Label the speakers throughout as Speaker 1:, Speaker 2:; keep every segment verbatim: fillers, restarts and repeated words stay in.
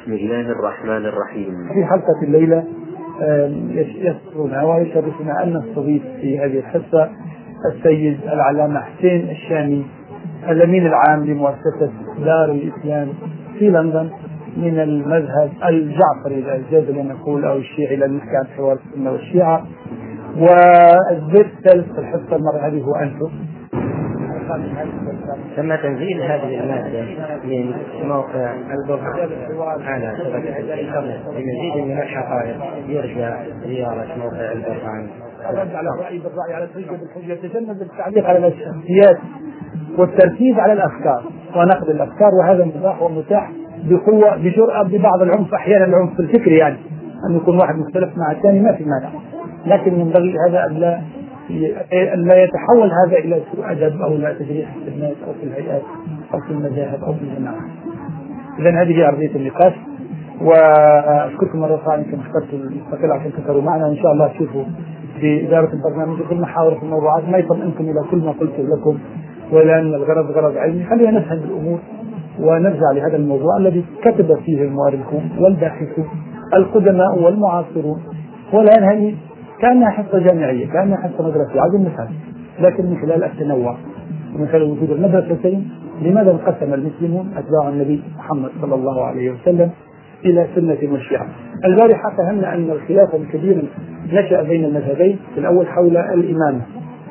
Speaker 1: بسم الله الرحمن الرحيم.
Speaker 2: في حلقة الليلة يسرنا ويشرفنا أن نستضيف في هذه الحصة السيد العلامة حسين الشامي، الأمين العام لمؤسسة دار الإسلام في لندن، من المذهب الجعفري إذا جاز لنا نقول أو الشيعي، لأن نحكي عن حوار السنة والشيعة. والضيف الثالث في الحصة المرة هذه هو أنتم.
Speaker 1: تم تنزيل هذه المادة من موقع البرهان على شبكة الإنترنت لمزيد من الحقائق يرجى زيارة موقع البرهان.
Speaker 2: الرد على الرأي بالرأي على الحجة بالحجة، يتجنب التعليق على الشخصيات والتركيز على الأفكار ونقد الأفكار، وهذا متاح ومتاح بقوة بجرأة ببعض العنف، أحيانا العنف الفكري، يعني أن يكون واحد مختلف مع الثاني ما في مانع، لكن ينبغي هذا أن لا أن لا يتحول هذا إلى سوء أدب أو إلى تجريح في الناس أو في الهيئات أو في المذاهب أو في الجماعات. إذن هذه هي أرضية النقاش، وأشكركم مرة ثانية أنكم اخترتوا المستقل عشان تفكروا معنا، وإن شاء الله تشوفوا في إدارة البرنامج كل محاور في الموضوعات ما يطمئنكم إلى كل ما قلته لكم، ولأن الغرض غرض علمي. خلينا نفهم الأمور ونرجع لهذا الموضوع الذي كتب فيه المؤرخون والباحثون القدماء والمعاصرون، والآن هذه كأنها حصة جامعية، كأنها حصة مدرسية، عايزين نفهم، لكن من خلال التنوع ومن خلال وجود المدرستين. لماذا انقسم المسلمون أتباع النبي محمد صلى الله عليه وسلم إلى سنة وشيعة؟ البارحة فهمنا أن الخلاف الكبير نشأ بين المذهبين، في الأول حول الإمامة،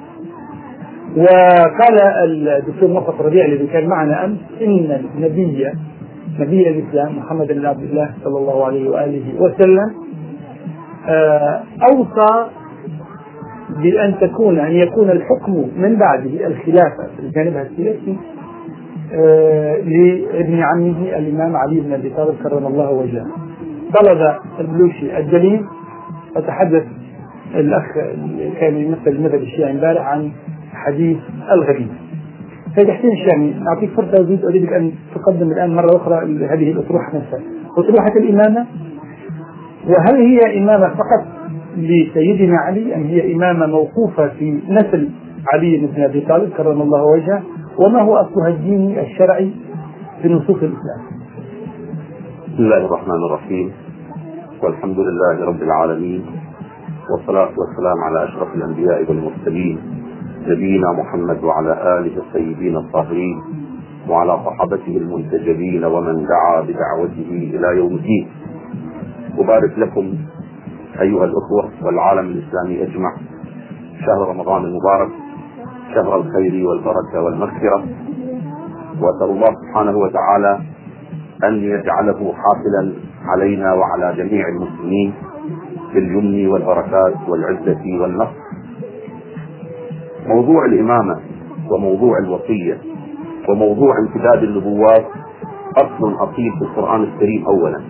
Speaker 2: وقال الدكتور موفق ربيع الذي كان معنا أمس إن النبي نبي الإسلام محمد بن عبد الله صلى الله عليه وآله وسلم أوصى بأن تكون أن يكون الحكم من بعده الخلافة في جانبها السياسي لابن عمه الإمام علي بن أبي طالب كرم الله وجهه. طلب البلوشي الدليل، وتحدث الأخ كان يمثل المذهب الشيعي امبارح عن حديث الغريب. سيد حسين الشامي، أعطيك فرصة أريد أريدك أن تقدم الآن مرة أخرى هذه الأطروحة نفسها، أطروحة الإمامة، وهل هي إمامة فقط لسيدنا علي أم هي إمامة موقوفة في نسل علي بن أبي طالب كرم الله وجهه، وما هو أصلها الديني الشرعي في نصوص الإسلام؟
Speaker 3: بسم الله الرحمن الرحيم، والحمد لله رب العالمين، والصلاة والسلام على أشرف الأنبياء والمرسلين نبينا محمد وعلى آله الطيبين الطاهرين وعلى صحابته المنتجبين ومن دعا بدعوته إلى يوم الدين. أبارك لكم أيها الأخوة والعالم الإسلامي أجمع شهر رمضان المبارك، شهر الخير والبركة والمغفرة، وأسأل الله سبحانه وتعالى أن يجعله حاصلا علينا وعلى جميع المسلمين باليمن والبركات والعزة والنصر. موضوع الإمامة وموضوع الوصية وموضوع امتداد النبوات أصل أصيل في القرآن الكريم. أولا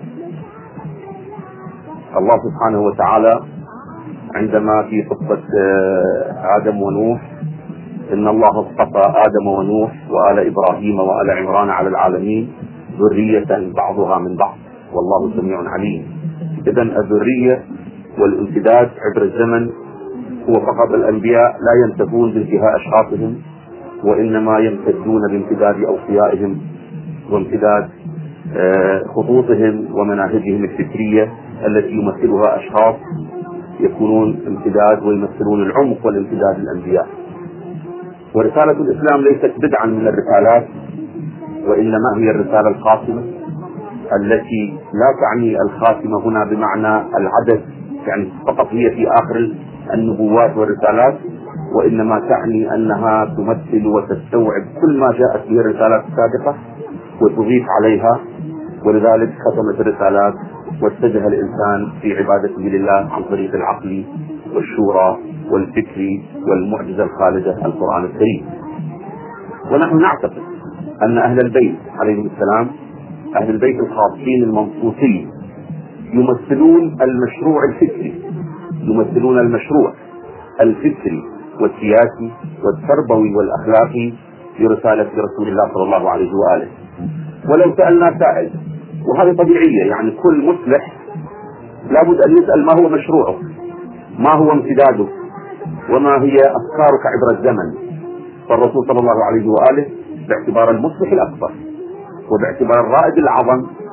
Speaker 3: الله سبحانه وتعالى عندما في قصة آدم ونوح إن الله اصطفى آدم ونوح وآل إبراهيم وآل عمران على العالمين ذرية بعضها من بعض والله سميع عليم. إذن الذرية والامتداد عبر الزمن هو فقط الأنبياء لا ينتهون بانتهاء أشخاصهم، وإنما يمتدون بامتداد أوصيائهم وامتداد خطوطهم ومناهجهم الفكرية التي يمثلها أشخاص يكونون امتداد ويمثلون العمق والامتداد للأنبياء. ورسالة الإسلام ليست بدعا من الرسالات، وإنما هي الرسالة الخاتمة التي لا تعني الخاتمة هنا بمعنى العدد، يعني فقط هي في آخر النبوات والرسالات، وإنما تعني أنها تمثل وتستوعب كل ما جاءت به الرسالات السابقة وتضيف عليها. ولذلك ختمت الرسالات واتجه الإنسان في عبادته لله عن طريق العقل والشورى والفكر والمعجزة الخالدة القرآن الكريم. ونحن نعتقد أن أهل البيت عليهم السلام، أهل البيت الخاصين المنصوصين، يمثلون المشروع الفكري، يمثلون المشروع الفكري والسياسي والتربوي والأخلاقي في رسالة رسول الله صلى الله عليه وآله. ولو سألنا سائل، وهذه طبيعية، يعني كل مصلح لابد أن يسأل ما هو مشروعه، ما هو امتداده، وما هي أفكارك عبر الزمن. فالرسول صلى الله عليه وآله باعتبار المصلح الأكبر وباعتبار الرائد الأعظم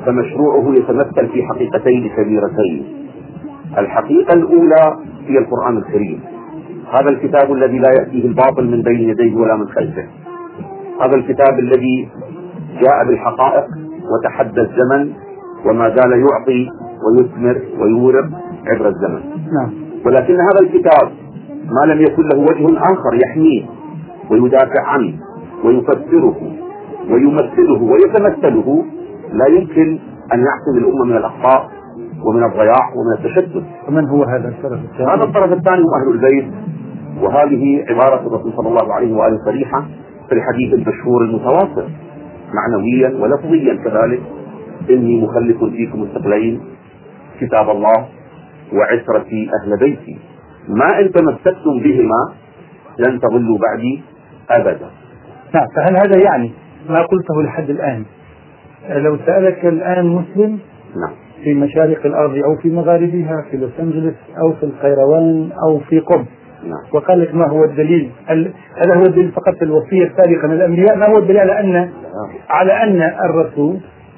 Speaker 3: فمشروعه يتمثل في حقيقتين كبيرتين. الحقيقة الأولى هي القرآن الكريم، هذا الكتاب الذي لا يأتيه الباطل من بين يديه ولا من خلفه، هذا الكتاب الذي جاء بالحقائق وتحدى الزمن وما زال يعطي ويثمر ويورق عبر الزمن. ولكن هذا الكتاب ما لم يكن له وجه آخر يحميه ويدافع عنه ويفسره ويمثله ويتمثله، لا يمكن أن يعصم الأمة من الأخطاء ومن الضياع ومن التشتت.
Speaker 2: ومن هو هذا الطرف الثاني؟
Speaker 3: هذا الطرف الثاني هو أهل البيت، وهذه عبارة الرسول صلى الله عليه وآله صريحة في الحديث المشهور المتواتر معنويا ولفظيا كذلك: إني مخلف فيكم الثقلين كتاب الله وعترتي أهل بيتي، ما إن تمسكتم بهما لن تضلوا بعدي أبدا.
Speaker 2: نعم. فهل هذا يعني ما قلته لحد الآن لو سألك الآن مسلم
Speaker 3: نعم
Speaker 2: في مشارق الأرض أو في مغاربها، في لوس أنجلوس أو في القيروان أو في قم،
Speaker 3: نعم.
Speaker 2: وقال لك ما هو الدليل؟ هذا هو الدليل فقط الوصية السابقة من الأنبياء؟ ما هو الدليل على أن على أن الرسول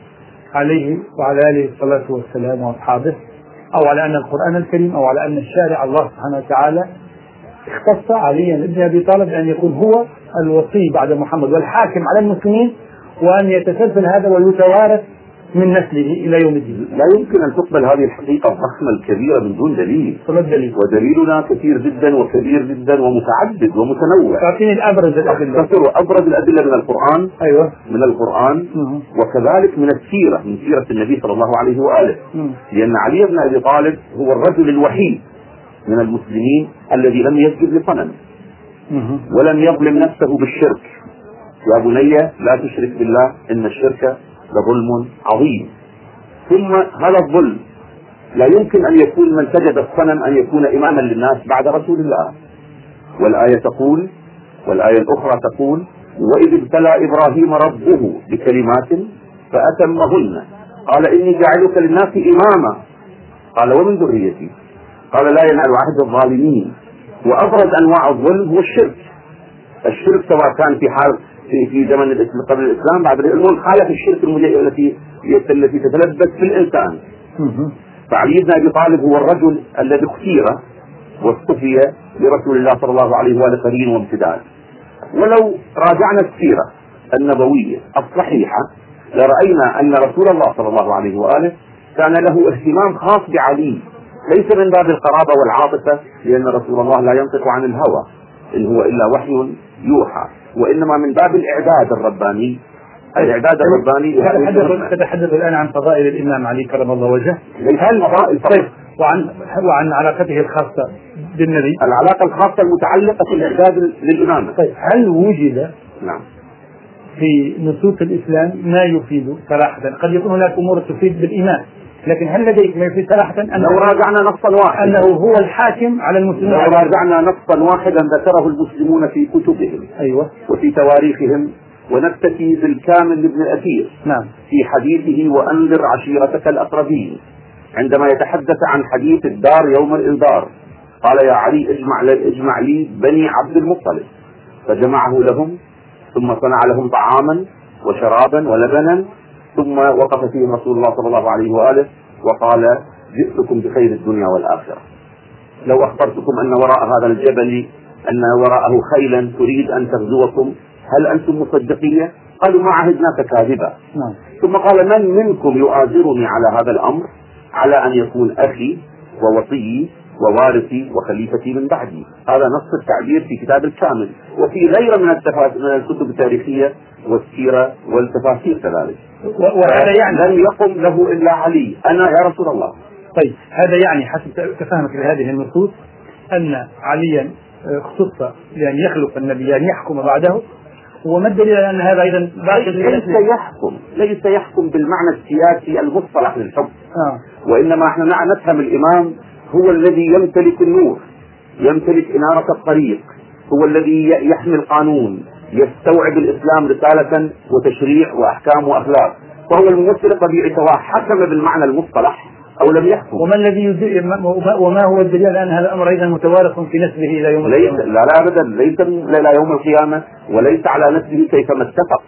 Speaker 2: عليه وعلى آله الصلاة والسلام وأصحابه، أو على أن القرآن الكريم، أو على أن الشارع الله سبحانه وتعالى اختص عليا ابن أبي طالب أن يكون هو الوصي بعد محمد والحاكم على المسلمين، وأن يتسلسل هذا ويتوارث من نسله إلى يوم الدين؟
Speaker 3: لا يمكن أن تقبل هذه الحقيقة الضخمة الكبيرة من دون دليل.
Speaker 2: فما الدليل؟
Speaker 3: ودليلنا كثير جدا وكبير جدا ومتعدد ومتنوع.
Speaker 2: أعطيني الأبرز الأدلة.
Speaker 3: أبرز الأدلة من القرآن.
Speaker 2: أيوة.
Speaker 3: من القرآن
Speaker 2: مم.
Speaker 3: وكذلك من السيرة، من سيرة النبي صلى الله عليه وآله.
Speaker 2: مم.
Speaker 3: لأن علي بن أبي طالب هو الرجل الوحيد من المسلمين الذي لم يسجد لصنم ولم يظلم نفسه بالشرك. يا بني لا تشرك بالله إن الشرك لظلم عظيم. ثم هذا الظلم لا يمكن أن يكون من سجد الصنم أن يكون إماما للناس بعد رسول الله. والآية تقول، والآية الأخرى تقول: وإذ ابتلى إبراهيم ربه بكلمات فأتمهن قال إني جاعلك للناس إماما قال ومن ذريتي قال لا ينال عهد الظالمين. وأبرز أنواع الظلم هو الشرك. الشرك سواء كان في حال في في زمن الإسلام قبل الإسلام بعد الإسلام، حالة الشرك التي التي تتلبس في الإنسان. فعلي بن أبي طالب هو الرجل الذي اختير واصطفي لرسول الله صلى الله عليه وآله قرين وامتداد. ولو راجعنا السيرة النبوية الصحيحة لرأينا أن رسول الله صلى الله عليه وآله كان له اهتمام خاص بعلي، ليس من باب القرابة والعاطفة، لأن رسول الله لا ينطق عن الهوى إن هو إلا وحي يوحى، وإنما من باب الإعداد الرباني. الإعداد الرباني
Speaker 2: تتحدث الآن عن فضائل الإمام علي كرم الله وجهه. هل طيب وعن وعن علاقته الخاصة بالنبي؟
Speaker 3: العلاقة الخاصة المتعلقة بالإعداد للإمامة.
Speaker 2: طيب هل وجد
Speaker 3: نعم
Speaker 2: في نصوص الإسلام ما يفيد صراحة؟ قد يكون هناك أمور تفيد بالإمام، لكن هل لديك ما يفيد صراحة أنه
Speaker 3: لو راجعنا نصا واحدا
Speaker 2: أنه هو الحاكم على المسلمين؟
Speaker 3: لو راجعنا نصا واحدا ذكره المسلمون في كتبهم
Speaker 2: أيوة
Speaker 3: وفي تواريخهم، ونكتفي بالكامل لابن الأثير
Speaker 2: نعم
Speaker 3: في حديثه وأنذر عشيرتك الأقربين، عندما يتحدث عن حديث الدار يوم الإنذار قال يا علي اجمع لي, اجمع لي بني عبد المطلب، فجمعه لهم ثم صنع لهم طعاما وشرابا ولبنا، ثم وقف فيهم رسول الله صلى الله عليه وآله وقال جئتكم بخير الدنيا والآخرة. لو أخبرتكم أن وراء هذا الجبل أن وراءه خيلا تريد أن تغزوكم هل أنتم مصدقية؟ قالوا ما عهدناك كاذبا.
Speaker 2: نعم.
Speaker 3: ثم قال من منكم يؤازرني على هذا الأمر على أن يكون أخي ووصي ووارثي وخليفتي من بعدي. هذا نص التعبير في كتاب الكامل، وفي غير من من الكتب التاريخية والسيرة والتفاسير كذلك.
Speaker 2: وهذا يعني
Speaker 3: لن يقم له إلا علي، أنا يا رسول الله.
Speaker 2: طيب هذا يعني حسب تفهمك لهذه النصوص أن عليا اختص لأن يخلق النبي أن يحكم بعده، وما الدليل أن هذا أيضا
Speaker 3: ليس يحكم ليس يحكم بالمعنى السياسي المصطلح للحكم.
Speaker 2: آه.
Speaker 3: وإنما احنا نفهم الإمام هو الذي يمتلك النور، يمتلك إنارة الطريق، هو الذي يحمي القانون، يستوعب الإسلام رسالة وتشريع وأحكام وأخلاق، فهو الممثل الطبيعي سواء حكم بالمعنى المصطلح أو لم يحكم.
Speaker 2: وما الذي وما هو الدليل أن هذا الأمر أيضا متوارث في نسبه إلى يوم القيامة؟
Speaker 3: لا لا أبدا، ليس إلى يوم القيامة، وليس على نسبه كيفما اتفق،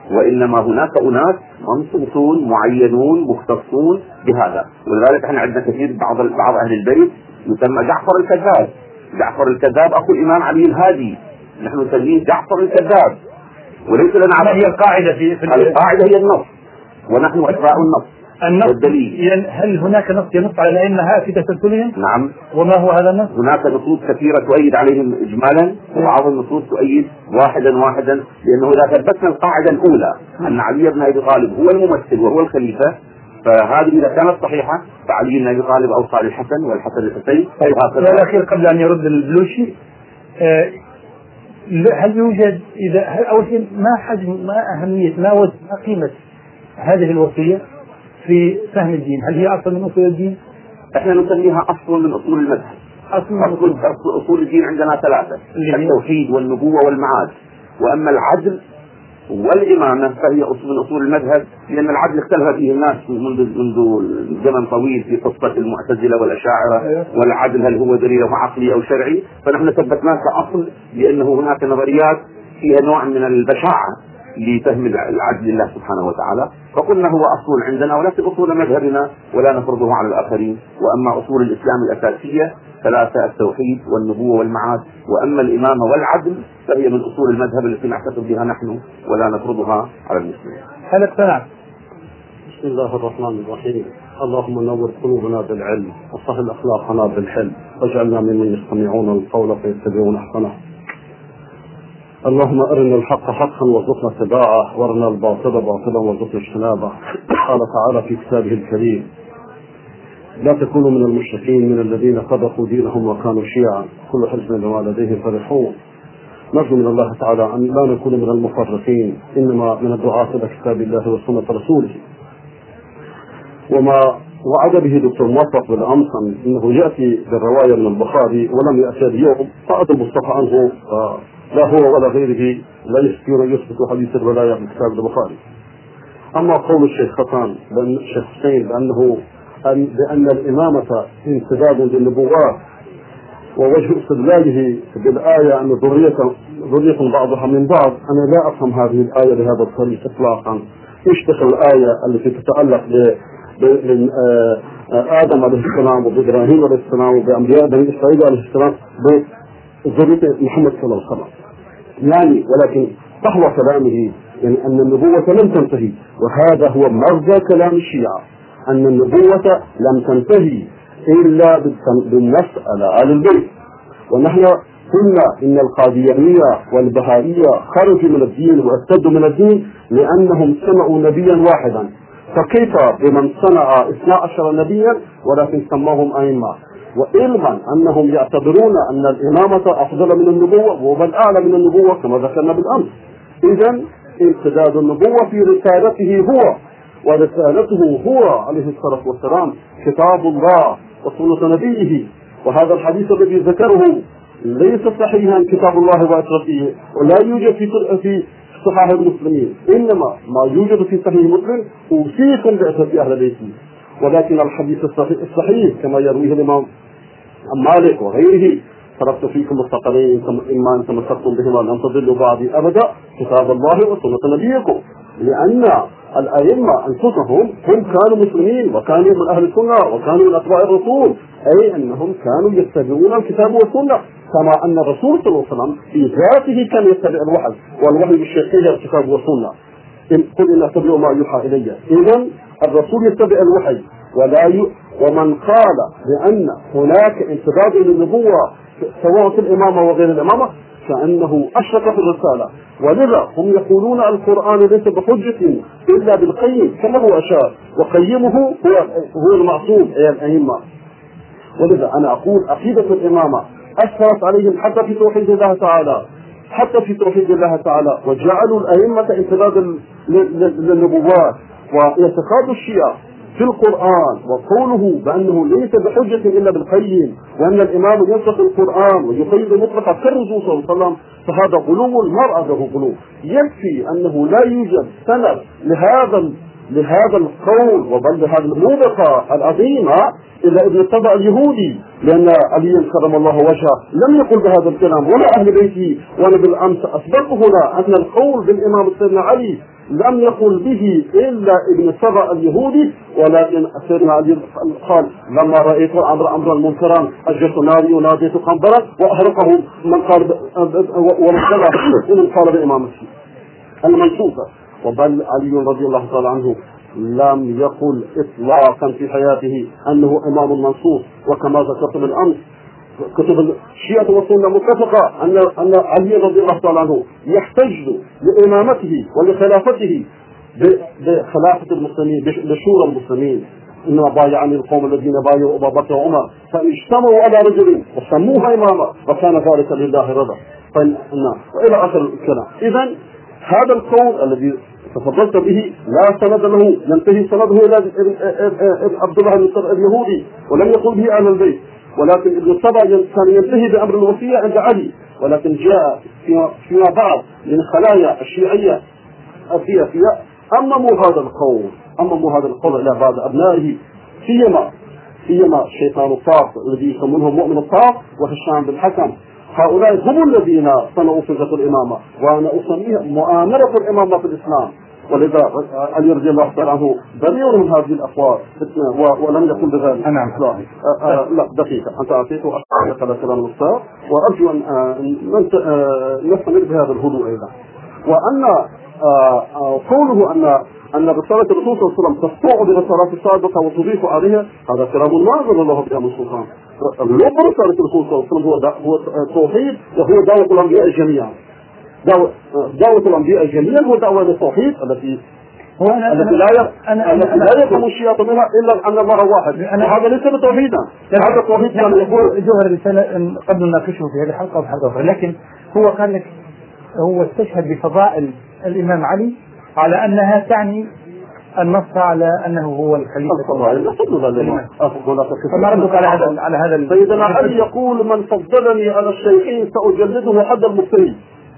Speaker 3: وإنما هناك أناس منصوصون معينون مختصون بهذا. ولذلك احنا عندنا كثير بعض بعض أهل البيت يسمى جعفر الكذاب. جعفر الكذاب أخو الإمام علي الهادي، نحن نسميه جعفر الكذاب، وليس لنا على
Speaker 2: هي القاعدة في, في
Speaker 3: القاعدة هي النص، ونحن أتباع النص.
Speaker 2: النص
Speaker 3: والدليل،
Speaker 2: هل هناك نص ينص على الأئمة في تسلسلهم؟
Speaker 3: نعم.
Speaker 2: وما هو هذا النص؟
Speaker 3: هناك نصوص كثيرة تؤيد عليهم إجمالا، وبعض النصوص تؤيد واحدا واحدا، لأنه إذا ثبتنا القاعدة الأولى أن علي بن أبي طالب هو الممثل وهو الخليفة، فهذه إذا كانت صحيحة فعلي بن أبي طالب أوصى للحسن والحسن الحسين.
Speaker 2: والأخير قبل أن يرد البلوشي، آه هل يوجد إذا هل أول شيء ما حجم ما أهمية ما وزن ما قيمة هذه الوصية في فهم الدين؟ هل هي أصل من أصول الدين؟
Speaker 3: احنا نسميها أصل من أصول المذهب.
Speaker 2: أصل من
Speaker 3: أصول, أصول, أصول الدين عندنا ثلاثة: التوحيد والنبوة والمعاد. وأما العدل والإمامة فهي أصول من أصول المذهب، لأن العدل اختلف فيه الناس منذ منذ زمن طويل في قصة المعتزلة والأشاعرة، والعدل هل هو دليل عقلي أو شرعي، فنحن ثبتناه كأصل لأنه هناك نظريات فيها نوع من البشاعة لفهم العدل لله سبحانه وتعالى، فقلنا هو أصول عندنا ولكن أصول مذهبنا ولا نفرضه على الآخرين. وأما أصول الإسلام الأساسية ثلاثة: التوحيد والنبوة والمعاد. وأما الإمامة والعدل فهي من أصول المذهب التي نعتقد بها نحن ولا نفرضها على المسلمين.
Speaker 2: هل اقتنعت؟
Speaker 4: بسم الله الرحمن الرحيم. اللهم نور قلوبنا بالعلم وسهل أخلاقنا بالحلم، واجعلنا ممن يستمعون القول فيتبعون أحسنه. اللهم أرنا الحق حقا وارزقنا اتباعه، وارنا الباطل باطلا وارزقنا اجتنابه. قال تعالى في كتابه الكريم: لا تكونوا من المشركين من الذين فرقوا دينهم وكانوا شيعا كل حزب بما لديهم فرحون. نرجو من الله تعالى أن لا نكون من المفرقين، إنما من الدعاة إلى كتاب الله وسنة رسوله. وما وعد به دكتور موفق بالأمس أنه يأتي بالرواية من البخاري ولم يأتي اليوم، فأدى المصطفى عنه لا هو ولا غيره لا يستطيع يثبت حديث الولاية في كتاب البخاري. أما قول الشيخ خطان بأن الشيخ حسين بأنه أن بأن الإمامة امتداد للنبوات ووجه استدلاله بالآية أن ذرية ذرية بعضها من بعض، أنا لا أفهم هذه الآية بهذا الطريق إطلاقا. يشبه الآية التي تتعلق ب آدم عليه السلام وبإبراهيم عليه السلام وبأنبياء بني إسرائيل عليه السلام بذرية محمد صلى الله عليه وسلم. يعني ولكن صحوة كلامه يعني أن النبوة لم تنتهي، وهذا هو مغزى كلام الشيعة، أن النبوة لم تنتهي إلا بالمسألة على البيت. ونحن قلنا إن القاديانية والبهائية خرجوا من الدين وارتدوا من الدين لأنهم سمعوا نبيا واحدا، فكيف بمن صنع اثنا عشر نبيا ولكن سماهم أئمة؟ وعلما أنهم يعتبرون أن الإمامة أفضل من النبوة وبل أعلى من النبوة كما ذكرنا بالأمس. إذن امتداد النبوة في رسالته هو، ورسالته هو عليه الصلاة والسلام كتاب الله وسنة نبيه. وهذا الحديث الذي ذكره ليس صحيحا كتاب الله وأشرفه، ولا يوجد في في صحاح المسلمين، إنما ما يوجد في صحيح مسلم أوصيكم بأسرة أهل بيتي. ولكن الحديث الصحيح كما يرويه الإمام مالك وغيره: تركت فيكم الثقلين إما أن تمسكتم بهما لن تضلوا بعدي أبدا، كتاب الله وسنة نبيكم. لأن الأئمة أنفسهم هم كانوا مسلمين وكانوا من أهل السنة وكانوا من أتباع الرسول، أي أنهم كانوا يتبعون الكتاب والسنة، كما أن الرسول صلى الله عليه وسلم في ذاته كان يتبع الوحي، والوحي بالشرعية الكتاب والسنة. إن قل إن أتبع ما يوحى إلي. إذن الرسول يتبع الوحي ولا ي... ومن قال بأن هناك امتداد للنبوة سواء في الإمامة وغير الإمامة فإنه أشرك في الرسالة. ولذا هم يقولون القرآن ليس بحجة إلا بالقيم كما هو أشار، وقيمه هو هو المعصوم أي الأئمة. ولذا أنا أقول عقيدة الإمامة أثرت عليهم حتى في توحيد الله تعالى، حتى في توحيد الله تعالى، وجعلوا الأئمة امتدادا للنبوات. واعتقاد الشيعة في القرآن وقوله بأنه ليس بحجة إلا بالقيم، وأن الإمام ينسخ القرآن ويقيد مطلقا كالرسول صلى الله عليه وسلم، فهذا غلو المرء له غلو. يكفي أنه لا يوجد سند لهذا لهذا القول وبل لهذه الموبقة العظيمة إلا ابن الطبع اليهودي، لأن علي كرم الله وجهه لم يقل بهذا الكلام ولا أهل بيته. وأنا بالأمس أسبقه له أن القول بالإمام سيدنا علي لم يقل به إلا ابن سبأ اليهودي، ولكن سيدنا علي قال لما رأيت أمر أمرا منكرا أجرت ناري وناديت قنبرا وأهرقه من قال ورسله ومن قال بإمامته المنصوصة. وبل علي رضي الله تعالى عنه لم يقل إطلاقا في حياته أنه إمام منصوص، وكما ذكرت بالأمس كتب الشيعة والسنة متفقة أن أن علي رضي الله تعالى عنه يحتج لإمامته ولخلافته بخلافة المسلمين بشورى المسلمين. إنما بايعني القوم الذين بايعوا أبا بكر وعمر فاجتمعوا على رجل وسموها إماما وكان ذلك لله رضا. وإلى آخر الكلام. إذن هذا القول الذي تفضلت به لا سند له، ينتهي سنده إلى عبد الله بن سبأ اليهودي ولم يقل به أهل البيت، ولكن ابن سبأ كان ينتهي بأمر الوصية عند علي، ولكن جاء فيما بعد من خلايا الشيعية السياسية أمموا هذا القول أمموا هذا القول إلى بعض أبنائه، فيما فيما الشيطان الطاف الذي يسمونه مؤمن الطاف وهشام بن الحكم. هؤلاء هم الذين صنعوا فكرة الإمامة، وأنا أسميها مؤامرة الإمامة في الإسلام. ولذا علي رضي الله تعالى عنه بريء من هذه الأقوال ولم يكن بذلك.
Speaker 2: نعم.
Speaker 4: لا, لا دقيقة، أنت أعطيته أشعرك على كلام الأستاذ، وأرجو أن نستمر بهذا الهدوء أيضا. وأن قوله أن أن رسالة الرسول صلى الله عليه وسلم تسطع برسالات السابقة وتضيف عليها، هذا كلام ما أنزل الله به من سلطان. لب رسالة الرسول صلى الله عليه وسلم هو هو التوحيد، وهو دعوة الأنبياء جميعا. دعوة دعوة الأنبياء جميعا هو دعوة للتوحيد التي
Speaker 2: هو أنا
Speaker 4: التي لا أنا التي لا يفهم الشيعة منها إلا أن الله واحد. هذا ليس بتوحيدا. هذا التوحيد كان يقول
Speaker 2: جوهر الرسالة قد نناقشه في هذه الحلقة وفي حلقة أخرى، لكن هو قال لك هو استشهد بفضائل الإمام علي على أنها تعني النص على أنه هو الخليفة.
Speaker 4: فما ردك على هذا على هذا سيدنا علي يقول من فضلني على الشيخين سأجلده حد المفتري.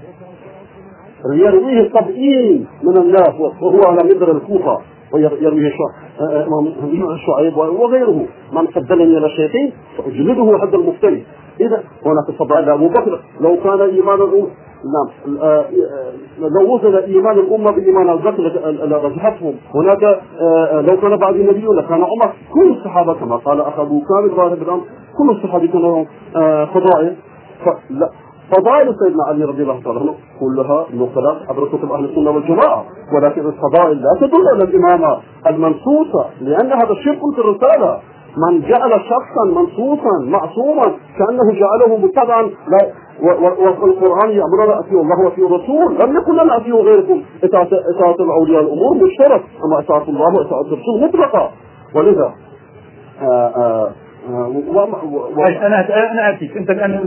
Speaker 4: يرويه سبعين من الناس وهو على مدر الكوفة، ويرويه شعيب وغيره. من فضلني على الشيخين سأجلده حد المفتري. إذا هناك فضائل أبو بكر لو كان إيمان الأمة، نعم، لو وصل إيمان الأمة بإيمان أبو بكر لرجحتهم. هناك لو كان بعد النبي لكان عمر. كل الصحابة كما قال أخ أبو كامل ظاهر بالأمر كل الصحابة كانوا فضائل. فضائل سيدنا علي رضي الله تعالى عنه كلها نقلت عبر كتب أهل السنة والجماعة، ولكن الفضائل لا تدل على الإمامة المنصوصة، لأن هذا شرك في الرسالة. من جعل شخصا منصوصا معصوما كأنه جعله متبعا، لا والقرآن يأمرنا أطيعوا الله وأطيعوا الرسول، لم يكن لنا أطيعوا غيركم. إطاعة الأولياء الأمور مشترك، أما إطاعة الله وإطاعة الرسول مطلقة. ولذا آآ آآ
Speaker 2: انا انا اتيك انت الان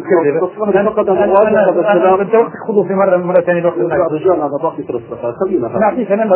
Speaker 2: خذوا في مره مره ثانيه الوقت
Speaker 4: الرجال هذا باقي في الصفحه خلينا
Speaker 2: نعطيك انا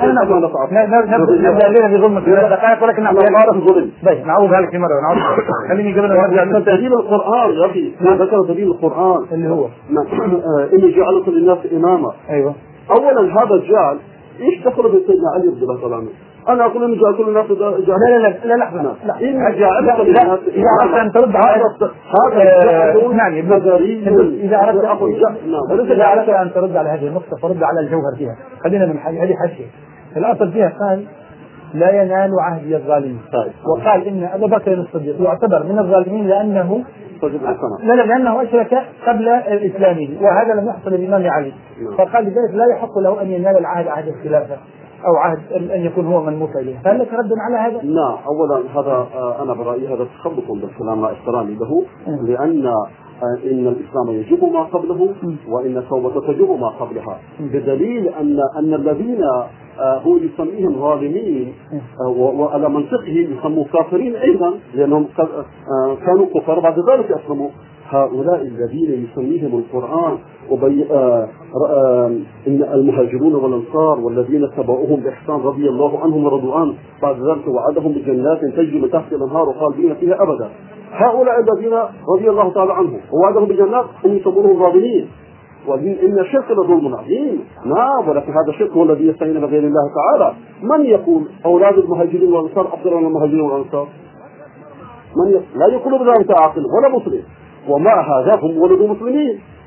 Speaker 2: نبدا لنا بظلم دقائق، ولكن نعطيك نعوضها لك في مره نعوض. خليني قبل ما نرجع
Speaker 4: تدليل القران يا اخي، ذكر دليل القران
Speaker 2: اللي هو
Speaker 4: اني جعلت للناس اماما.
Speaker 2: ايوه
Speaker 4: اولا هذا الجعل ايش دخل بسيدنا علي رضي الله تعالى عنه؟ أنا أقول إن جعل كل الناس جعل.
Speaker 2: لا لا لا لا لحظة لا
Speaker 4: إن جعل كل الناس
Speaker 2: إذا أردت أن ترد على هذا اسمعني إذا أردت إذا أردت أن ترد على هذه النقطة فرد على الجوهر فيها. خلينا من هذه حاشية. الأصل فيها قال لا ينال عهدي الظالمين، وقال إن أبا بكر الصديق يعتبر من الظالمين لأنه لا لا لأنه أشرك قبل إسلامه، وهذا لم يحصل للإمام علي. فقال لذلك لا يحق له أن ينال العهد عهد الخلافة أو عهد أن يكون هو من موسى إليه. هل لك رد على هذا؟
Speaker 4: لا، أولا هذا أنا برأيي هذا تخبط بالكلام مع احترامي له، لأن إن الإسلام يجب ما قبله وإن التوبة تجب ما قبلها، بدليل أن أن الذين هو يسميهم ظالمين وعلى منطقه يسموا كافرين أيضا لأنهم كانوا كفار بعد ذلك أسلموا. هؤلاء الذين يسميهم القرآن وبي... آه... آه... إن المهاجرون والأنصار والذين اتبعوهم بإحسان رضي الله عنهم ورضوا عنه بعد ذلك وعدهم بجنات تجري من تحت الأنهار خالدين فيها أبدا. هؤلاء الذين رضي الله تعالى عنهم ووعدهم بجنات هم يسمونهم ظالمين، وإن الشرك لظلم عظيم. نعم، ولكن هذا الشرك هو الذي يستعين بغير الله تعالى. من يقول أولاد المهاجرين والأنصار أفضل من المهاجرين والأنصار؟ من يقول؟ لا يقول بذلك عاقل ولا مسلم، ومع هذا هم ولدوا مسلمين.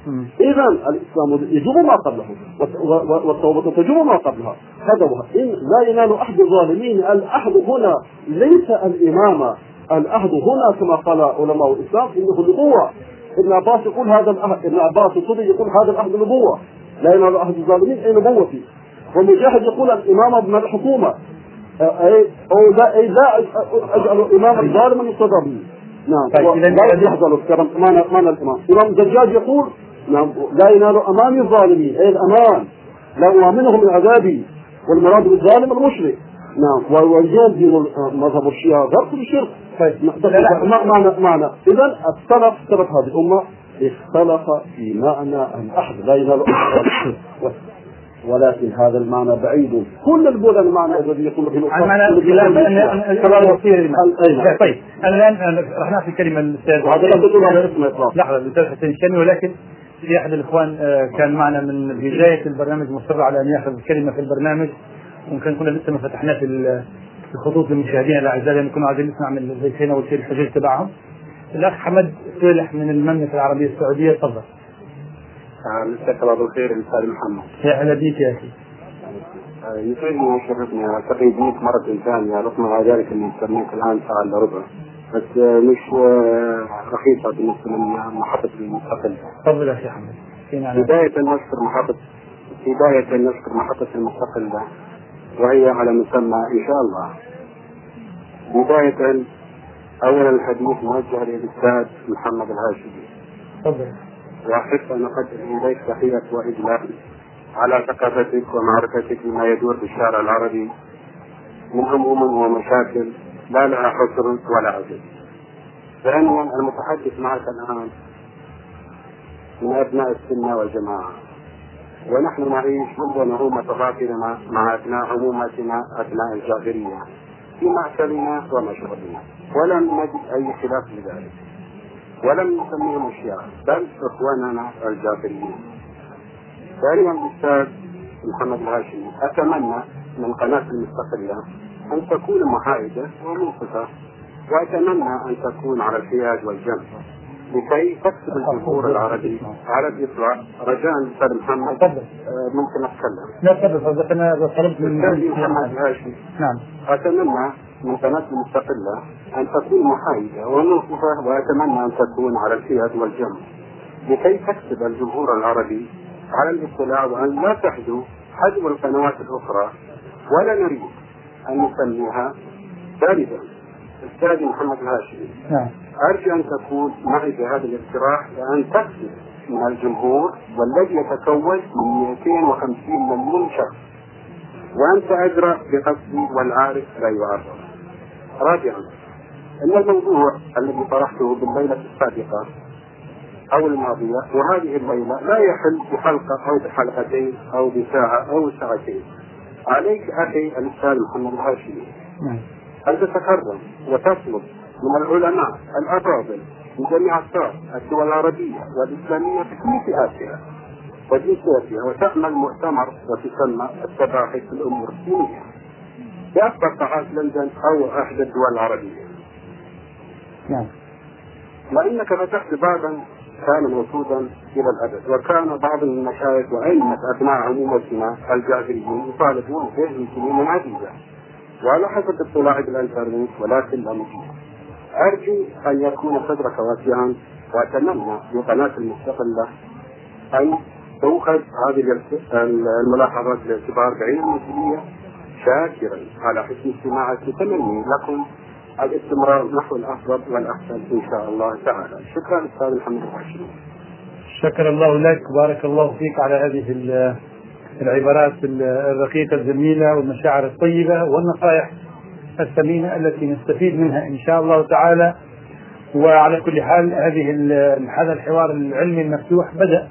Speaker 4: إذا الإسلام يجب ما قبله والتوبة تجب ما قبلها. هذا إن لا ينال أحد الظالمين. الأحد هنا ليس الإمامة، الأحد هنا كما قال علماء الإسلام إنه النبوة. ابن عباس يقول هذا الأحد، ابن عباس الصدي يقول هذا الأحد النبوة، لا ينال أحد الظالمين أي نبوتي. ومجاهد يقول الإمامة من الحكومة، أي أو لا أي لا أجعل إماما ظالما يقتدى به. نعم. لا يحصل الكرم معنى معنى الإمام. إمام الدجاج يقول نعم لا ينال أمامي الظالمين أي الأمان، لا أؤمنهم من عذابي، والمراد بالظالم المشرك. نعم. واليوم دين مذهب الشيعة غرق الشرك. ما معنى معنى إذا السلف سلف هذه الأمة اختلف في معنى الأحد لا ينال أحد، ولكن هذا المعنى بعيد. كل البلد المعنى الذي يقول به
Speaker 2: الكلام وصير. طيب الآن راح نعطي كلمة للأستاذ
Speaker 4: وهذا لا تدل على اسم إطلاق.
Speaker 2: لحظة الأستاذ حسين الشامي، ولكن في أحد الإخوان كان معنا من بداية البرنامج مصر على أن يأخذ الكلمة في البرنامج، وممكن كنا لسه ما فتحنا في الخطوط للمشاهدين الأعزاء لأن كنا عايزين نسمع من الزيتين أول شيء الحجاج تبعهم. الأخ حمد صالح من المملكة العربية السعودية، تفضل.
Speaker 5: مساك الله بالخير الأستاذ محمد.
Speaker 2: يا أهلا بك يا أخي.
Speaker 5: يسعدني ويشرفني ألتقي بك مرة ثانية، رغم على ذلك أني استنيت الآن ساعة إلا ربع، بس مش رخيصة بالنسبة للمحطة المستقلة.
Speaker 2: تفضل يا أخي حمد.
Speaker 5: بداية نشكر محطة بداية نشكر محطة المستقلة وهي على مسمى إن شاء الله. بداية أولا الحديث موجه للأستاذ محمد الهاشمي.
Speaker 2: تفضل.
Speaker 5: وأحب أن أقدم إليك تحية وإجلال على ثقافتك ومعرفتك بما يدور في الشارع العربي من هموم ومشاكل لا لها حصر ولا عدد. ثانيا المتحدث معك الآن من أبناء السنة والجماعة، ونحن نعيش منذ نعومة ظافرنا مع أبناء عمومتنا أبناء الجابرية في معسلنا ومشربنا، ولم نجد أي خلاف بذلك، ولم نسميهم الشيعة بل إخواننا الجابريين. ثانيا الأستاذ محمد الهاشمي، أتمنى من قناة المستقلة أن تكون محايدة ومنصفة، وأتمنى أن تكون على الحياد والجنب لكي تكسب الجمهور العربي على الإطلاق. رجاء الأستاذ محمد ممكن أتكلم؟
Speaker 2: لا تفضل. أنا طلبت من
Speaker 5: محمد الهاشمي.
Speaker 2: نعم.
Speaker 5: أتمنى من قناة المستقلة أن تكون محايدة ومنصفة، وأتمنى أن تكون على الحياد والجنب لكي تكسب الجمهور العربي على الاطلاع، وأن لا تحدو حجم القنوات الأخرى، ولا نريد أن نسميها باردة. أستاذ محمد الهاشمي،
Speaker 2: نعم.
Speaker 5: أرجو أن تكون معي بهذا الاقتراح، وأن تكسب من الجمهور والذي يتكون من مئتين وخمسين مليون شخص، وأنت أدرى بقصدي والعارف لا يعرف. رابعا أن الموضوع الذي طرحته بالليلة السابقة أو الماضية وهذه الليلة لا يحل بحلقة أو بحلقتين أو بساعة أو ساعتين. عليك أخي الأستاذ محمد الهاشمي أن تتكرم وتطلب من العلماء الأفاضل من جميع الطرق الدول العربية والإسلامية بكل فئاتها وجنسياتها، وتعمل مؤتمر وتسمى التباحث في الأمور الدينية في أكبر قاعات لندن أو أحد الدول العربية.
Speaker 2: نعم.
Speaker 5: لأنك فتحت بابا كان موجودا إلى الأبد، وكان بعض المشايخ وأئمة أبناء عمومتنا الجابريين يطالبون به من سنين عديدة، وعلى حسب اطلاعي بالإنترنت، ولكن لا مجيب. أرجو أن يكون صدرك واسعا، وأتمنى من قناة المستقلة أن تأخذ هذه الملاحظات بالاعتبار بعين المسؤولية، شاكرا على حسن استماعك، تمني لكم الاستمرار نحو الأفضل والأحسن إن شاء الله تعالى. شكرا أستاذ محمد الهاشمي.
Speaker 2: شكر الله لك، بارك الله فيك على هذه العبارات الرقيقة الجميلة والمشاعر الطيبة والنصائح الثمينة التي نستفيد منها إن شاء الله تعالى. وعلى كل حال هذه هذا الحوار العلمي المفتوح بدأ،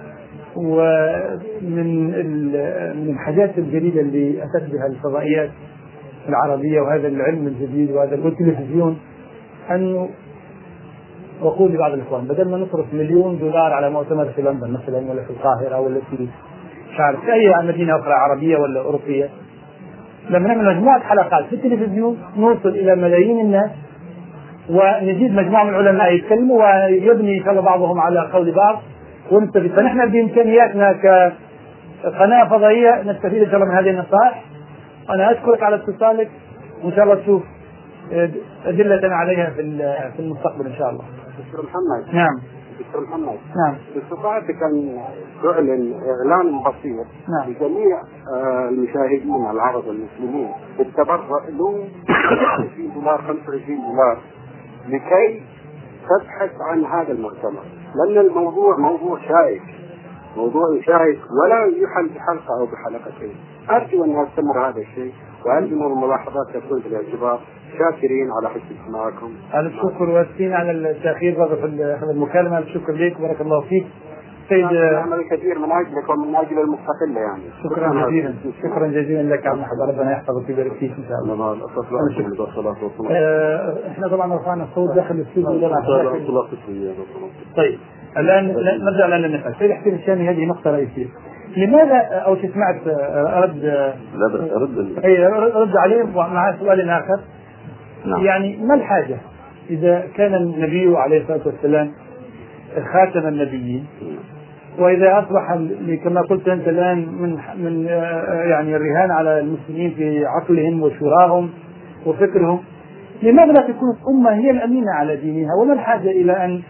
Speaker 2: ومن من الحاجات الجديدة اللي أتت بها الفضائيات العربية وهذا العلم الجديد وهذا التلفزيون، أنه وقول لبعض الإخوان بدل ما نصرف مليون دولار على مؤتمر في لندن مثلا ولا في القاهرة ولا في مش عارف في أي مدينة أخرى عربية ولا أوروبية، لما نعمل مجموعة حلقات في التلفزيون نوصل إلى ملايين الناس، ونجيب مجموعة من العلماء يتكلموا ويبني كل بعضهم على قول بعض، وانت فنحن بامكانياتنا كقناه فضائيه نستفيد ان شاء الله من هذه النصائح. انا اشكرك على اتصالك، وان شاء الله تشوف ادله عليها في في المستقبل ان شاء الله.
Speaker 5: دكتور محمد.
Speaker 2: نعم
Speaker 5: دكتور محمد.
Speaker 2: نعم.
Speaker 5: باستطاعتك ان تعلن اعلان بسيط
Speaker 2: نعم.
Speaker 5: لجميع المشاهدين العرب المسلمين بالتبرع له عشرين دولار خمسة وعشرين دولار لكي تبحث عن هذا المؤتمر، لأن الموضوع موضوع شائك، موضوع شائك ولا يحل بحلقة أو بحلقتين. أرجو أن يستمر هذا الشيء، وأرجو أن الملاحظات تكون في الاعتبار. شاكرين على حسن استماعكم.
Speaker 2: على الشكر والسين على التأخير برضه في المكالمة. الشكر لك بارك الله فيك سيد.
Speaker 5: نعمل كثير من أجلك ومن أجل المستقلة يعني.
Speaker 2: شكرا جزيلا. شكرا جزيلا لك عم محمد، ربنا يحفظك ويبارك فيك إن شاء الله. احنا طبعا رفعنا الصوت داخل الاستوديو. طيب الآن نرجع الآن للنقاش. سيد حسين الشامي، هذه نقطة رئيسية. لماذا أو سمعت أرد
Speaker 3: أرد
Speaker 2: أي أرد عليه مع سؤال آخر.
Speaker 3: نعم.
Speaker 2: يعني ما الحاجة إذا كان النبي عليه الصلاة والسلام خاتم النبيين، وإذا أصبح كما قلت أنت الآن من من يعني الرهان على المسلمين في عقلهم وشوراهم وفكرهم، لماذا لا تكون الأمة هي الأمينة على دينها؟ وما الحاجة إلى أن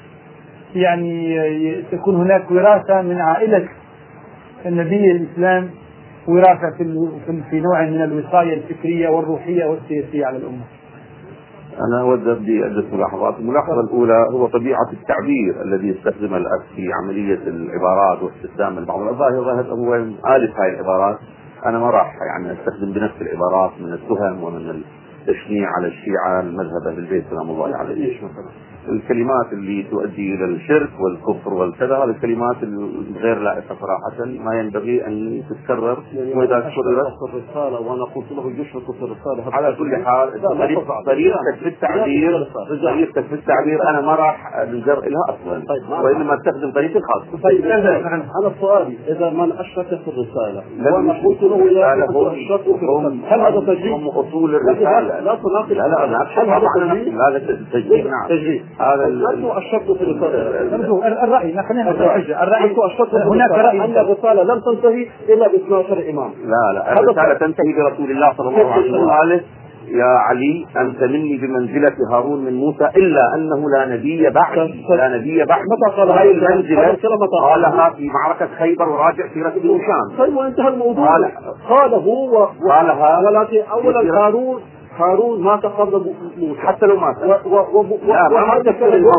Speaker 2: يعني تكون هناك وراثة من عائلة النبي الإسلام، وراثة في في نوع من الوصاية الفكرية والروحية والسياسية على الأمة؟
Speaker 3: أنا أود بعدة ملاحظات. الملاحظة الأولى هو طبيعة التعبير الذي يستخدم الأخ في عملية العبارات واستخدام البعض. الظاهر ظاهر هو آلف هاي العبارات. أنا ما راح يعني أستخدم بنفس العبارات من التهم ومن التشنيع على الشيعة المذهب أهل البيت سلام الله عليه. الكلمات اللي تؤدي إلى الشرك والكفر والكذا، هذه الكلمات الغير لائقة صراحة، ما ينبغي أن تتكرر. وإذا كررت
Speaker 4: الرسالة وأنا قلت له يشرك في الرسالة.
Speaker 3: على كل حال طريقتك في التعبير طريقتك في التعبير أنا ما راح نجر لها أصلا، وإنما استخدم طريقة خاصة.
Speaker 4: طيب أنا سؤالي، إذا من أشرك في الرسالة وأنا قلت له يا أشرك في الرسالة، هل هذا تجريب؟
Speaker 3: هم أصول الرسالة.
Speaker 4: لا تناقض.
Speaker 3: لا لا لا
Speaker 4: هل هذا تجريب؟
Speaker 3: لا لا تجريب. نعم
Speaker 4: تجريب.
Speaker 3: هذا
Speaker 4: أنتم أشركوا في الرسالة.
Speaker 2: الرأي خلينا الرأي
Speaker 4: أنتم أشركوا
Speaker 2: هناك رأي
Speaker 4: أن الرسالة لم تنتهي إلا باثني عشر إمام.
Speaker 3: لا لا الرسالة تنتهي برسول الله صلى الله عليه وسلم. يا علي أنت مني بمنزلة هارون من موسى، إلا أنه لا نبي بعد لا نبي بعد.
Speaker 4: متى قال
Speaker 3: هاي المنزلة؟ قالها في معركة خيبر وراجع سيرة ابن هشام.
Speaker 4: طيب وانتهى الموضوع. قال هو
Speaker 3: قالها،
Speaker 4: ولكن أولا هارون هارون ما تقرب موسى
Speaker 3: حتى لو مات.
Speaker 4: وهذا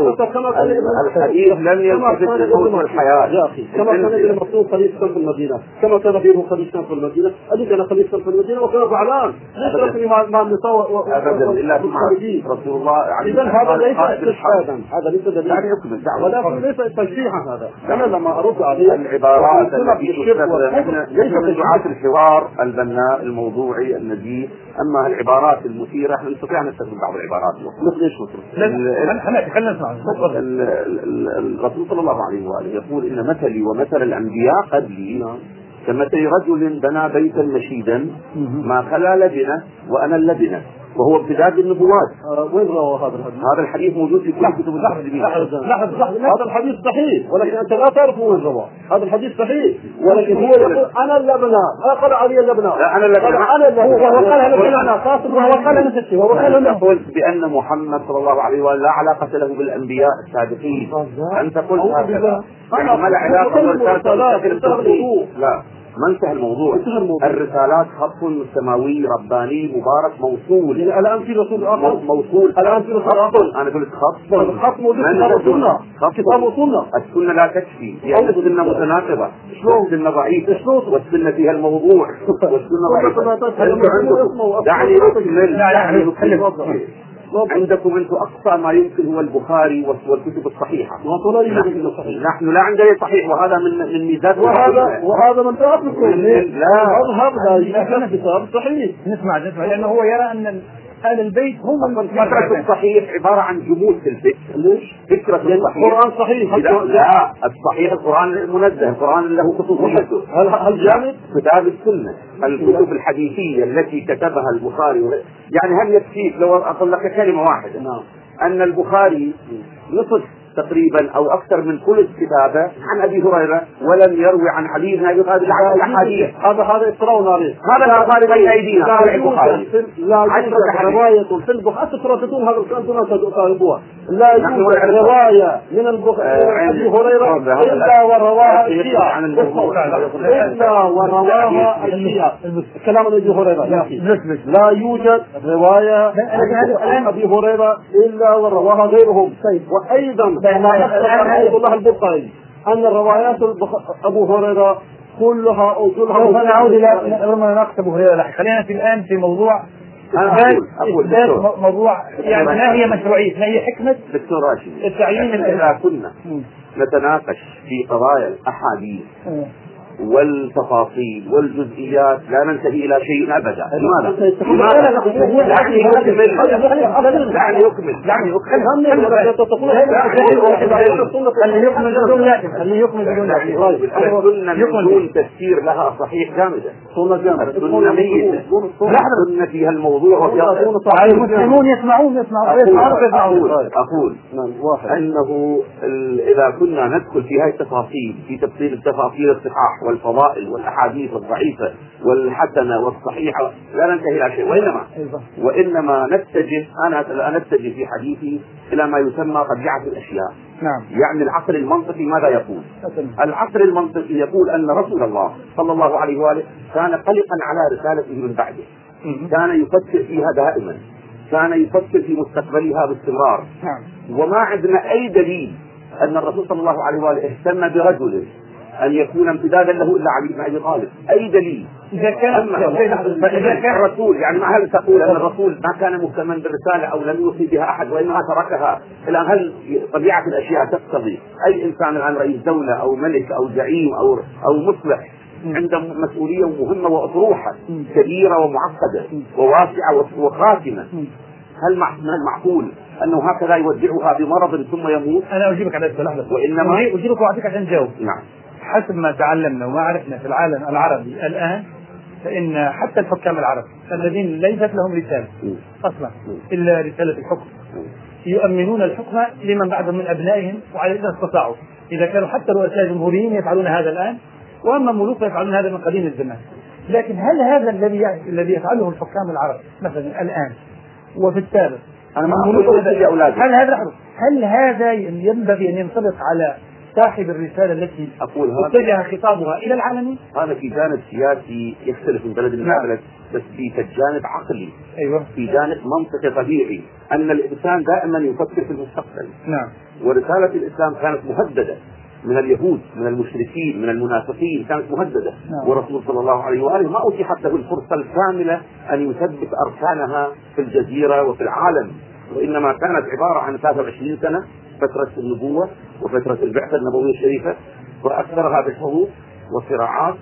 Speaker 3: الحديث لم يلتفت للموت والحياة.
Speaker 4: يا أخي كما كان ابن مسعود خليفة في المدينة، كما كان ابنه خليفة في المدينة، أدي كان خليفة في المدينة وكان زعلان. ليس رسمي مع النساء
Speaker 3: أبدا إلا في رسول الله.
Speaker 4: إذا هذا ليس استشهادا، هذا ليس دليل، ولكن ليس تشريعا. هذا أنا لما أرد عليه
Speaker 3: العبارات التي تستخدم ليس دعاة الحوار البناء الموضوعي النزيه. أما العبارات المثيرة احنا نستطيع أن نستخدم بعض العبارات.
Speaker 4: مثل ايش مثل؟
Speaker 3: خلينا نسمع. الرسول صلى الله عليه وآله يقول إن مثلي ومثل الأنبياء قبلي كمثل رجل بنى بيتا مشيدا ما خلا لبنة وأنا اللبنة، وهو ابتداء النبوات.
Speaker 4: آه وين روى هذا الحديث؟
Speaker 3: هذا الحديث موجود في كل كتب المسلمين.
Speaker 4: هذا الحديث صحيح، ولكن أنت لا تعرف وين روى. هذا الحديث صحيح، ولكن هو يقول أنا اللبنة، ما قال علي اللبنة.
Speaker 3: لا أنا اللبنة.
Speaker 4: أنا اللبنة. وهو قال لبنة قاصد، وهو قال نفسه، وهو قال
Speaker 3: أنت قلت بأن محمد صلى الله عليه وسلم لا علاقة له بالأنبياء السابقين. أنت قلت هكذا. ما له علاقة بالرسالة. لا ما انتهى الموضوع. الرسالات خط سماوي رباني مبارك موصول.
Speaker 4: الآن في رسول آخر
Speaker 3: موصول.
Speaker 4: الآن في رسول
Speaker 3: آخر. أنا قلت خط.
Speaker 4: الخط موجود في كتاب السنة. كتاب السنة.
Speaker 3: السنة لا تكفي، لأن السنة متناقضة. السنة ضعيفة والسنة فيها الموضوع والسنة ضعيفة. دعني أكمل. دعني أكمل. عندكم انتم اقصى ما يمكن هو البخاري والكتب الصحيحه. نحن لا عندنا صحيح، وهذا من من ميزات
Speaker 4: وهذا وهذا من تعرفكم.
Speaker 3: لا
Speaker 4: مذهب لا يمكن كتاب صحيح.
Speaker 2: نسمع نسمع لانه هو يرى ان أهل البيت هم
Speaker 3: فكرة الصحيح عبارة عن جمود في الفكر.
Speaker 4: ليش؟
Speaker 3: فكرة
Speaker 4: القرآن صحيح.
Speaker 3: لا الصحيح القرآن المنزه، القرآن له خصوصيته.
Speaker 4: هل هل جامد؟
Speaker 3: كتاب السنة، الكتب الحديثية التي كتبها البخاري. يعني هل يكفيك لو أقول لك كلمة واحدة؟
Speaker 4: نعم.
Speaker 3: أن البخاري نصف تقريبا او اكثر من ثلث كتابه عن ابي هريره، ولم يروي عن علي بن ابي طالب الاحاديث.
Speaker 4: هذا هذا يقرؤون عليه،
Speaker 3: هذا البخاري بين ايدينا.
Speaker 4: لا يوجد لا يوجد روايه في البخاري تترددون هذا الكلام دون تطالبوها. لا يوجد روايه من البخاري ابي هريره الا ورواها الشيعه، الا ورواها الشيعه. كلام ابي هريره يا اخي، لا يوجد روايه عن ابي هريره الا ورواها غيرهم. وايضا الله البخاري ان الروايات ابو هريره كلها او كلها.
Speaker 2: نعود الى نقص ابو هريره. خلينا في الان في موضوع إثبات موضوع يعني ما هي مشروعيه، ما هي حكمه
Speaker 3: دكتور راشد
Speaker 2: التعيين.
Speaker 3: اذا كنا نتناقش في قضايا الاحاديث والتفاصيل والجزئيات لا ننتهي الى شيء ابدا. لماذا؟ يعني يكمل يعني يكمل يعني يكمل بدون تفسير لها صحيح جامده. السنه ميته، السنه فيها الموضوع
Speaker 2: المسلمون يسمعون يسمعون
Speaker 3: اقول انه اذا كنا ندخل في هذه التفاصيل في تفصيل التفاصيل الصحاح والفضائل والأحاديث الضعيفة والحسنة والصحيحة لا ننتهي إلى شيء، وإنما وإنما نتجه أنا نتجه في حديثي إلى ما يسمى طبيعة الأشياء.
Speaker 2: نعم.
Speaker 3: يعني العقل المنطقي ماذا يقول؟ العقل المنطقي يقول أن رسول الله صلى الله عليه وآله كان قلقا على رسالته من بعده، كان يفكر فيها دائما، كان يفكر في مستقبلها باستمرار. وما عندنا أي دليل أن الرسول صلى الله عليه وآله اهتم برجل أن يكون امتدادا له إلا علي بن أبي طالب. أي دليل؟
Speaker 2: إذا كان
Speaker 3: فإذا كان الرسول يعني ما هل تقول أن الرسول ما كان مهتما بالرسالة أو لم يوصي بها أحد وإنما تركها؟ الآن هل طبيعة الأشياء تقتضي أي إنسان الآن رئيس دولة أو ملك أو زعيم أو أو مصلح عنده مسؤولية ومهمة وأطروحة كبيرة ومعقدة وواسعة وخاتمة، هل معقول أنه هكذا يودعها بمرض ثم يموت؟
Speaker 2: أنا أجيبك على السؤال،
Speaker 3: وإنما
Speaker 2: أجيبك وأعطيك عشان تجاوب.
Speaker 3: نعم.
Speaker 2: حسب ما تعلمنا وما عرفنا في العالم العربي الآن، فإن حتى الحكام العرب الذين ليست لهم رسالة أصلا إلا رسالة الحكم يؤمنون الحكم لمن بعدهم من أبنائهم وعلى إذا استطاعوا. إذا كانوا حتى رؤساء جمهوريين يفعلون هذا الآن، وأما ملوك يفعلون هذا من قديم الزمان. لكن هل هذا الذي الذي يفعله الحكام العرب مثلا الآن وفي السابق
Speaker 3: أنا هل
Speaker 2: هذا هل هذا ينبغي أن ينطبق على صاحب الرسالة التي اتجه خطابها إلى العالمين؟
Speaker 3: هذا في جانب سياسي يختلف من بلد إلى بلد، بس في جانب عقلي.
Speaker 2: أيوة.
Speaker 3: في جانب منطقي طبيعي أن الإنسان دائما يفكر في المستقبل.
Speaker 2: نعم.
Speaker 3: ورسالة الإسلام كانت مهددة من اليهود، من المشركين، من المنافقين، كانت مهددة.
Speaker 2: نعم.
Speaker 3: ورسول صلى الله عليه وآله ما أتيحت له الفرصة الكاملة أن يثبت أركانها في الجزيرة وفي العالم، وإنما كانت عبارة عن ثلاثة وعشرين سنة، فترة النبوة وفترة البعثة النبوية الشريفة، وأكثرها بالحروب والصراعات،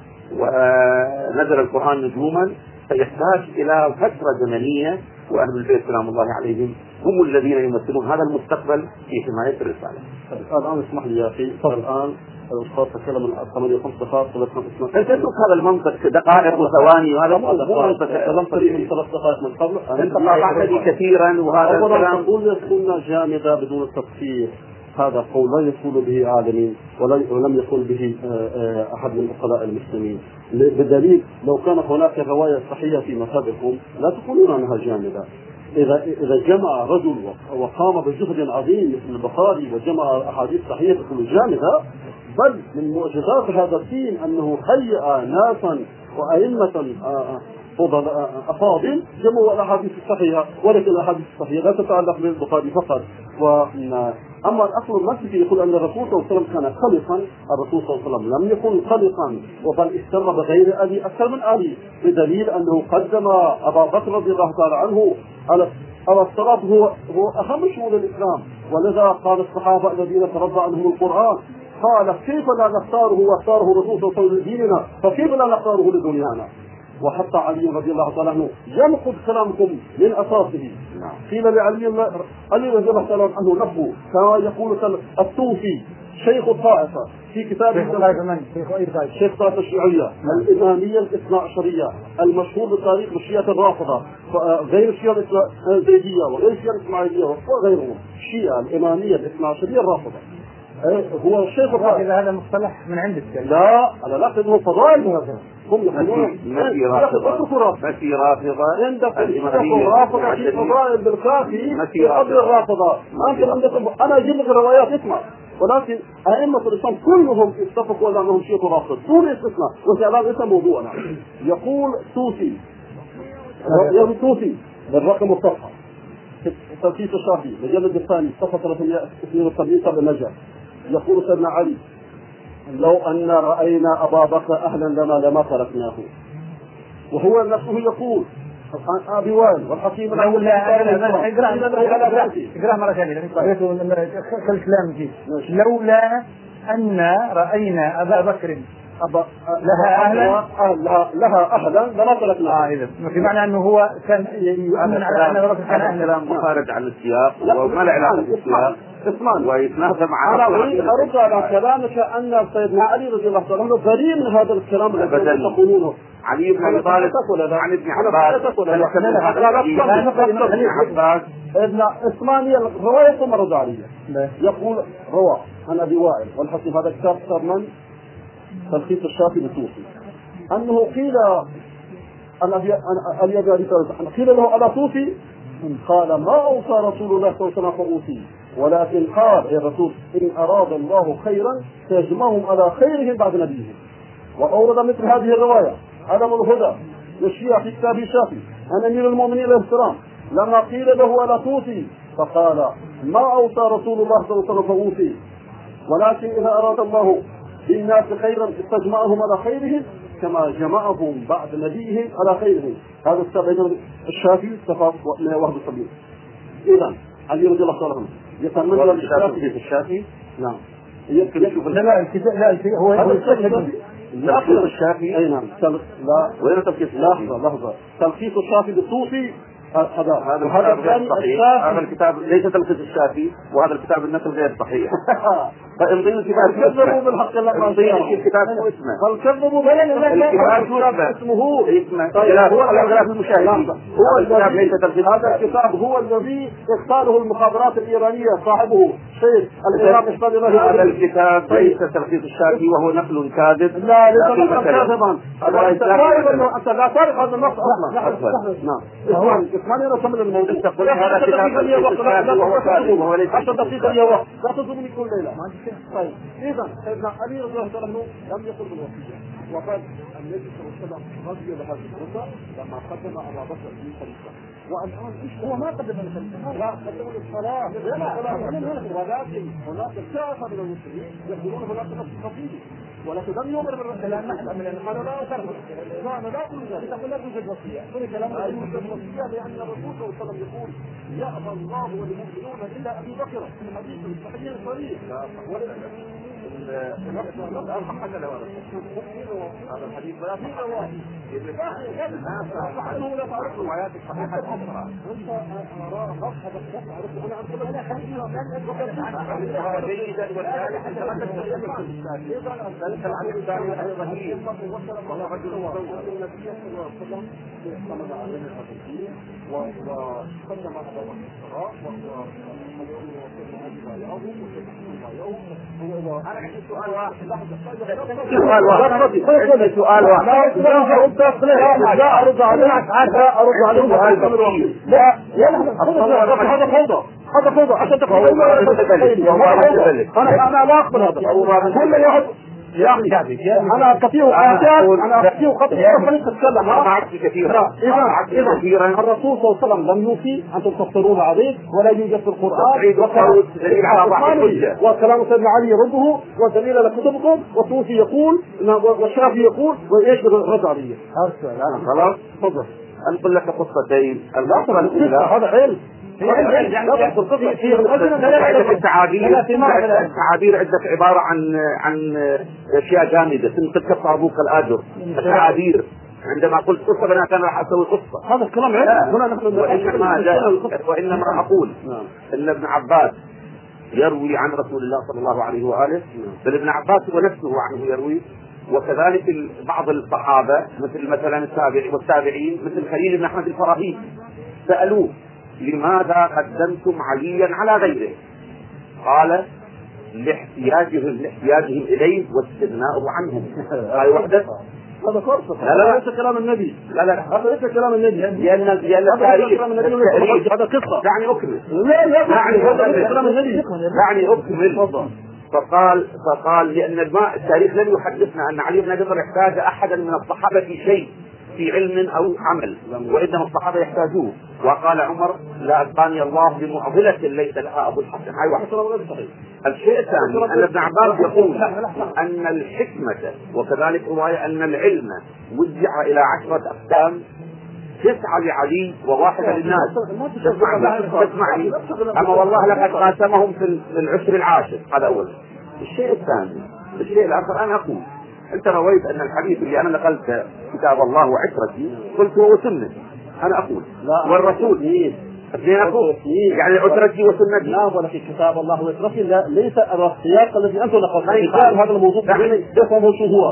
Speaker 3: ونزل القرآن نجوما، فيحتاج إلى فترة زمنية، وأهل البيت سلام الله عليهم هم الذين يمثلون هذا المستقبل في حماية الرسالة.
Speaker 4: الآن اسمح لي يا أخي، الآن الأستاذ تكلم عن ثمانية خمسة دقائق ثلاث
Speaker 3: أنت تترك هذا المنطق دقائق وثواني، وهذا مو منطق.
Speaker 4: تكلمت لي من ثلاث دقائق من قبل،
Speaker 3: أنت قاطعتني كثيرا، وهذا الكلام
Speaker 4: تقول السنة جامدة بدون التفسير. هذا قول لا يقول به عالمين ولم يقول به أحد من عقلاء المسلمين. بالدليل لو كانت هناك رواية صحيحة في مذهبكم لا تقولون أنها جامدة. إذا إذا جمع رجل وقام بجهد عظيم مثل البخاري وجمع أحاديث صحيحة تكون جامدة، بل من معجزات هذا الدين أنه هيئ ناسا وأئمة أفاضل جمعوا الأحاديث الصحيحة، ولكن الأحاديث الصحيحة لا تتعلق بالبخاري فقط. أما الأصل المسلمي يقول أن الرسول صلى الله عليه وسلم كان قلقا، الرسول صلى الله عليه وسلم لم يكن قلقا، وبل اهتم بغير أبي أكثر من أبي، بدليل أنه قدم أبا بكر رضي الله تعالى عنه على على الصلاة، هو هو أهم شؤون الإسلام. ولذا قال الصحابة الذين تربى عنهم القرآن قال كيف لا نختاره واختاره الرسول صلى الله عليه وسلم لديننا، فكيف لا نختاره لدنيانا. وحتى علي رضي الله تعالى عنه ينقض كلامكم من أساسه. قيل لعلي علي رضي الله تعالى عنه نبه كما يقول الطوفي شيخ الطائفة في كتاب شيخ طائفة الشيعية الإمامية الاثنى عشرية المشهور بتاريخ الشيعة الرافضة غير الشيعة الزيدية وغير الشيعة الإسماعيلية وغيرهم. الشيعة الإمامية الاثنا عشرية الرافضة. هو الشيخ الرافض
Speaker 2: إذا هذا مصطلح من عندك.
Speaker 4: لا أنا لا أخذ هو فضائل هذا. هم
Speaker 3: يقولون ما في رافضة ما في رافضة
Speaker 4: عندكم الإمامية رافضة في فضائل بالكافي في قبل الرافضة. أنتم عندكم أنا أجيب لك الروايات اسمع. ولكن أئمة الإسلام كلهم اتفقوا على أنهم شيعة رافضة دون استثناء. وفعلا ليس موضوعنا. يقول توسي يقول توسي بالرقم الصفحة تلخيص الشافعي مجلد الثاني صفحة ثلاثمائة واثنين وسبعين قبل النجاة. يقول سيدنا علي لو أن رأينا أبا بكر أهلا لنا لما تركناه. وهو نفسه يقول أبي وائل والحكيم
Speaker 2: لولا اقرأ مرة ثانية الكلام فيه لولا أن رأينا أبا بكر
Speaker 4: أبا
Speaker 2: لها أهلا
Speaker 4: لها, لها أهلا لما تركناه.
Speaker 2: آه إذا في معنى أنه هو كان يؤمن على أن أبا بكر كان أهلا.
Speaker 3: مخارج عن السياق وما له علاقة بالسياق
Speaker 4: اسمان
Speaker 3: ويتناسب مع
Speaker 4: أنا أريد أرد على كلامك أن سيدنا علي رضي الله عنه بريء من هذا الكلام الذي تقولونه.
Speaker 3: علي بن أبي طالب عن ابن عباس
Speaker 4: ابن اسمانية رواية مرد عليه يقول روى عن أبي وائل والحكيم هذا كتاب كتاب من تلخيص الشافعي بالتوسي أنه قيل أن أبي قيل له ألا توفي قال ما أوصى رسول الله صلى الله عليه وسلم فأوصي ولكن قال يا رسول إن أراد الله خيرا سيجمعهم على خيرهم بعد نبيهم. وأورد مثل هذه الرواية عدم الهدى للشيعة في كتاب الشافعي عن أمير المؤمنين عليه السلام لما قيل له ألا توصي فقال ما أوصى رسول الله صلى الله عليه وسلم فأوصي ولكن إذا أراد الله للناس خيرا استجمعهم على خيرهم كما جمعهم بعد نبيهم على خيرهم. هذا السبب الشافعي صفحة مئة وواحد وسبعين. إذا علي رضي الله عنه يتمنى الشافعي في الشافعي نعم يمكن يشوف
Speaker 2: لا لا لا هو
Speaker 4: هذا الشافعي تلخيص الشافعي اي نعم لا وين تلخيص لحظه لحظه تلخيص الشافعي بالصوفي هذا
Speaker 3: هذا الكتاب صحيح. هذا الكتاب ليس تلخيص الشافعي وهذا الكتاب النسل غير صحيح. فإن ضمن الكتاب
Speaker 4: كذبوا بالحق لما
Speaker 3: الكتاب مو اسمه
Speaker 4: بل كذبوا بالكتاب اسمه
Speaker 3: اسمه هو الأغلاف المشاهدين
Speaker 4: هو الكتاب ليس تلخيص. هذا الكتاب هو الذي اختاره المخابرات الإيرانية صاحبه شيخ العراق اشتغل له.
Speaker 3: هذا الكتاب ليس تلخيص الشافعي وهو نقل كاذب.
Speaker 4: لا ليس نقل كاذبا. أنت لا تعرف هذا النص أصلا. نعم هو اسمعني أنا أكمل الموضوع.
Speaker 3: تقول هذا كتاب وهو كاذب وهو ليس
Speaker 4: عشر دقيقة يا وقت لا تظلمني كل ليلة. طيب إذا سيدنا علي رضي الله عنه لم يقل بالوصية وقال النبي صلى الله عليه وسلم رضي بهذه الرتبة لما قدم أبا بكر في خليفة والآن هو ما قدم الخليفة لا قدم الصلاة ولكن هناك كافة من المسلمين يقولون هناك نص خفيف ولكن لم يؤمر بالرسول لا نحن من أنا لا أفرق لا أنا لا أقول ذلك أقول لا توجد وصية كل كلام لا يوجد وصية لأن الرسول صلى الله عليه وسلم يقول يأبى الله والمؤمنون إلا أبي بكر في الحديث الصحيح الصريح هذا الحديث لا يفهم عنه لا تعرف الروايات الصحيحة الأخرى أنت أرى مذهب الشافعي أنا أنت أنا حديث هذا جيدا والثالث أيضا ذلك العلم الداعي أيضا هي وهو رجل مدور النبي صلى الله عليه وسلم صلى عليه وسلم وقدم أبا بكر الصلاة وهو أنا عندي سؤال واحد سؤال واحد سؤال واحد لا أرد عليك لا أرد عليك لا هذا فوضى هذا فوضى عشان تقول أنا أنا لا أقبل هذا كل واحد يا أخي أنا أستطيع أنا أستطيع خطيئة خليك تتكلم
Speaker 3: معك كثيرا
Speaker 4: إذا إذا الرسول صلى الله عليه وسلم لم يوصي أنتم تفسرون عليه ولا يوجد في القرآن وكلام سيدنا علي يرده والدليل على كتبكم والطوسي يقول والشافعي يقول وإيش الرد عليه
Speaker 3: خلاص تفضل أنقل لك قصتين القصة الأولى
Speaker 4: هذا علم
Speaker 3: التعابير عندك عبارة عن عن أشياء جامدة تتكفى أبوك الآجر التعابير عندما قلت قصة أنا كان راح أسوي قصة
Speaker 4: هذا الكلام علم
Speaker 3: وإنما, وإنما أقول إن ابن عباس يروي عن رسول الله صلى الله عليه وآله بل ابن عباس هو نفسه عنه يروي وكذلك بعض الصحابة مثل مثلا التابعين والتابعين مثل خليل بن أحمد الفراهيدي سألوه لماذا قدمتم عليا على غيره؟ قال لاحتياجهم لاحتياجهم اليه واستغناؤه عنهم. هاي وحده.
Speaker 4: هذا فرصة.
Speaker 3: لا لا
Speaker 4: ليس كلام النبي.
Speaker 3: لا لا
Speaker 4: هذا ليس كلام النبي.
Speaker 3: لأن لأن التاريخ
Speaker 4: هذا قصة.
Speaker 3: يعني أكمل.
Speaker 4: لا لا
Speaker 3: يعني
Speaker 4: هذا ليس كلام النبي.
Speaker 3: يعني أكمل. فقال فقال لأن التاريخ لم يحدثنا أن علي بن أبي طالب احتاج أحدا من الصحابة في شيء في علم أو عمل، وإنما الصحابة يحتاجوه. وقال عمر لا أبقاني الله بمعضلة ليس لها أبو الحسن. هاي واحد. الشيء الثاني أن ابن عباس يقول أن الحكمة وكذلك رواية أن العلم وزع إلى عشرة أقسام، تسعة لعلي وواحدة للناس. تسمعني أما والله لقد قاسمهم في العشر العاشر. هذا أول. الشيء الثاني الشيء الآخر أنا أقول أنت رويت أن الحديث اللي أنا نقلت كتاب الله وعترتي قلت هو سنة. أنا أقول والرسول اثنين أقول يعني عترتي وسنتي.
Speaker 4: لا ولكن كتاب الله وعترتي ليس السياق الذي أنت نقلته. هذا الموضوع يفهمه شو هو.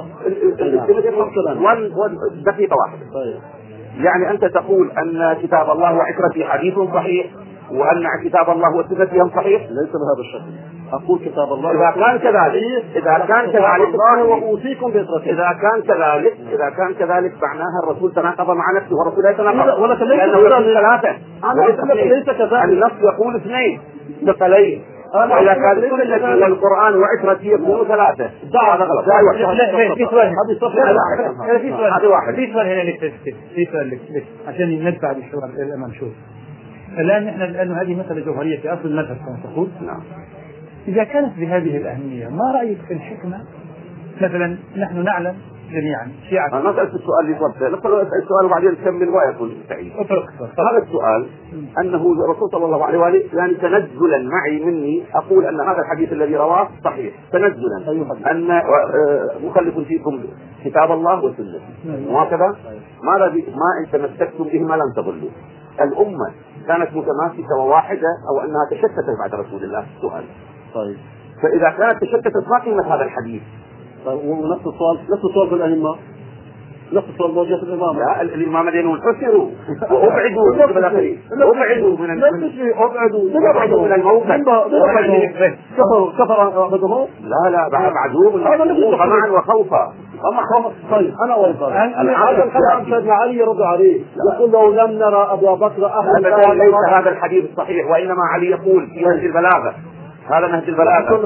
Speaker 3: دقيقة واحدة. يعني أنت تقول أن كتاب الله وعترتي حديث صحيح وأن كتاب الله وسنتهم صحيح؟
Speaker 4: ليس بهذا الشكل. أقول كتاب الله
Speaker 3: إذا كان كذلك إذا كان كذلك
Speaker 4: وأوصيكم بإطرته.
Speaker 3: إذا كان كذلك إذا كان كذلك معناها الرسول تناقض مع نفسه والرسول لا يتناقض
Speaker 4: ولكن
Speaker 3: لأنه يقول ثلاثة.
Speaker 4: ليس كذلك.
Speaker 3: النص يقول اثنين ثقلين. وإذا كان سنة والقرآن وعترتي يكونوا ثلاثة. هذا غلط.
Speaker 2: لا في سؤال
Speaker 3: في
Speaker 2: سؤال
Speaker 3: هذا واحد.
Speaker 2: في سؤال هنا لك في سؤال لك عشان ندفع بالحوار الأمام. شوف الآن نحن لأن هذه مسألة جوهرية في أصل المذهب كما تقول.
Speaker 3: نعم.
Speaker 2: إذا كانت بهذه الأهمية ما رأيك في الحكمة؟ مثلا نحن نعلم جميعا شيعة.
Speaker 3: أنا أسأل السؤال اللي قبله نقول أسأل السؤال وبعدين نكمل ويكون سعيد. هذا السؤال أنه الرسول صلى الله عليه وآله يعني تنزلا معي مني أقول أن هذا الحديث الذي رواه صحيح تنزلا أن مخلف فيكم كتاب الله وسنته وهكذا. ماذا ما إن تمسكتم به ما لم تضلوا. الأمة كانت متماسكة وواحدة أو أنها تشتتت بعد رسول الله؟ السؤال.
Speaker 4: طيب
Speaker 3: فإذا كانت تشتتت ما قيمة هذا الحديث؟
Speaker 4: طيب ونفس السؤال نفس السؤال في الأئمة نفس السؤال موجود في الإمام.
Speaker 3: لا الإمام دينهم حسروا وأبعدوا بالآخرين أبعدوا من
Speaker 4: أبعدوا
Speaker 3: أبعدوا من الموقع
Speaker 4: كفر كفر أبدهم.
Speaker 3: لا لا بعدوا من طمعا وخوفا.
Speaker 4: طيب أنا أوضح هذا الكلام سيدنا علي رضي عليه يقول لو لم نرى أبا بكر أهلا.
Speaker 3: ليس هذا الحديث الصحيح وإنما علي يقول في نهج البلاغة. هذا نهج البلاغة.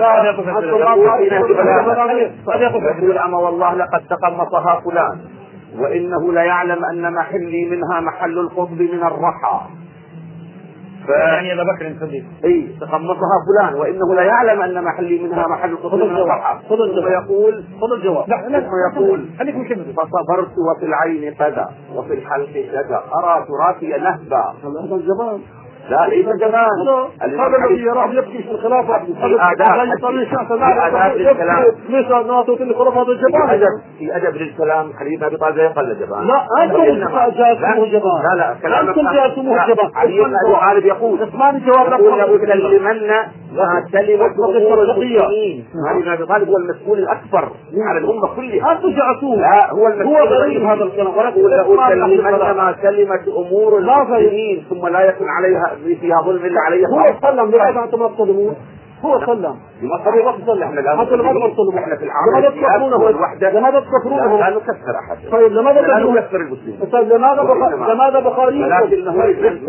Speaker 3: يقول أما والله لقد تقمصها فلان وإنه لا يعلم أن محلي منها محل القطب من الرحى.
Speaker 2: يعني أبا بكر الصديق
Speaker 3: اي تقمصها فلان وانه لا يعلم ان محلي منها محل القطب من الرحى. ثم يقول
Speaker 4: خذ الجواب.
Speaker 3: ثم يقول فصبرت وفي العين كذا وفي الحلق كذا ارى تراثي نهبا.
Speaker 4: هذا الجمال.
Speaker 3: لا ليس جمال.
Speaker 4: هذا الذي راح يبكي في الخلافة
Speaker 3: في آداب للكلام.
Speaker 4: ليس ناطق الخرافة هذا الجمال.
Speaker 3: في أدب للكلام علي بن أبي طالب يقل جبان.
Speaker 4: لا أنتم جالسوه جبان.
Speaker 3: لا لا كلام
Speaker 4: أنتم جالسوه جبان.
Speaker 3: علي بن أبي طالب يقول
Speaker 4: اسمعني جواب
Speaker 3: يقول لأسلمن ما سلمت وقصر المسلمين. علي بن أبي طالب هو المسؤول الأكبر على الأمة كلها.
Speaker 4: أنتم جالسوه.
Speaker 3: لا هو المسؤول.
Speaker 4: هو غريب هذا الكلام.
Speaker 3: ولأسلمن ما سلمت أمور المسلمين ثم لا يكون عليها فيها ظلم إلا عليها.
Speaker 4: هو سلم لماذا أنتم لا تظلمون؟ هو سلم
Speaker 3: أبي بكر صلى
Speaker 4: حتى لماذا تظلمون؟
Speaker 3: إحنا في العالم
Speaker 4: تكفرونه الوحدة. لماذا تكفرونه؟
Speaker 3: لا نكفر أحد.
Speaker 4: طيب لماذا
Speaker 3: نكفر المسلمين؟
Speaker 4: طيب لماذا بخ... لماذا بخاري؟
Speaker 3: ولكنه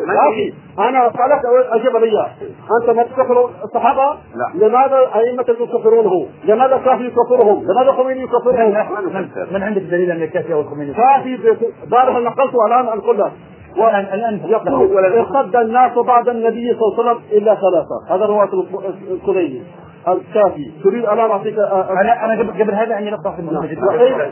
Speaker 4: أنا سألت أجب لي أنت ما تكفر الصحابة؟
Speaker 3: لا.
Speaker 4: لماذا أئمة يكفرونه؟ لماذا كافي يكفرهم؟ لماذا خميني يكفرهم؟
Speaker 2: من عندك دليل أن كافي أو خميني؟
Speaker 4: كافي بارها نقلته الآن الكل. والآن يقول ارتد الناس بعد النبي صلى الله عليه وسلم إلا ثلاثة. هذا رواية الكليني الكافي. تريد أن أعطيك
Speaker 2: أنا أنا قبل هذا عندي نقطة في المهمة جدا.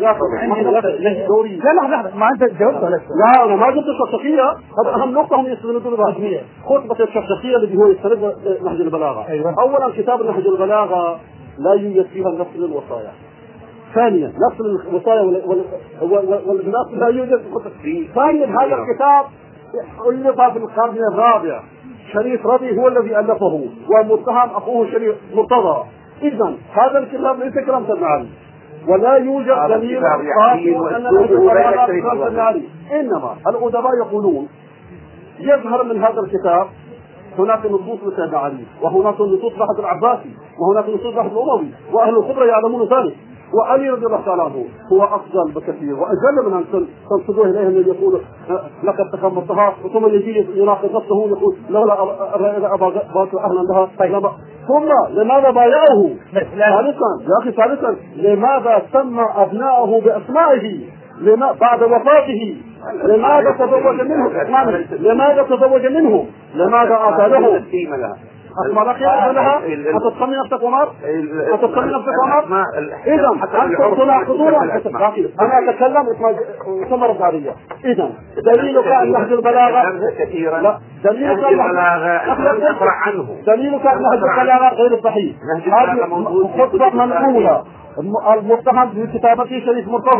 Speaker 4: عندي دوري.
Speaker 2: لا لحظة لحظة ما أنت جاوبت ولا؟
Speaker 4: لا أنا ما جبت الشخصية. هذا أهم نقطة هم يستندون لها. خطبة الشخصية الذي هو يستند نهج البلاغة. أولا كتاب نهج البلاغة لا يوجد فيها نفس الوصايا. ثانيا نفس الوصايا والناس لا يوجد في. ثانيا هذا الكتاب ألف في القرن الرابع. شريف رضي هو الذي ألفه ومتهم أخوه شريف مرتضى. إذن هذا الكتاب ليس كلام سيدنا علي ولا يوجد دليل قاطع أن الكتاب علي. إنما الأدباء يقولون يظهر من هذا الكتاب هناك نصوص لسيدنا علي، وهناك نصوص لحد العباسي، وهناك نصوص لحد الأموي، وأهل الخبرة يعلمون ذلك. وعلي رضي الله تعالى عنه هو أفضل بكثير وأجل من أن تنسبوه إليه من يقول لقد تخمرتها، ثم يجي يناقض نفسه يقول لولا أبا باكر أهلا لها. ثم لماذا بايعه؟ ثالثا يا أخي ثالثا لماذا سمى أبنائه بأسمائه لما بعد وفاته؟ لماذا تزوج منه؟ لماذا تزوج منه؟ لماذا أعطى له؟ أسمع لك يا لها أتتسمي نفسك عمر؟ أتتسمي نفسك عمر؟ إذا أنتم تناقضون أنفسكم. أنا أتكلم ثم رد علي. إذا دليلك أن نهج البلاغة لا دليلك أن نقرأ عنه دليلك أن نهج البلاغة غير صحيح. هذه خطبة منقولة المتهم بكتابة شريف مرتضى.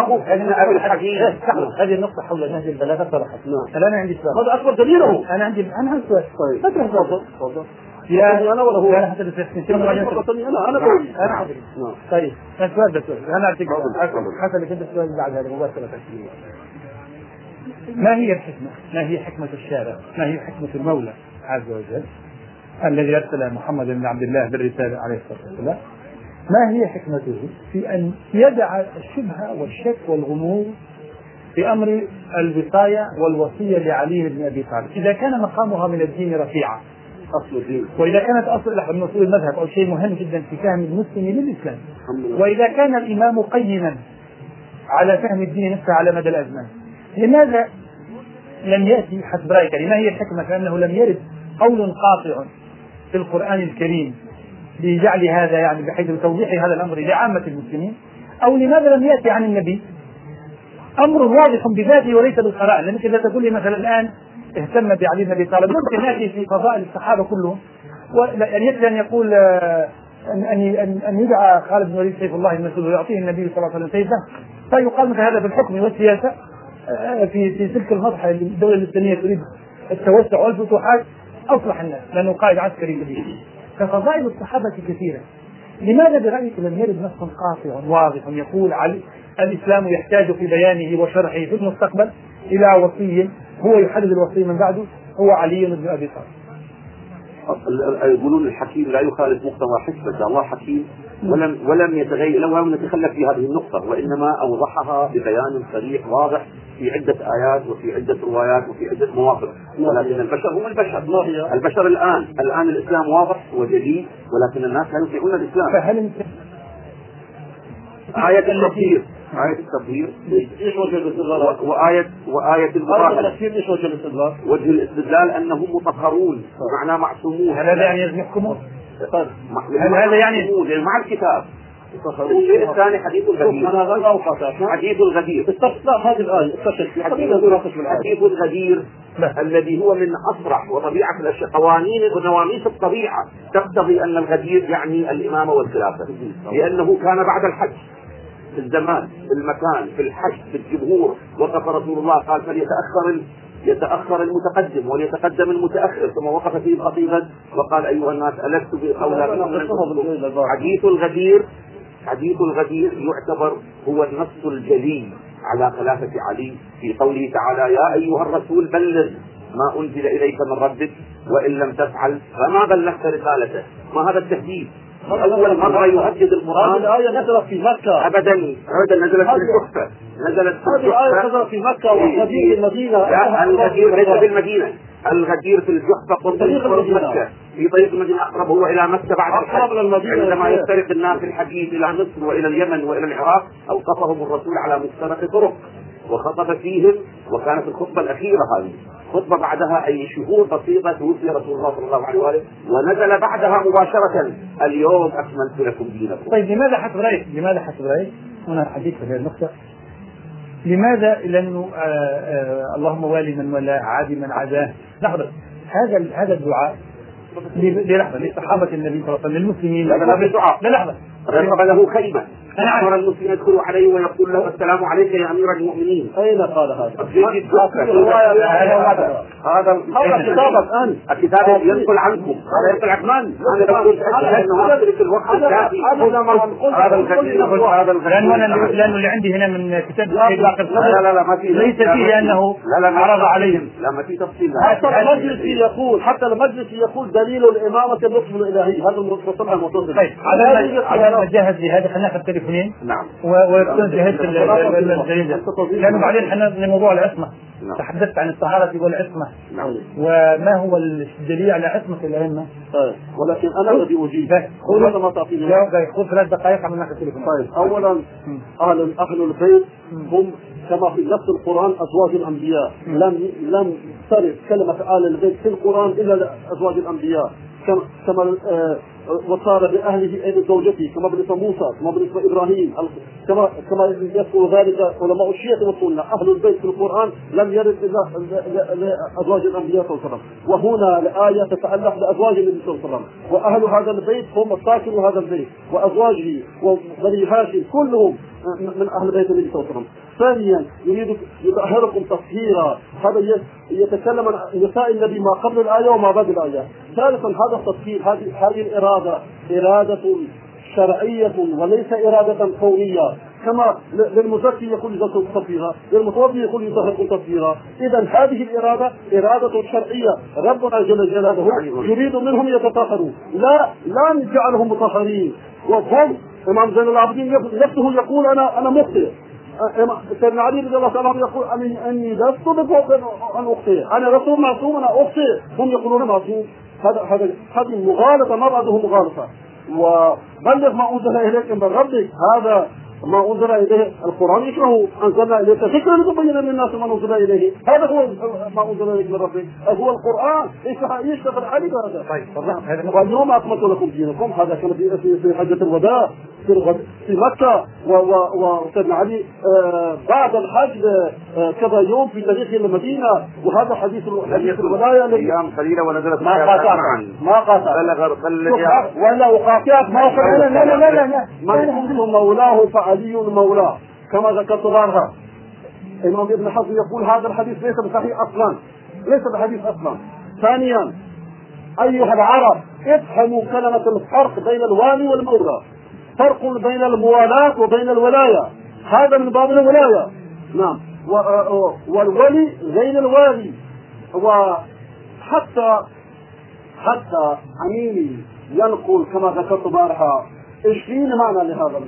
Speaker 4: هذه النقطة حول نهج البلاغة صراحة. الآن عندي سؤال. هذا أكبر دليله. أنا عندي أنا عندي سؤال. طيب. تفضل. تفضل. يا أنا ولا هو؟ أنا حتى بس أنا أنا أنا بقول. أنا حاضر. طيب. السؤال ده سؤال. أنا أعطيك حتى لك أنت السؤال بعد هذا مباشرة. ما هي الحكمة؟ ما هي حكمة الشارع؟ ما هي حكمة المولى عز وجل الذي أرسل محمد بن عبد الله بالرسالة عليه الصلاة والسلام؟ ما هي حكمته في أن يدع الشبهة والشك والغموض في أمر الوصاية والوصية لعلي بن أبي طالب إذا كان مقامها من الدين رفيعة أصل الدين، وإذا كانت أصل من أصول المذهب أو شيء مهم جدا في فهم المسلم للإسلام، وإذا كان الإمام قيما على فهم الدين نفسه على مدى الأزمان، لماذا لم يأتي حسب رأيك؟ ما هي الحكمة؟ فإنه لم يرد قول قاطع في القرآن الكريم لجعل هذا يعني بحيث توضيح هذا الأمر لعامة المسلمين، أو لماذا لم يأتي عن النبي أمر واضح بذاته وليس بالقراءة؟ لأنك إذا تقول لي مثلا الآن اهتم بعلي بن أبي طالب ممكن نأتي في فضائل الصحابة كلهم، وأن يكفي أن يقول أن أن أن يدعى خالد بن الوليد سيف الله المسلول ويعطيه النبي صلى الله عليه وسلم سيفه، فيقال مثل هذا بالحكم والسياسة في في سلك المصلحة الدولة الإسلامية تريد التوسع والفتوحات أصلح الناس لأنه قائد عسكري كبير. ففضائل الصحابة كثيرة، لماذا برأيك لم يرد نص قاطع واضح يقول علي الإسلام يحتاج في بيانه وشرحه في المستقبل إلى وصي هو يحدد الوصي من بعده هو علي بن أبي طالب؟
Speaker 3: يقولون الحكيم لا يخالف مقتضى حكمة الله حكيم ولم ولم يتغير ولم يتخلف في هذه النقطة، وإنما أوضحها ببيان صريح واضح في عدة آيات وفي عدة روايات وفي عدة مواقف. ولكن البشر هم البشر البشر الآن الآن الإسلام واضح وجلي، ولكن الناس لا يطيعون الإسلام.
Speaker 2: فهل
Speaker 3: آية التطهير آية التطهير
Speaker 4: ايش وجه الاستدلال؟
Speaker 3: وآية وآية المراحل
Speaker 4: ايش وجه الاستدلال؟
Speaker 3: وجه الاستدلال أنهم مطهرون معناه معصومون.
Speaker 2: هل هذا يعني يحكمون؟
Speaker 3: هل هذا يعني مع الكتاب؟ الشيء الثاني حديث الغدير.
Speaker 4: أنا غير أوقات
Speaker 3: حديث الغدير.
Speaker 4: لا هذه الآية
Speaker 3: حديث الغدير الذي هو من أصرح وطبيعة الأشياء قوانين ونواميس الطبيعة تقتضي أن الغدير يعني الإمامة والخلافة، لأنه كان بعد الحج في الزمان في المكان في الحج في الجمهور وقف رسول الله قال فليتأخر يتأخر المتقدم وليتقدم المتأخر، ثم وقف فيه خطيبا وقال أيها الناس ألست بأولى بكم. حديث الغدير حديث الغدير يعتبر هو النص الجلي على خلافة علي في قوله تعالى يا أيها الرسول بلغ ما أنزل إليك من ربك وإن لم تفعل فما بلغت رسالته. ما هذا التهديد؟ أول مرة يهدد القرآن.
Speaker 4: هذه الآية نزلت في مكة
Speaker 3: أبدا أبدا نزلت في الكفة نزلت
Speaker 4: هذه الآية نزلت في مكة والغدير في المدينة.
Speaker 3: لا الغدير ليس في المدينة، الغدير في الجحفة قرب مكة في طريق المدينة أقرب هو إلى مكة بعد الحج. عندما يفترق الناس الحديث إلى مصر وإلى اليمن وإلى العراق أوقفهم الرسول على مفترق طرق وخطب فيهم، وكانت الخطبة الأخيرة هذه خطبة بعدها أي شهور بسيطة توفي رسول الله صلى الله عليه وآله ونزل بعدها مباشرة اليوم أكملت لكم دينكم.
Speaker 2: طيب لماذا حسب رأيك؟ لماذا حسب رأيك؟ هنا حديث في هذه النقطة. لماذا؟ لأنه آآ آآ اللهم والي من ولا عادي من عداه. لحظة، هذا هذا الدعاء للحظة لصحابة النبي صلى الله عليه وسلم للمسلمين.
Speaker 3: لا لا دعاء
Speaker 2: لا لحظة
Speaker 3: رغب له كلمة أمر المسلمين يدخلوا عليه ويقول له السلام عليك يا أمير المؤمنين.
Speaker 4: أين قال هذا؟
Speaker 3: هذا
Speaker 4: هذا كتابك انت،
Speaker 3: الكتاب ينقل عنكم، هذا ينقل عن من؟ انا بقول انه ادرك الوقت الكافي. هذا
Speaker 2: لانه انا لانه اللي عندي هنا من كتاب
Speaker 3: لا لا لا ما في،
Speaker 2: ليس فيه انه عرض عليهم.
Speaker 3: لا ما في تفصيل.
Speaker 4: حتى المجلس يقول حتى المجلس يقول دليل الامامه النصف الالهي، هذا المتصل المتصل.
Speaker 2: طيب على على نجهز لهذا خلينا ناخذ تليفونين.
Speaker 3: نعم.
Speaker 2: ويكون جهزت الجريده لانه بعدين احنا لموضوع العصمه.
Speaker 3: نعم.
Speaker 2: تحدثت عن الطهارة والعصمة.
Speaker 3: نعم.
Speaker 2: وما هو الدليل على عصمة الأئمة؟
Speaker 4: طيب ولكن أنا الذي أجيب.
Speaker 2: هذا ما تعطيني. خذ ثلاث دقائق عم ناخذ تليفون.
Speaker 4: طيب أولا أهل أهل البيت هم كما في نفس القرآن أزواج الأنبياء، لم لم ترد كلمة آل البيت في القرآن إلا أزواج الأنبياء، كما كما آه وصار بأهله أي زوجته، كما بالنسبة موسى، كما بالنسبة إبراهيم، كما كما يذكر ذلك علماء الشيعة والسنة. أهل البيت في القرآن لم يرد إلا لأزواج الأنبياء صلى الله عليه وسلم، وهنا الآية تتعلق بأزواج النبي صلى الله عليه وسلم، وأهل هذا البيت هم ساكن هذا البيت وأزواجه وبني هاشم كلهم من أهل بيت النبي صلى الله عليه وسلم. ثانيا يريد يطهركم تطهيرا، هذا يتكلم عن نساء النبي ما قبل الآية وما بعد الآية. ثالثا هذا التطهير، هذه هذه الإرادة إرادة شرعية وليس إرادة كونية، كما للمزكي يقول يطهركم تطهيرا، للمتوضي يقول يطهركم تطهيرا. إذا هذه الإرادة إرادة شرعية، ربنا جل جلاله يريد منهم يتطهروا، لا لا نجعلهم مطهرين. وهم إمام زين العابدين نفسه يقول أنا أنا مخطئ. سيدنا علي رضي الله عنه يقول أني أني لست بفوق أن أخطئ، أنا رسول معصوم أنا أخطئ، هم يقولون معصوم. هذا هذا هذه مغالطة، ما بعده مغالطة. وبلغ ما أنزل إليك من ربك، هذا ما أنزل إليه القرآن يشرحه، أنزلنا إليك ذكرا لتبين للناس ما أنزل إليه، هذا هو ما أنزل إليك من ربك، هو القرآن يشتغل عليك هذا. طيب واليوم أكملت لكم دينكم، هذا كان في في حجة الوداع في مكة، وسيدنا علي بعد الحج كذا يوم في طريق المدينة، وهذا حديث حديث الولاية
Speaker 3: أيام قليلة ونزلت
Speaker 4: ما قاطع ما قاطع ولا وقاطعت ما قاطع. لا لا لا لا من هم مولاه فعلي مولاه كما ذكرت ظاهرها. الإمام ابن حزم يقول هذا الحديث ليس بصحيح أصلا، ليس بحديث أصلا. ثانيا أيها العرب افهموا كلمة الفرق بين الوالي والمولى، فرق بين الموالاة وبين الولاية، هذا من باب الولاية. نعم. والولي غير الوالي. وحتى حتى عميني ينقل كما ذكرت بارحة عشرين معنى لهذا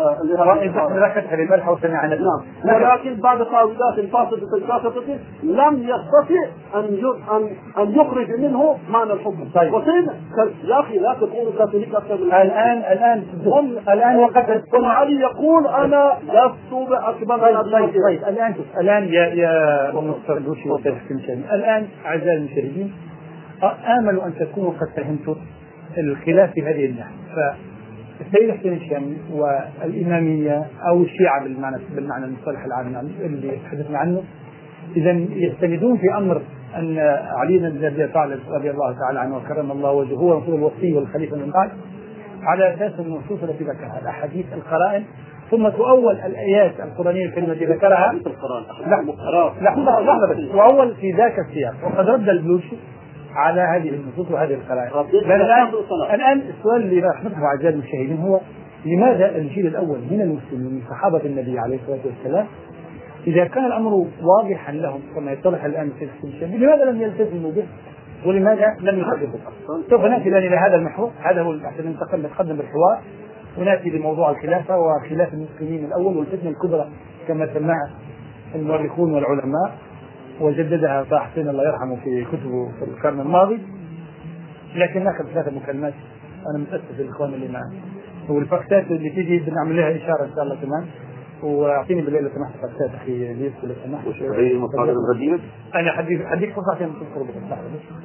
Speaker 4: نعم. ولكن بعد تعويضات فاسدة كاسدة لم يستطع أن أن أن يخرج منه معنى الحكم.
Speaker 2: طيب.
Speaker 4: وسيد يا أخي لا تكونوا كاثوليك أكثر من
Speaker 2: الآن الآن
Speaker 4: هم الآن وقد علي يقول أنا لست بأكبر من
Speaker 2: طيب طيب الآن الآن يا يا مستر دوشي الآن أعزائي المشاهدين آمل أن تكونوا قد فهمتوا الخلاف في هذه الناحية. فالسيد حسين الشامي والإمامية أو الشيعة بالمعنى بالمعنى المصطلح العام اللي تحدثنا عنه إذا يستندون في أمر أن علي بن أبي طالب رضي الله تعالى عنه وكرم الله وجهه هو رسول الوصي والخليفة من بعد على أساس النصوص التي ذكرها الأحاديث القرائن، ثم تؤول الآيات القرآنية الكريمة التي ذكرها لحظة لحظة بس وأول في ذاك السياق. وقد رد البلوشي على هذه النصوص وهذه القرائن. الآن الآن السؤال اللي راح نطرحه أعزائي المشاهدين هو لماذا الجيل الأول من المسلمين من صحابة النبي عليه الصلاة والسلام إذا كان الأمر واضحا لهم كما يتضح الآن في السنة لماذا لم يلتزموا به ولماذا لم يحدثوا؟ سوف نأتي الآن إلى هذا المحور، هذا هو عشان ننتقل نتقدم بالحوار ونأتي لموضوع الخلافة وخلاف المسلمين الأول والفتنة الكبرى كما سماها المؤرخون والعلماء وجددها طه حسين الله يرحمه في كتبه في القرن الماضي. لكن ناخذ ثلاثة مكالمات أنا متأسف الإخوان اللي معي والفاكسات اللي تيجي بنعمل لها إشارة إن شاء الله تمام. واعطيني بالله لو سمحت فاكسات أخي ليس لو سمحت.
Speaker 3: وش هي المصادر الغديرة؟
Speaker 2: أنا حديك حديك فرصة عشان تذكر بالصحة.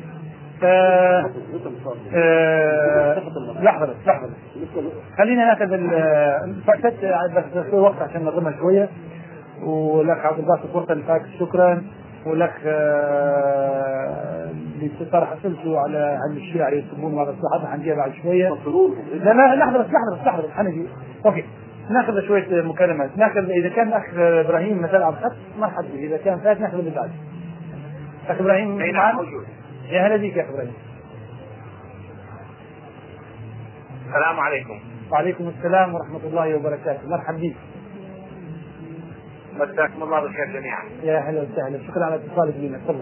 Speaker 2: لحظة بس لحظة بس خلينا ناخذ الفاكسات بس في وقت عشان نضمها شوية. ولك عبد الباسط فرصة الفاكس شكرا. ولك اللي صار حصلته على عن الشيعة يسمون هذا الصحابة حنجيها بعد شوية. لا لا لحظة بس لحظة بس لحظة بس حنجي. أوكي ناخذ شوية مكالمات. ناخذ إذا كان أخ إبراهيم مثلا على الخط مرحبا به، إذا كان فات ناخذ اللي بعد. أخ إبراهيم
Speaker 6: أين
Speaker 2: معنا؟
Speaker 6: موجود؟
Speaker 2: يا هلا بك يا أخ إبراهيم.
Speaker 6: السلام عليكم.
Speaker 2: وعليكم السلام ورحمة الله وبركاته. مرحبا بك.
Speaker 6: مساكم الله بالخير جميعا.
Speaker 2: يا هلا وسهلا، شكرا على اتصالك بنا. تفضل.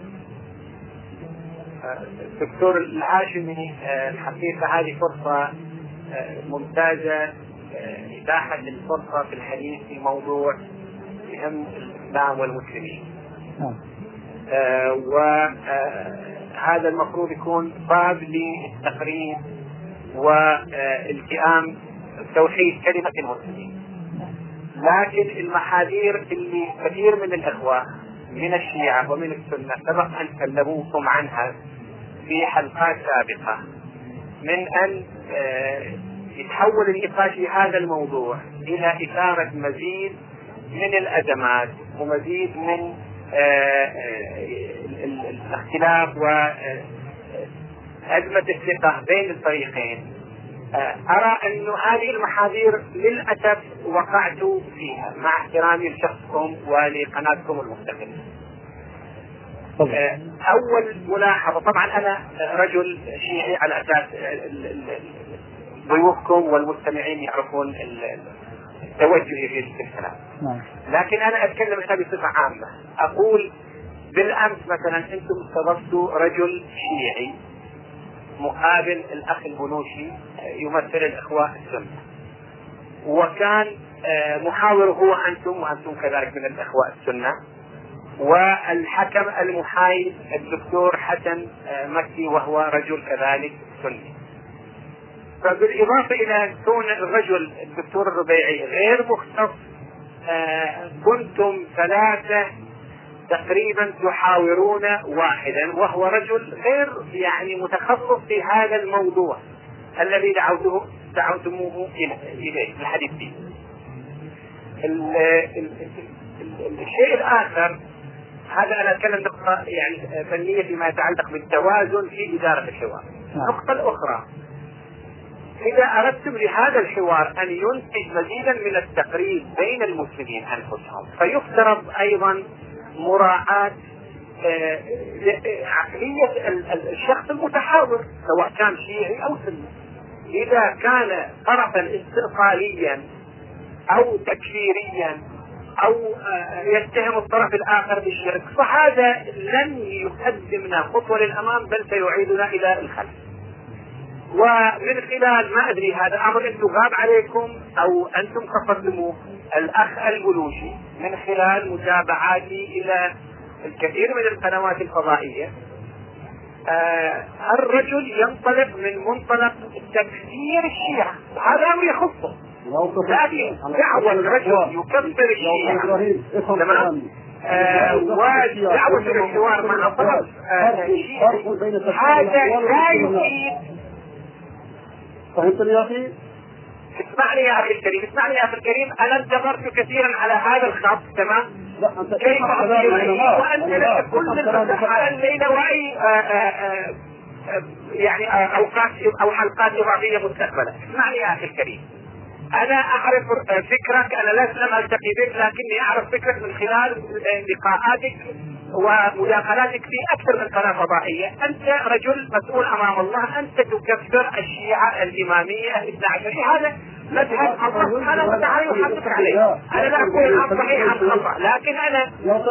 Speaker 6: دكتور الهاشمي، الحقيقة هذه فرصة ممتازة، إتاحة الفرصة في الحديث في موضوع يهم الإسلام والمسلمين. آه وهذا المفروض يكون باب للتقريب والتئام توحيد كلمة المسلمين. لكن المحاذير اللي كثير من الإخوة من الشيعة ومن السنة سبق أن كلموكم عنها في حلقات سابقة، من أن يتحول النقاش في هذا الموضوع إلى إثارة مزيد من الأزمات ومزيد من الاختلاف وأزمة الثقة بين الفريقين. أرى أن هذه المحاذير للأسف وقعت فيها مع احترامي لشخصكم ولقناتكم المستقلة. أول ملاحظة، طبعا أنا رجل شيعي على أساس ضيوفكم والمستمعين يعرفون توجهي في الكلام، لكن أنا أتكلم هنا بصفة عامة. أقول بالأمس مثلا أنتم استضفتوا رجل شيعي مقابل الأخ البنوشي يمثل الإخوة السنة، وكان محاور هو أنتم وأنتم كذلك من الإخوة السنة، والحكم المحايد الدكتور حسن مكي وهو رجل كذلك سني. فبالإضافة إلى كون الرجل الدكتور الربيعي غير مختص، كنتم ثلاثة تقريبا تحاورون واحدا وهو رجل غير يعني متخصص في هذا الموضوع الذي دعوته دعوتموه إليه الحديث فيه. الشيء الآخر، هذا أنا أتكلم نقطة يعني فنية فيما يتعلق بالتوازن في إدارة الحوار. النقطة الأخرى، إذا أردتم لهذا الحوار أن ينتج مزيدا من التقريب بين المسلمين أنفسهم، فيفترض أيضا مراعاة عقلية الشخص المتحاور سواء كان شيعي أو سني. إذا كان طرفا استئصاليا أو تكفيريا أو يتهم الطرف الآخر بالشرك، فهذا لن يقدمنا خطوة للأمام بل سيعيدنا إلى الخلف. ومن خلال ما أدري هذا أمر أنتم غاب عليكم أو أنتم قصدتموه الأخ البلوشي من خلال متابعاتي إلى الكثير من القنوات الفضائية، آه الرجل ينطلق من منطلق تكفير الشيعة، هذا أمر يخصه، لكن دعوة الرجل يكفر الشيعة تمام، آه ودعوة الحوار مع طرف آه شيعي، هذا لا يفيد.
Speaker 4: فهمتني يا أخي؟
Speaker 6: اسمعني يا أخي الكريم، اسمعني يا أخي الكريم، أنا انتظرت كثيرا على هذا الخط تمام.
Speaker 4: لا أنت
Speaker 6: كيف وأنت لك كل الفتح على الليلة وأي يعني أوقات أو حلقات إضافية مستقبلا. اسمعني يا أخي الكريم، أنا أعرف فكرك، أنا لم ألتقي بك لكني أعرف فكرك من خلال لقاءاتك ومداخلاتك في أكثر من قناة فضائية. أنت رجل مسؤول أمام الله، أنت تكفر الشيعة الإمامية الاثنى عشرية، هذا مذهب الله أنا وتعالى يحقق عليه. أنا لا أقول عن صحيح عن خطأ، لكن أنا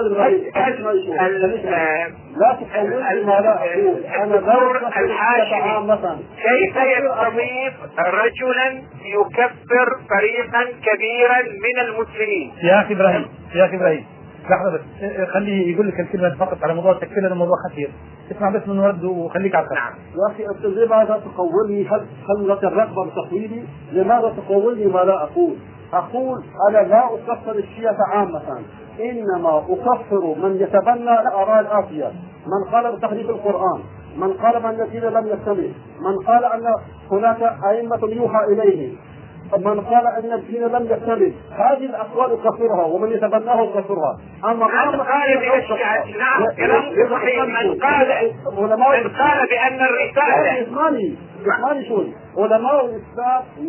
Speaker 4: لا تحولني ما لا أقول. أنا
Speaker 6: دور الحاشمي كيف يستضيف رجلا يكفر فريقا كبيرا من المسلمين؟
Speaker 2: يا أخي إبراهيم يا أخي إبراهيم لحظة بس، خليه يقول لك الكلمة فقط على موضوع التكفير، هذا موضوع خطير، اسمع بس من ورد وخليك على الخط.
Speaker 6: نعم.
Speaker 4: يا أخي أنت لماذا تقولني خلة الرغبة بتقويلي؟ لماذا تقولني ما لا أقول؟ أقول أنا لا أكفر الشيعة عامة، إنما أكفر من يتبنى الآراء الآتية، من قال بتحريف القرآن، من قال من الذين لم يكتمل، من قال أن هناك أئمة يوحى إليه، من قال أن الدين لم يكتمل. هذه الأقوال يكفرها ومن يتبناه يكفرها. أما
Speaker 6: من قال نعم كلام صحيح، من قال من قال بأن الرسالة
Speaker 4: اسمعني اسمعني شوي، علماء الإسلام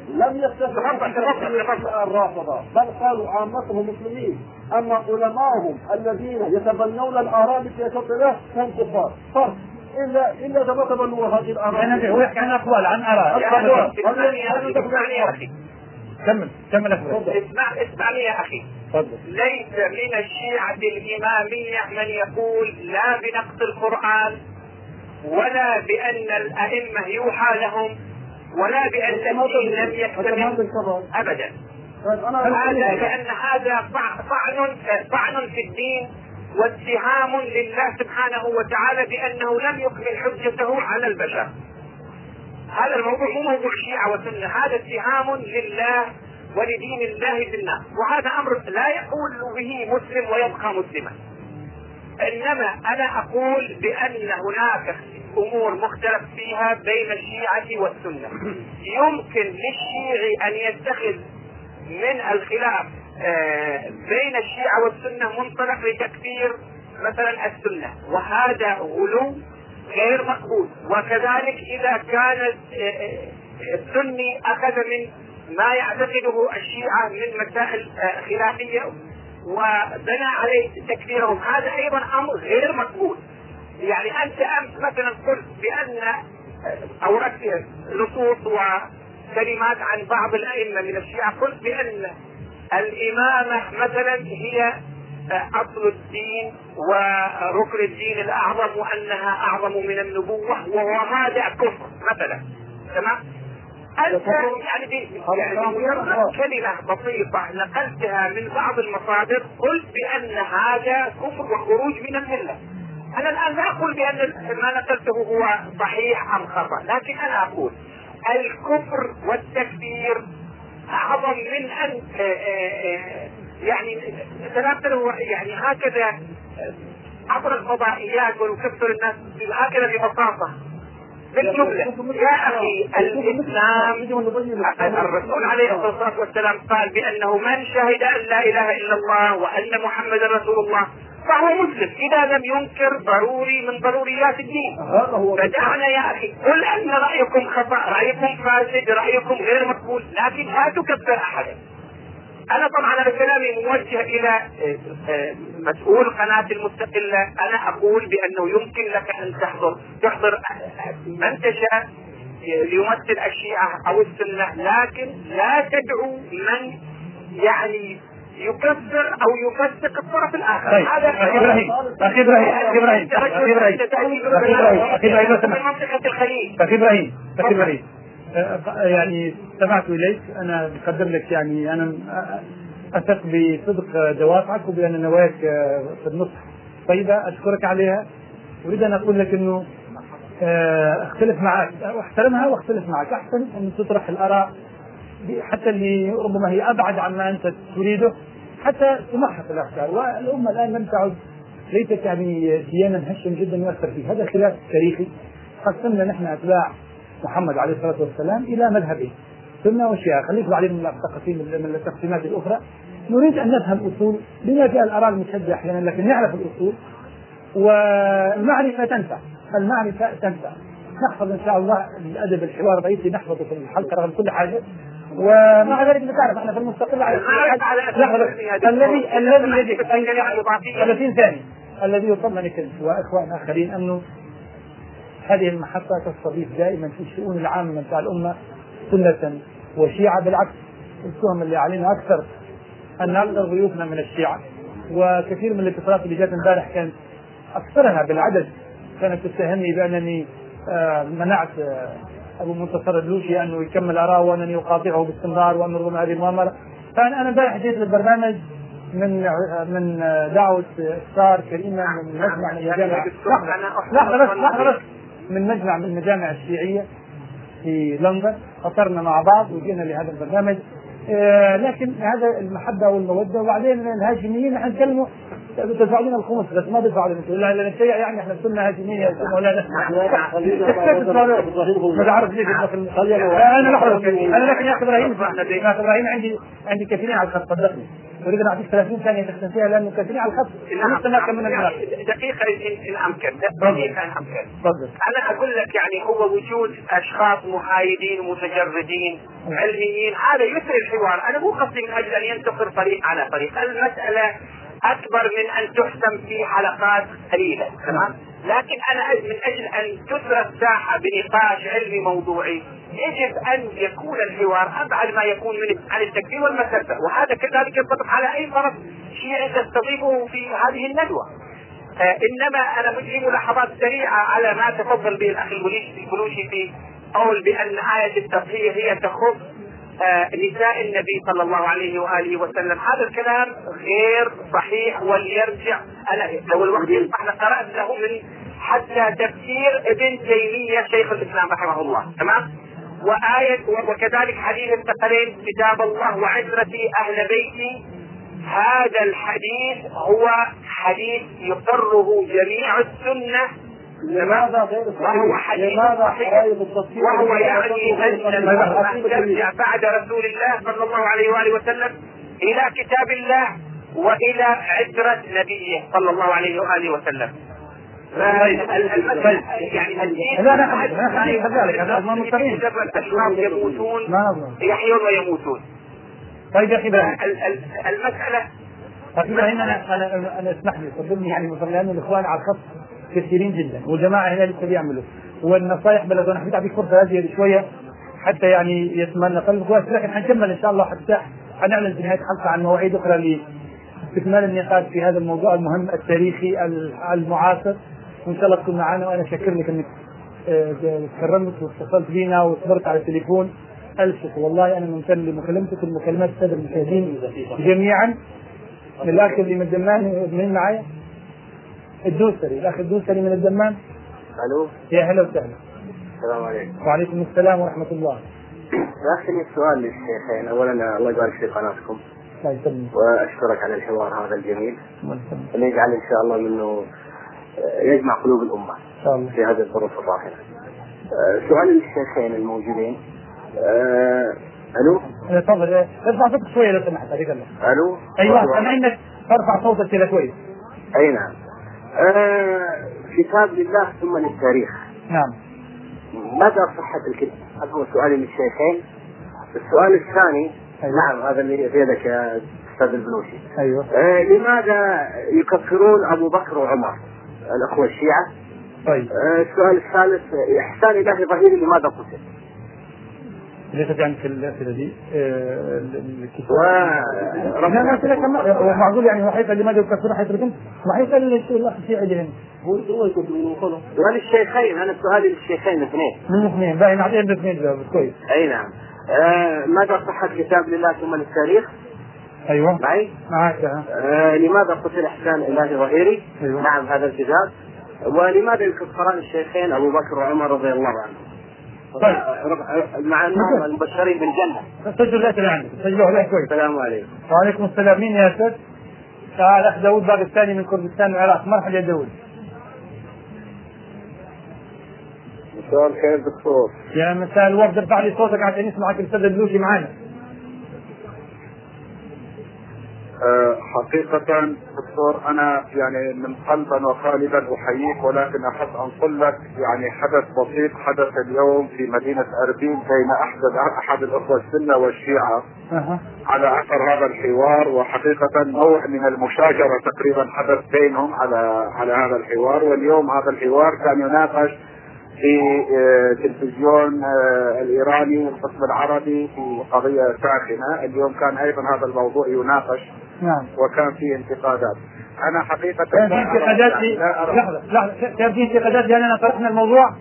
Speaker 4: لم يكتفوا الرافضة بل قالوا عامتهم مسلمين، أما علماءهم الذين يتبنون الآراء التي يشرط له هم كفار. فرق إلا إلا إذا ما تبنوا هذه الآراء.
Speaker 2: أنا هو يحكي عن أقوال عن آراء.
Speaker 6: اسمعني يا أخي.
Speaker 2: كمل كمل أخوي.
Speaker 6: اسمع اسمعني يا أخي.
Speaker 2: تفضل.
Speaker 6: ليس من الشيعة الإمامية من يقول لا بنقص القرآن ولا بأن الأئمة يوحى لهم ولا بأن الدين لم يكتمل أبدا. هذا لأن هذا طعن طعن في الدين واتهام لله سبحانه وتعالى بأنه لم يكمل حجته على البشر. هذا الموضوع مو موضوع شيعة وسنة، هذا اتهام لله ولدين الله بالناس، وهذا أمر لا يقول به مسلم ويبقى مسلما. إنما أنا أقول بأن هناك أمور مختلف فيها بين الشيعة والسنة. يمكن للشيعي أن يتخذ من الخلاف بين الشيعة والسنة منطلق لتكفير مثلا السنة، وهذا غلو غير مقبول. وكذلك إذا كان السني أخذ من ما يعتقده الشيعة من مسائل خلافية وبنى عليه تكفيرهم، هذا أيضا أمر غير مقبول. يعني أنت أمس مثلا قلت بأن أوردت نصوص وكلمات عن بعض الأئمة من الشيعة، قلت بأن الإمامة مثلا هي أصل الدين وركن الدين الأعظم وأنها أعظم من النبوة وهذا كفر مثلا. تمام؟ أنت يعني بمجرد كلمة بسيطة نقلتها من بعض المصادر قلت بأن هذا كفر وخروج من الملة. أنا الآن لا أقول بأن ما نقلته هو صحيح أم خطأ، لكن أنا أقول الكفر والتكفير أعظم من أن يعني تناقلوا يعني هكذا عبر الفضائيات ونكفر الناس هكذا ببساطة بالجملة. يا أخي الإسلام الرسول عليه الصلاة والسلام قال بأنه من شهد أن لا إله إلا الله وأن محمد رسول الله فهو مسلم إذا لم ينكر ضروري من ضروريات الدين. فدعنا يا أخي قل أن رأيكم خطأ، رأيكم فاسد، رأيكم غير مقبول، لكن لا تكفر أحدا. أنا طبعا أنا كلامي موجه إلى مسؤول قناة المستقلة، أنا أقول بأنه يمكن لك أن تحضر تحضر من تشاء ليمثل الشيعة أو السنة، لكن لا تدعو من يعني يكفر أو يفسق الطرف الآخر.
Speaker 2: طيب أخي إبراهيم أخي إبراهيم أخي إبراهيم أخي إبراهيم أخي إبراهيم
Speaker 6: من منطقة الخليج.
Speaker 2: أخي إبراهيم أخي إبراهيم يعني استمعت إليك، أنا بقدم لك يعني أنا أثق بصدق دوافعك وبأن نواياك في النصح طيبة، أشكرك عليها. أريد أن أقول لك إنه أختلف معك وأحترمها وأختلف معك، أحسن أن تطرح الآراء حتى اللي ربما هي أبعد عما أنت تريده حتى تمحص الأفكار. والأمة الآن لم تعد ليست يعني ديانا هشا جدا يؤثر فيه، هذا خلاف تاريخي قسمنا نحن أتباع محمد عليه الصلاة والسلام إلى مذهبين سنة وشيعة، خليك بعدين من من التقسيمات الأخرى. نريد أن نفهم أصول بما فيها الآراء المشجعة أحيانا، لكن نعرف الأصول والمعرفة تنفع، المعرفة تنفع. نحفظ إن شاء الله الأدب الحوار الرئيسي نحفظه في الحلقة رغم كل حاجة، ومع ذلك بتعرف احنا في المستقل على الذي الذي يجب ثلاثين ثانية الذي يطمئنك وإخوان آخرين أنه هذه المحطة تستضيف دائما في الشؤون العامة بتاع الأمة سنة وشيعة. بالعكس التهم اللي علينا أكثر أن أكثر ضيوفنا من الشيعة، وكثير من الاتصالات اللي جات امبارح كانت أكثرها بالعدد كانت تتهمني بأنني منعت أبو منتصر اللوشي أنه يكمل آراءه وأنني أقاطعه باستمرار وأن رغم هذه المؤامرة. فأنا أنا امبارح جيت للبرنامج من من دعوة إفطار كريمة من مجمع من المجامع لحظة بس لحظة بس من مجمع من المجامع الشيعية في لندن، فطرنا مع بعض وجينا لهذا البرنامج. آه لكن هذا المحبة والمودة. وبعدين الهاشميين نحن نتكلموا تدفعوا لنا الخمس بس ما تدفعوا لنا لا لا نتشيع يعني احنا كنا هاشميين يا مولانا ما تعرف ليش انا لحظة انا لكن يا اخي ابراهيم يا اخي ابراهيم عندي عندي كثيرين على الخط صدقني اريد ان اعطيك ثلاثين ثانيه تختم فيها لانه كثيرين على الخط.
Speaker 6: دقيقه ان امكن دقيقه ان امكن.
Speaker 2: تفضل.
Speaker 6: انا اقول لك يعني هو وجود اشخاص محايدين ومتجردين علميين هذا يثري الحوار. انا مو قصدي من اجل ان ينتصر فريق على فريق، المساله اكبر من ان تحسم في حلقات قليله، تمام؟ لكن انا من اجل ان تثرى الساحه بنقاش علمي موضوعي يجب ان يكون الحوار ابعد ما يكون من عن التكفير والمسبه، وهذا كذلك ينطبق على اي طرف شيعي تستضيفه في هذه الندوه. آه انما انا بدي ملاحظات سريعه على ما تفضل به الاخ البلوشي في قول بان ايه التطهير هي تخص آه نساء النبي صلى الله عليه واله وسلم. هذا الكلام غير صحيح وليرجع. انا لو الوقت يسمح لقرات له من حتى تفسير ابن تيميه شيخ الاسلام رحمه الله، تمام؟ وآية وكذلك حديث الثقلين كتاب الله وعترتي أهل بيتي. هذا الحديث هو حديث يقره جميع السنة.
Speaker 2: لماذا غير
Speaker 6: وهو حديث صحيح وهو يعني أن ترجع بعد رسول الله صلى الله عليه وآله وسلم إلى كتاب الله وإلى عترة نبيه صلى الله عليه وآله وسلم. يعني الدين
Speaker 2: لا لا خليك كذلك هذا ما مستقيم.
Speaker 6: الأشخاص يموتون يحيون ويموتون.
Speaker 2: طيب يا أخي
Speaker 6: المسألة
Speaker 2: أخي أنا أنا أنا اسمح لي قدمني يعني مثلا لأن الإخوان على الخط كثيرين جدا والجماعة هنا لسه بيعملوا والنصائح بلد أنا حبيت أعطيك فرصة هذه شوية حتى يعني يتمنى قلب كويس، لكن حنكمل إن شاء الله حتى حنعلن في نهاية الحلقة عن مواعيد أخرى لاستكمال النقاش في هذا الموضوع المهم التاريخي المعاصر. وإن شاء الله تكون معنا. وأنا شاكر لك إنك تكرمت واتصلت بينا وصبرت على التليفون. ألف شكر والله أنا ممتن لمكالمتك ومكالمات السادة المشاهدين جميعا. الأخ اللي من الدمان من معايا الدوسري، الأخ الدوسري من الدمان.
Speaker 7: ألو
Speaker 2: يا هلا وسهلا.
Speaker 7: السلام عليكم.
Speaker 2: وعليكم السلام ورحمة الله.
Speaker 7: داخلي السؤال للشيخين. أولا الله يبارك في قناتكم وأشكرك على الحوار هذا الجميل اللي يجعل إن شاء الله منه يجمع قلوب الأمة في هذه الظروف الراهنة. سؤال للشيخين الموجودين. أه الو
Speaker 2: تفضل ارفع صوتك شويه لو سمحت.
Speaker 7: الو
Speaker 2: ايوه سامعينك ترفع صوتك كذا كويس.
Speaker 7: اي نعم. أه كتاب لله ثم للتاريخ.
Speaker 2: نعم.
Speaker 7: مدى صحة الكتاب؟ هذا هو سؤالي للشيخين. السؤال الثاني أيوة. نعم هذا اللي في يدك يا استاذ البلوشي.
Speaker 2: ايوه.
Speaker 7: أه لماذا يكفرون ابو بكر وعمر الاخوة الشيعة؟
Speaker 2: طيب.
Speaker 7: أه السؤال الثالث احسان الهي ظهيري لماذا قتل؟
Speaker 2: ليس يعني في الأسئلة دي الكتاب لا قلت لك معقول يعني هو حيث لماذا يكفرون حيث الكتاب ما حيث الأخ الشيعي اللي هو هو يكفرون وخلاص.
Speaker 7: سؤال الشيخين أنا سؤالي للشيخين الاثنين
Speaker 2: من الاثنين باقي نعطيهم الاثنين جواب كويس.
Speaker 7: أي نعم. آه ماذا صحة كتاب لله ثم للتاريخ؟
Speaker 2: أيوة
Speaker 7: معي؟
Speaker 2: معك.
Speaker 7: آه لماذا قتل إحسان إلهي ظهيري؟
Speaker 2: أيوة.
Speaker 7: نعم هذا الكتاب. ولماذا يكفران الشيخين أبو بكر وعمر رضي الله عنهم؟
Speaker 2: طيب
Speaker 7: مع أنهم المبشرين بالجنة.
Speaker 2: سجل الأسئلة عندك سجلوها لك كويس.
Speaker 7: السلام عليكم.
Speaker 2: وعليكم السلام. مين يا أسد؟ تعال أخ داود باغستاني من كردستان العراق. مرحبا يا داود.
Speaker 5: مساء الخير دكتور.
Speaker 2: يا مساء الورد ارفع لي صوتك عشان يسمعك الأستاذ البلوشي معانا.
Speaker 5: أه حقيقة دكتور أنا يعني من قلبا وخالدا أحييك، ولكن أحب أنقل لك يعني حدث بسيط حدث اليوم في مدينة أربيل بين أحد أحد الأخوة السنة والشيعة
Speaker 2: أه.
Speaker 5: على أثر هذا الحوار، وحقيقة نوع من المشاجرة تقريبا حدث بينهم على على هذا الحوار. واليوم هذا الحوار كان يناقش في تلفزيون الإيراني والقسم العربي في قضية ساخنة. اليوم كان أيضا هذا الموضوع يناقش.
Speaker 2: نعم.
Speaker 5: وكان فيه انتقادات. أنا حقيقة
Speaker 2: كان فيه انتقادات لي لحظة لحظة كان فيه انتقادات لأننا طرحنا الموضوع.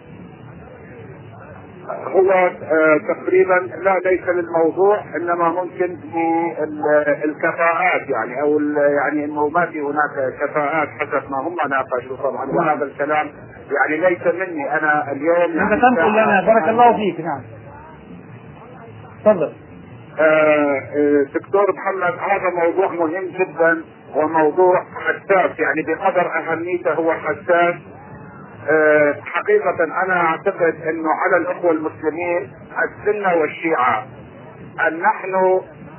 Speaker 5: هو آه تقريبا لا ليس للموضوع، انما ممكن للكفاءات يعني او يعني انه ما في هناك كفاءات حسب ما هم ناقشوا طبعا. وهذا الكلام يعني ليس مني انا اليوم.
Speaker 2: انت تنقل لنا بارك الله فيك. نعم تفضل.
Speaker 5: آه دكتور محمد هذا موضوع مهم جدا وموضوع حساس، يعني بقدر اهميته هو حساس. أه حقيقة أنا أعتقد أنه على الأخوة المسلمين السنة والشيعة أن نحن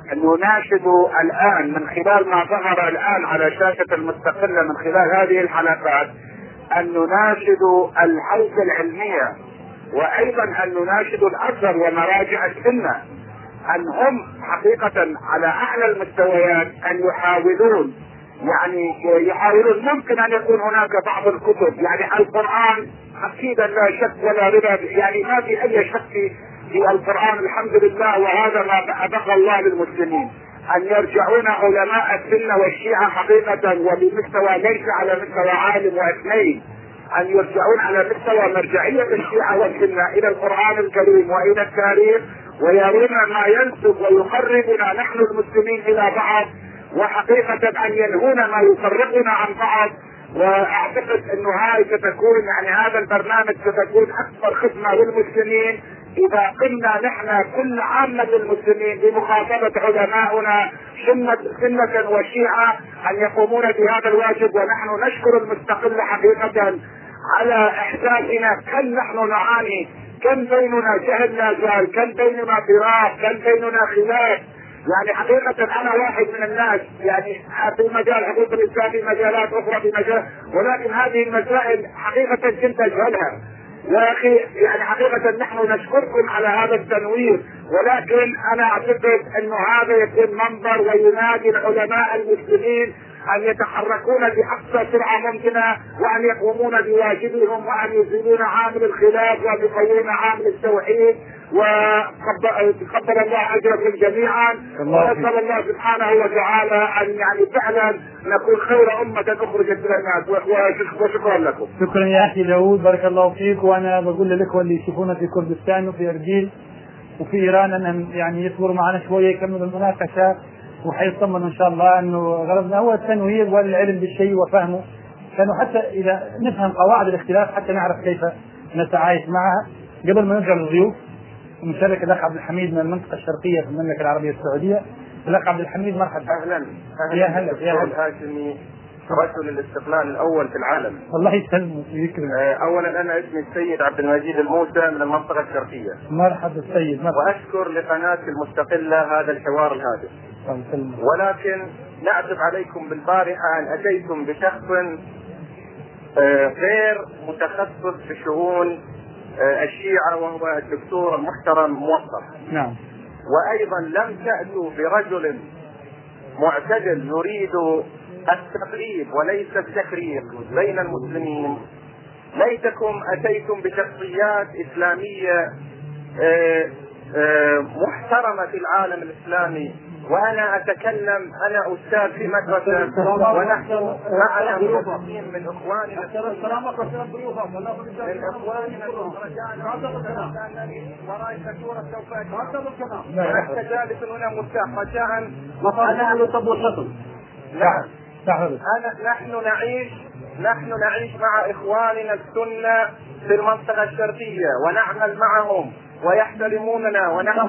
Speaker 6: نناشد الآن من خلال ما ظهر الآن على شاشة المستقلة من خلال هذه الحلقات أن نناشد الحوزة العلمية، وأيضا أن نناشد الأزهر ومراجع السنة أن هم حقيقة على أعلى المستويات أن يحاولون، يعني يحاولون ممكن أن يكون هناك بعض الكتب، يعني القرآن أكيدا لا شك ولا ريب، يعني ما في أي شك في القرآن الحمد لله، وهذا ما أبقى الله للمسلمين أن يرجعون علماء السنة والشيعة حقيقة وبمستوى ليس على مستوى عالم واثنين، أن يرجعون على مستوى مرجعية الشيعة والسنة إلى القرآن الكريم وإلى التاريخ، ويرون ما ينسب ويقربنا نحن المسلمين إلى بعض، وحقيقة أن ينهون ما يفرقنا عن بعض. واعتقد انه هاي ستكون يعني هذا البرنامج ستكون اكبر خدمة للمسلمين اذا قمنا نحن كل عامة المسلمين بمخاطبة علماؤنا سنة, سنة وشيعة ان يقومون بهذا الواجب. ونحن نشكر المستقل حقيقة على احساسنا كم نحن نعاني، كم بيننا جهل لا زال، كم بيننا فراق، كم بيننا خلاف. يعني حقيقة أنا واحد من الناس يعني في مجال حقوق الإنسان، في مجالات أخرى في مجال، ولكن هذه المسائل حقيقة كنت أجهلها. يا أخي يعني حقيقة نحن نشكركم على هذا التنوير، ولكن أنا أعتقد أنه هذا يكون منبر وينادي العلماء المسلمين أن يتحركون بأقصى سرعة ممكنة، وأن يقومون بواجبهم، وأن يزيلون عامل الخلاف وأن يقوون عامل التوحيد. وتقبل الله أجركم جميعا، وأسأل الله سبحانه وتعالى أن يعني فعلا نكون خير أمة أخرجت للناس، وشكرا لكم.
Speaker 2: شكرا يا أخي داود، بارك الله فيك. وأنا بقول للإخوة اللي يشوفونا في كردستان وفي إربيل وفي إيران أن يعني يصبروا معنا شوية يكملوا المناقشة، وحيطمنوا إن شاء الله أنه غرضنا هو التنوير والعلم بالشيء وفهمه، لأنه حتى إذا نفهم قواعد الاختلاف حتى نعرف كيف نتعايش معها. قبل ما نرجع للضيوف ونشارك الأخ عبد الحميد من المنطقة الشرقية في المملكة العربية السعودية. الأخ عبد الحميد مرحبا.
Speaker 8: أهلا أهلا
Speaker 2: يا هلا يا هلا.
Speaker 8: هاشمي رجل الاستقلال الأول في العالم.
Speaker 2: الله يسلمك ويكرمك.
Speaker 8: أولا أنا اسمي السيد عبد المجيد الموسى من المنطقة الشرقية.
Speaker 2: مرحبا السيد. مرحبا.
Speaker 8: وأشكر لقناة المستقلة هذا الحوار الهادف. ولكن نعتب عليكم بالبارحة أن أتيتم بشخص غير متخصص في شؤون الشيعة وهو الدكتور المحترم موفق.
Speaker 2: نعم.
Speaker 8: وأيضا لم تأتوا برجل معتدل يريد التقريب وليس التكرير بين المسلمين. ليتكم أتيتم بشخصيات إسلامية محترمة في العالم الإسلامي. وأنا أتكلم، أنا أستاذ في مدرسة، ونحن معنا مدرسين من إخواننا من إخواننا وراء الدكتورة سوف ونحن جالس هنا مرتاح رجاء. نعم. أنا نحن نعيش نحن نعيش مع إخواننا السنة في المنطقة الشرقية ونعمل معهم ويحترموننا ونحن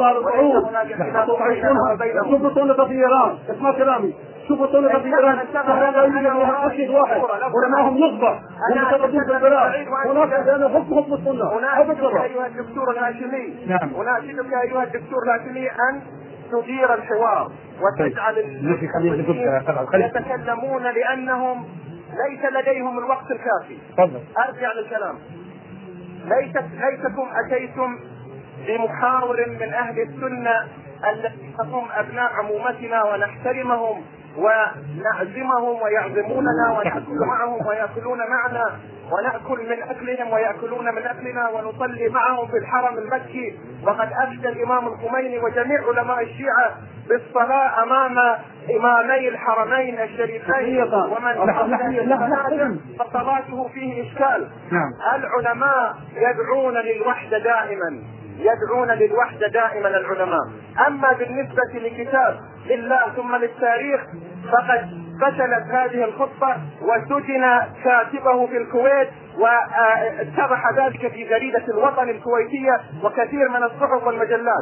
Speaker 4: شوفوا طلبة في إيران، اسمع كلامي، شوفوا طلبة في إيران واحد واحد ورماهم نخبة ومتقدمين في البلاد. هناك أنا حب حب السنة.
Speaker 8: أناشدك أيها الدكتور الهاشمي، أناشدك أيها الدكتور الهاشمي أن تدير الحوار وتجعل المسلمين يتكلمون لأنهم ليس لديهم الوقت الكافي. أرجع للكلام. ليست ليتكم أتيتم بمحاور من أهل السنة الذين هم أبناء عمومتنا ونحترمهم ونعزمهم ويعزموننا ونأكل معهم ويأكلون معنا ونأكل من أكلهم ويأكلون من أكلنا ونصلي معهم في الحرم المكي. وقد أفتى الإمام الخميني وجميع علماء الشيعة بالصلاة أمام إمامي الحرمين الشريفين، ومن فصلاته فيه إشكال. العلماء يدعون للوحدة دائما، يدعون للوحدة دائما العلماء. أما بالنسبة لكتاب لله ثم للتاريخ فقد فشلت هذه الخطة وسجن كاتبه في الكويت، واتضح ذلك في جريدة الوطن الكويتية وكثير من الصحف والمجلات.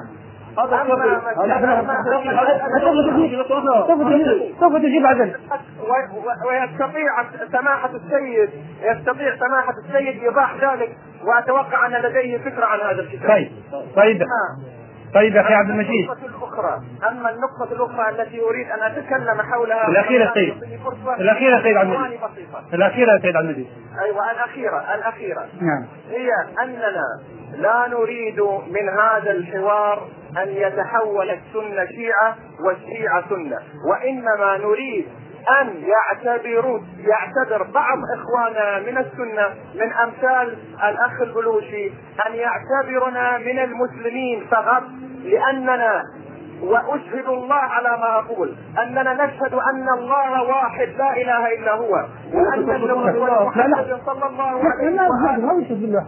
Speaker 2: سوف تجيب عدل.
Speaker 8: ويستطيع سماحة السيد يستطيع سماحة السيد إيضاح ذلك، وأتوقع أن لديه فكرة عن هذا الكتاب.
Speaker 2: طيب طيب طيب يا أخي عبد المجيد،
Speaker 8: الأخرى. أما النقطة الأخرى التي أريد أن أتكلم حولها
Speaker 2: الأخيرة سيد الأخيرة سيد عبد المجيد الأخيرة سيد عبد المجيد
Speaker 8: أيوة الأخيرة الأخيرة
Speaker 2: نعم
Speaker 8: هي أننا لا نريد من هذا الحوار أن يتحول السنة شيعة والشيعة سنة، وإنما نريد أن يعتبروا يعتبر بعض إخواننا من السنة من أمثال الأخ البلوشي أن يعتبرنا من المسلمين فقط، لأننا وأشهد الله على ما أقول أننا نشهد أن الله واحد لا إله إلا هو، وأن النبي محمد صلى الله عليه وسلم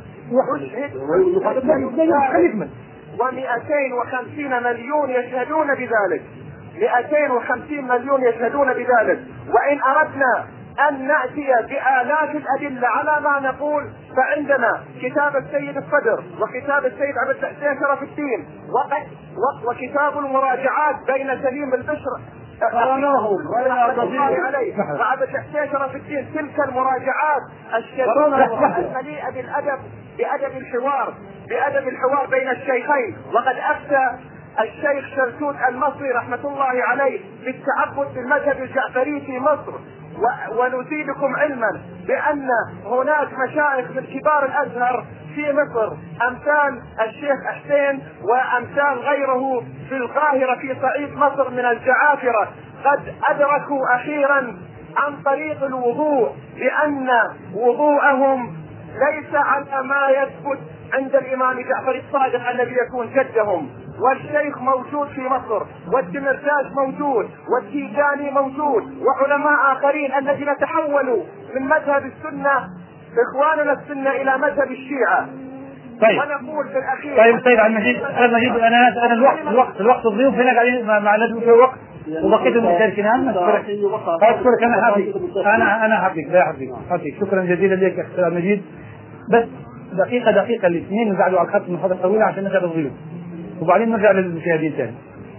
Speaker 8: أشهد ومئتين وخمسين مليون يشهدون بذلك، مئتين وخمسين مليون يشهدون بذلك. وإن أردنا أن نأتي بآلاف الأدلة على ما نقول فعندنا كتاب السيد الصدر وكتاب السيد عبد الحسين شرف الدين وكتاب المراجعات بين سليم البشر وعبد الحسين شرف الدين، تلك المراجعات الشريفة المليئة بالأدب بأدب الحوار بأدب الحوار بين الشيخين. وقد أفتى الشيخ شلتوت المصري رحمة الله عليه بالتعبد بالمذهب الجعفري في مصر. ونزيدكم علما بأن هناك مشايخ من كبار الأزهر في مصر أمثال الشيخ حسين وأمثال غيره في القاهرة في صعيد مصر من الجعافرة قد أدركوا أخيرا عن طريق الوضوء بأن وضوءهم ليس على ما يثبت عند الإمام جعفر الصادق الذي يكون جدهم. والشيخ موجود في مصر، والدمرتاج موجود، والتيجاني موجود، وعلماء آخرين الذين تحولوا من مذهب السنة إخواننا السنة إلى مذهب الشيعة.
Speaker 2: طيب.
Speaker 8: ونقول في الأخير
Speaker 2: طيب سيد عبد المجيد المجيد أنا أنا الوقت الوقت الوقت الضيوف هنا قاعدين مع لازم في وقت وبقيت المشاركين. أنا أشكرك أنا حبيبي أنا أنا حبيبي لا حبيبي حبيبي شكرا جزيلا لك يا أخي عبد المجيد. بس دقيقة دقيقة الاثنين نقعدوا على الخط من فترة طويلة عشان نقعد الضيوف وبعدين نرجع للمشاهدين ثاني.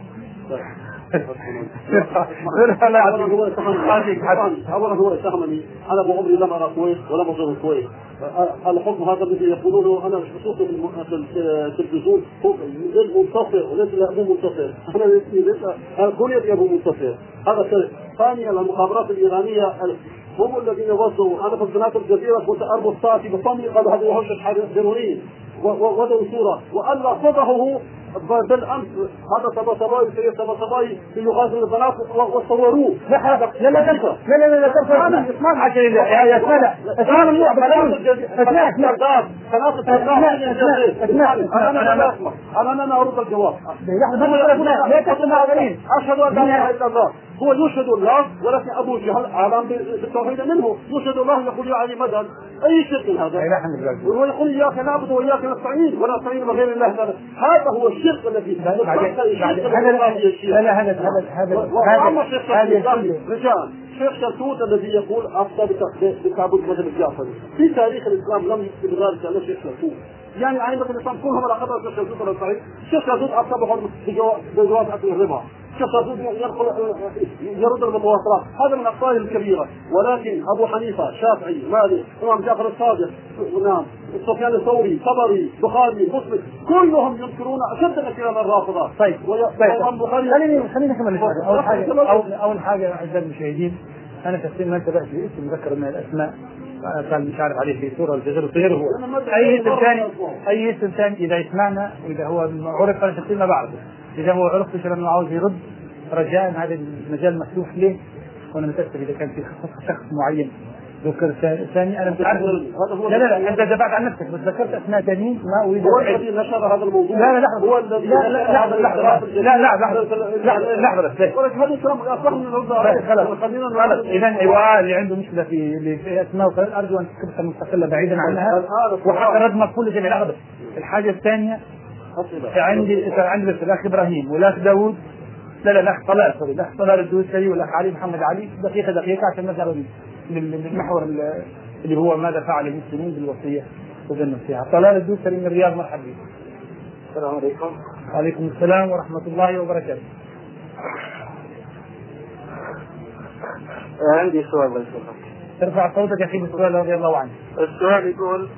Speaker 4: اولا هو اتهمني انا ابو عمري لم ارى الكويت ولم ازور الكويت. الحكم هذا الذي يقولونه انا بشوفه في التلفزيون هو غير منتصر وليس ابو منتصر. انا ليس كوني ابو منتصر هذا شيء. ثانيا المخابرات الايرانيه هم الذين وصلوا. انا في قناه الجزيره كنت اربط ساعتي بصمي قالوا هذا وحش حروري وضعوا صوره والا فضحه بالامس. هذا طباطبائي سيد طباطبائي في يغادر البنات وصوروه.
Speaker 2: لا هذا لا لا تنفع لا لا لا تنفع اسمع عشان يا يا اسمع اسمع الموضوع اسمع اسمع اسمع
Speaker 4: انا انا اسمع انا انا ارد الجواب.
Speaker 2: لا تسمع غيرين
Speaker 4: اشهد ان لا اله الا الله. هو يشهد الله ولكن ابو جهل اعلم بالتوحيد منه. يشهد الله يقول يا علي مدد اي شيء من هذا وهو يقول اياك نعبد واياك نستعين ولا نستعين بغير الله. هذا هو الشرك الذي
Speaker 2: لا لا هذا هذا هذا
Speaker 4: هذا رجال شيخ شلتوت الذي يقول افتى بتعبد مذهب الجعفري في تاريخ الاسلام لم يكن ذلك الا شيخ شلتوت. يعني عائله الاسلام كلهم على قدر الشيخ شلتوت ولا صحيح. الشيخ شلتوت افتى بجواز اكل الربا. الشيخ شلتوت يرد المتواصلات. هذا من الاخطاء الكبيره. ولكن ابو حنيفه شافعي مالك امام جعفر الصادق نعم سفيان الثوري طبري بخاري مسلم كلهم ينكرون اشد الاشياء الرافضه.
Speaker 2: طيب خليني خليني كمان اول حاجه اول اول حاجه اعزائي المشاهدين انا تقسيم ما انتبهت لاسم ذكر من الاسماء كان مش عارف عليه في صوره غيره غيره هو اي اسم ثاني اي اسم ثاني اذا يسمعنا واذا هو عرف انا شخصيا ما بعرفه اذا هو عرف ايش لانه عاوز يرد رجاء هذا المجال مفتوح ليه وانا متاسف اذا كان في شخص معين ذكر ثاني انا مش عارف. لا لا لا انت دفعت عن نفسك بس ذكرت اسماء ثانيين ما اريد.
Speaker 4: هو الذي نشر هذا الموضوع.
Speaker 2: لا لا لحظه هو الذي لا لا لحظه لحظه لا لا لحظه لحظه بس
Speaker 4: ولكن هذا الكلام اصلا من الرد
Speaker 2: خلاص خلاص اذا ايوه اللي عنده مشكله في اللي في اسماء وكذا ارجو ان تكتبها مستقله بعيدا عنها وحتى رد مقبول جميع لحظه. الحاجه الثانيه عندي عندي بس الاخ ابراهيم والاخ داوود لا لا الاخ طلال سوري الاخ طلال الدوسري والاخ علي محمد علي دقيقه دقيقه عشان مثلا للمحور اللي هو ماذا فعل المسلمين بالوصيه وبالنصيحه. طلال الدوسري من الرياض مرحبا بك.
Speaker 9: السلام عليكم.
Speaker 2: وعليكم السلام ورحمه الله وبركاته.
Speaker 9: عندي سؤال بس
Speaker 2: ارفع صوتك يا اخي بالسؤال رضي الله عنه.
Speaker 9: السؤال يقول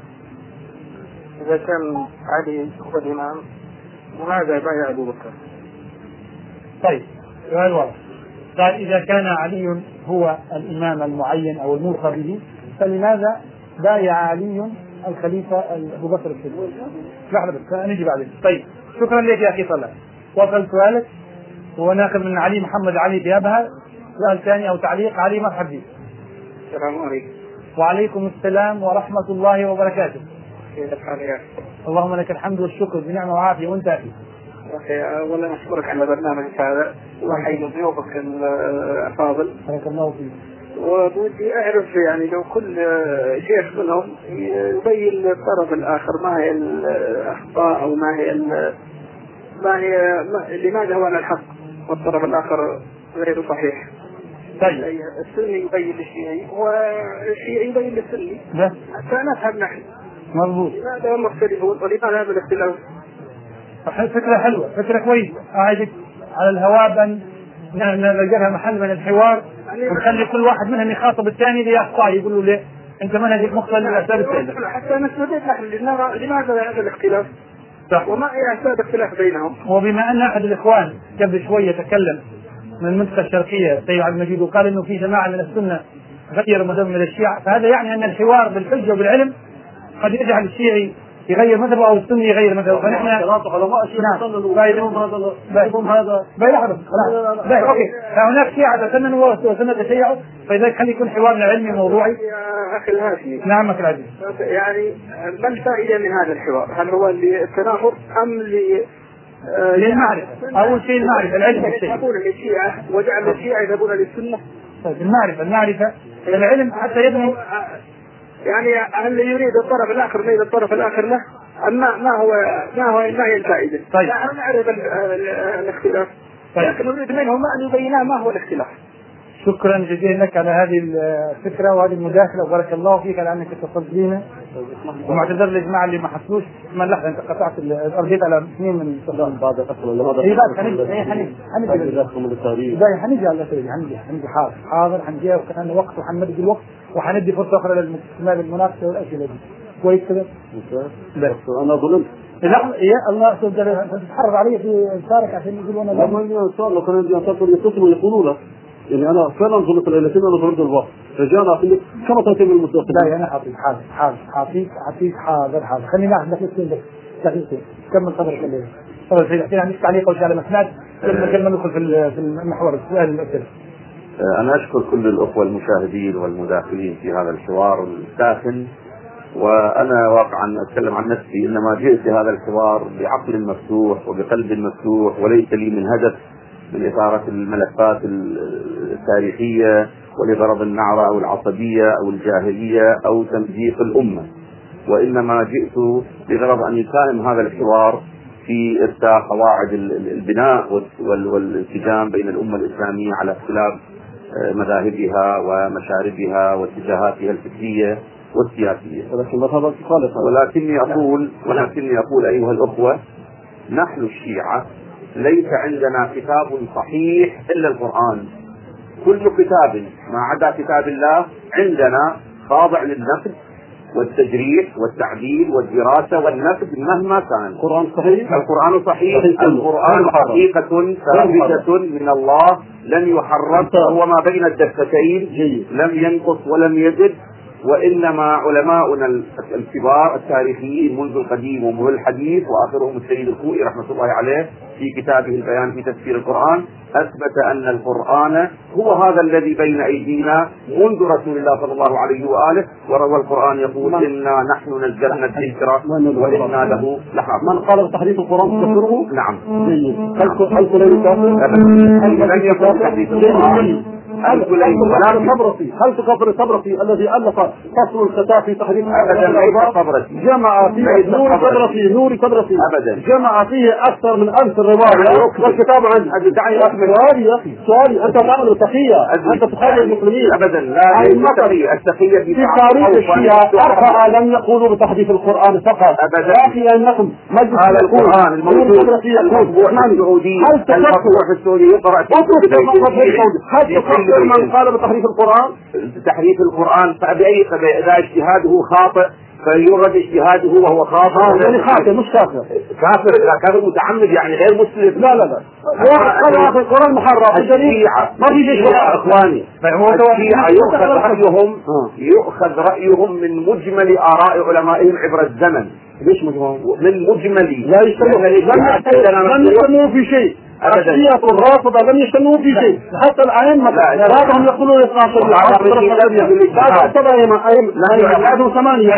Speaker 9: اذا كان علي هو الامام لماذا بايع ابو بكر؟
Speaker 2: طيب سؤال واضح. قال إذا كان علي هو الإمام المعين أو الموصى به فلماذا بايع علي الخليفة أبو بكر الصديق؟ لحظة بس نجي بعدين. طيب شكرا لك يا أخي طلع. وصل سؤالك وناخذ من علي محمد علي ثيابها. سؤال ثاني أو تعليق علي مرحبا بك.
Speaker 9: السلام عليكم.
Speaker 2: وعليكم السلام ورحمة الله وبركاته.
Speaker 9: كيف حالك؟
Speaker 2: اللهم لك الحمد والشكر بنعمة وعافية وأنت أخي.
Speaker 9: أخي أولا أشكرك على برنامجك هذا وأحيي ضيوفك الأفاضل.
Speaker 2: بارك الله فيك.
Speaker 9: وبودي أعرف يعني لو كل شيخ منهم يبين الطرف الآخر ما هي الأخطاء أو ما هي ما هي ما لماذا هو على الحق والطرف الآخر غير صحيح.
Speaker 2: طيب
Speaker 9: السني يبين للشيعي والشيعي يبين للسني حتى نفهم نحن.
Speaker 2: مضبوط.
Speaker 9: لماذا هم مختلفون ولماذا هذا الاختلاف؟
Speaker 2: فكرة حلوة، فكرة كويسة. أعيدك على الهواء بأن نلقى محل من الحوار ونخلي كل واحد منهم يخاطب الثاني ليخطأ يقول له ليه أنت منهجك مختلف للأسباب الثانية.
Speaker 9: حتى نستفيد نحن لماذا هذا الاختلاف؟ صح. وما هي أسباب الاختلاف بينهم؟
Speaker 2: وبما أن أحد الإخوان قبل شوية تكلم من المنطقة الشرقية السيد عبد المجيد وقال إنه في جماعة من السنة غير مذهب من الشيعة، فهذا يعني أن الحوار بالحجة وبالعلم قد يجعل الشيعي يغير مذهبه او السني يغير مذهبه. فنحن
Speaker 4: علماء الشيعة بايعهم هذا بايعهم هذا
Speaker 2: بايعهم بايع اوكي. فهناك شيعة تسننوا وسنة تشيعوا، فلذلك خلي يكون حوارنا علمي موضوعي.
Speaker 9: يا اخي الهاشمي.
Speaker 2: نعم اخي العزيز.
Speaker 9: يعني ما الفائدة من هذا الحوار؟ هل هو للتنافر ام ل
Speaker 2: للمعرفة؟ اول شيء المعرفة، العلم الشيء.
Speaker 9: يذهبون للشيعة وجعل الشيعة يذهبون للسنة.
Speaker 2: طيب المعرفة المعرفة العلم حتى يبني.
Speaker 9: يعني هل يريد الطرف الاخر يريد الطرف الاخر له؟ اما ما هو ما هو ما هي الفائده؟
Speaker 2: طيب
Speaker 9: نحن نعرف الاختلاف. طيب لكن نريد منهم ان يبينا ما هو الاختلاف.
Speaker 2: شكرا جزيلا لك على هذه الفكره وهذه المداخله وبارك الله فيك على انك اتصلت بينا. ومعتذر للجماعه اللي ما حصلوش. ما لحظه انت قطعت ارجيت على اثنين من الصدام
Speaker 4: بعد اصلا هذا
Speaker 2: اي بعد حنيجي حنيجي حنيجي حنيجي على سيدي حنيجي حنيجي حاضر حاضر حنجي وكان وقت وحنمد الوقت وحندي فرصه اخرى للاستماع المناقشه والاسئله دي. كويس كده؟
Speaker 4: بس انا ظلمت.
Speaker 2: لا يا الله سبحانه تتحرر علي في انشارك عشان يقولوا انا
Speaker 4: لما ان شاء الله كانوا يتصلوا يقولوا لك يعني انا فعلا ظلمت الليلتين انا ظلمت الوقت رجعنا اعطيك كما تتم المستقبل.
Speaker 2: لا انا حاطيك حاضر حاضر حاطيك حاطيك حاضر حاضر خليني ناخذ دقيقتين بس دقيقتين كمل خبرك الليله. طيب في الحين عندك تعليق او شيء على مسند لما كنا ندخل في في المحور السؤال الاسئله.
Speaker 3: أنا أشكر كل الأخوة المشاهدين والمداخلين في هذا الحوار الساخن، وأنا واقعا أتكلم عن نفسي إنما جئت هذا الحوار بعقل مفتوح وبقلب مفتوح، وليس لي من هدف من إثارة الملفات التاريخية ولغرض النعرة أو العصبية أو الجاهلية أو تمزيق الأمة، وإنما جئت بغرض أن يساهم هذا الحوار في إرساء قواعد البناء والانسجام بين الأمة الإسلامية على اختلاف مذاهبها ومشاربها واتجاهاتها الفكرية والسياسية. ولكني أقول ولكني أقول أيها الأخوة، نحن الشيعة ليس عندنا كتاب صحيح إلا القرآن. كل كتاب ما عدا كتاب الله عندنا خاضع للنقد والتجريح والتعديل والدراسة والنقد مهما كان.
Speaker 4: القرآن صحيح؟
Speaker 3: القرآن صحيح. القرآن حقيقة ثابتة من الله لن يحرف، هو ما بين الدفتين لم ينقص ولم يزد. وإنما علماؤنا الكبار التاريخيين منذ القديم ومنذ الحديث وآخرهم السيد الخوئي رحمة الله عليه في كتابه البيان في تفسير القرآن أثبت أن القرآن هو هذا الذي بين أيدينا منذ رسول الله صلى الله عليه وآله. وروى القرآن يقول إنا نحن نزلنا الذكر وإنا له لحافظون.
Speaker 4: من قال بتحديث القرآن تكفره؟
Speaker 3: نعم.
Speaker 4: هل
Speaker 3: لن يكون تحديث القرآن
Speaker 4: هل الطبرسي هل تكفر الطبرسي الذي ألف فصل الختاف في تحريف جمع فيه نور طبرسي نور طبرسي جمع فيه أكثر من ألف رواية والكتاب عنه. سؤالي يا أخي سؤالي أنت تعمل التقية أنت تخالف المسلمين
Speaker 3: أبدا. لا التقية التقية
Speaker 4: في تاريخ الشيعة أربعة لم يقولوا بتحديث القرآن فقط أبدا. يا أنكم مجلس
Speaker 3: على القرآن الموجود المطبوع السعودي المطبوع في السعودي يقرأ
Speaker 4: هل تكفر من قال بتحريف القرآن؟
Speaker 3: تحريف القرآن فبأي إذا اجتهاده خاطئ فيرد اجتهاده وهو خاطئ.
Speaker 4: يعني خاطئ مش كافر.
Speaker 3: كافر لا كافر متعمد يعني غير مسلم.
Speaker 4: لا لا لا واحد في القرآن محرم.
Speaker 3: الشيعة
Speaker 4: ما في شيء
Speaker 3: يا اخواني الشيعة يؤخذ رأيهم يؤخذ رأيهم من مجمل آراء علمائهم عبر الزمن.
Speaker 4: ليش مجمل؟
Speaker 3: من مجملي
Speaker 4: لا يشتمون لم يشتموا في شيء. الشيعة الرافضة لم يشتموا في شيء حتى الأئمة بعضهم يقولون اثنا عشر بعض الطبع أئمة ثمانية.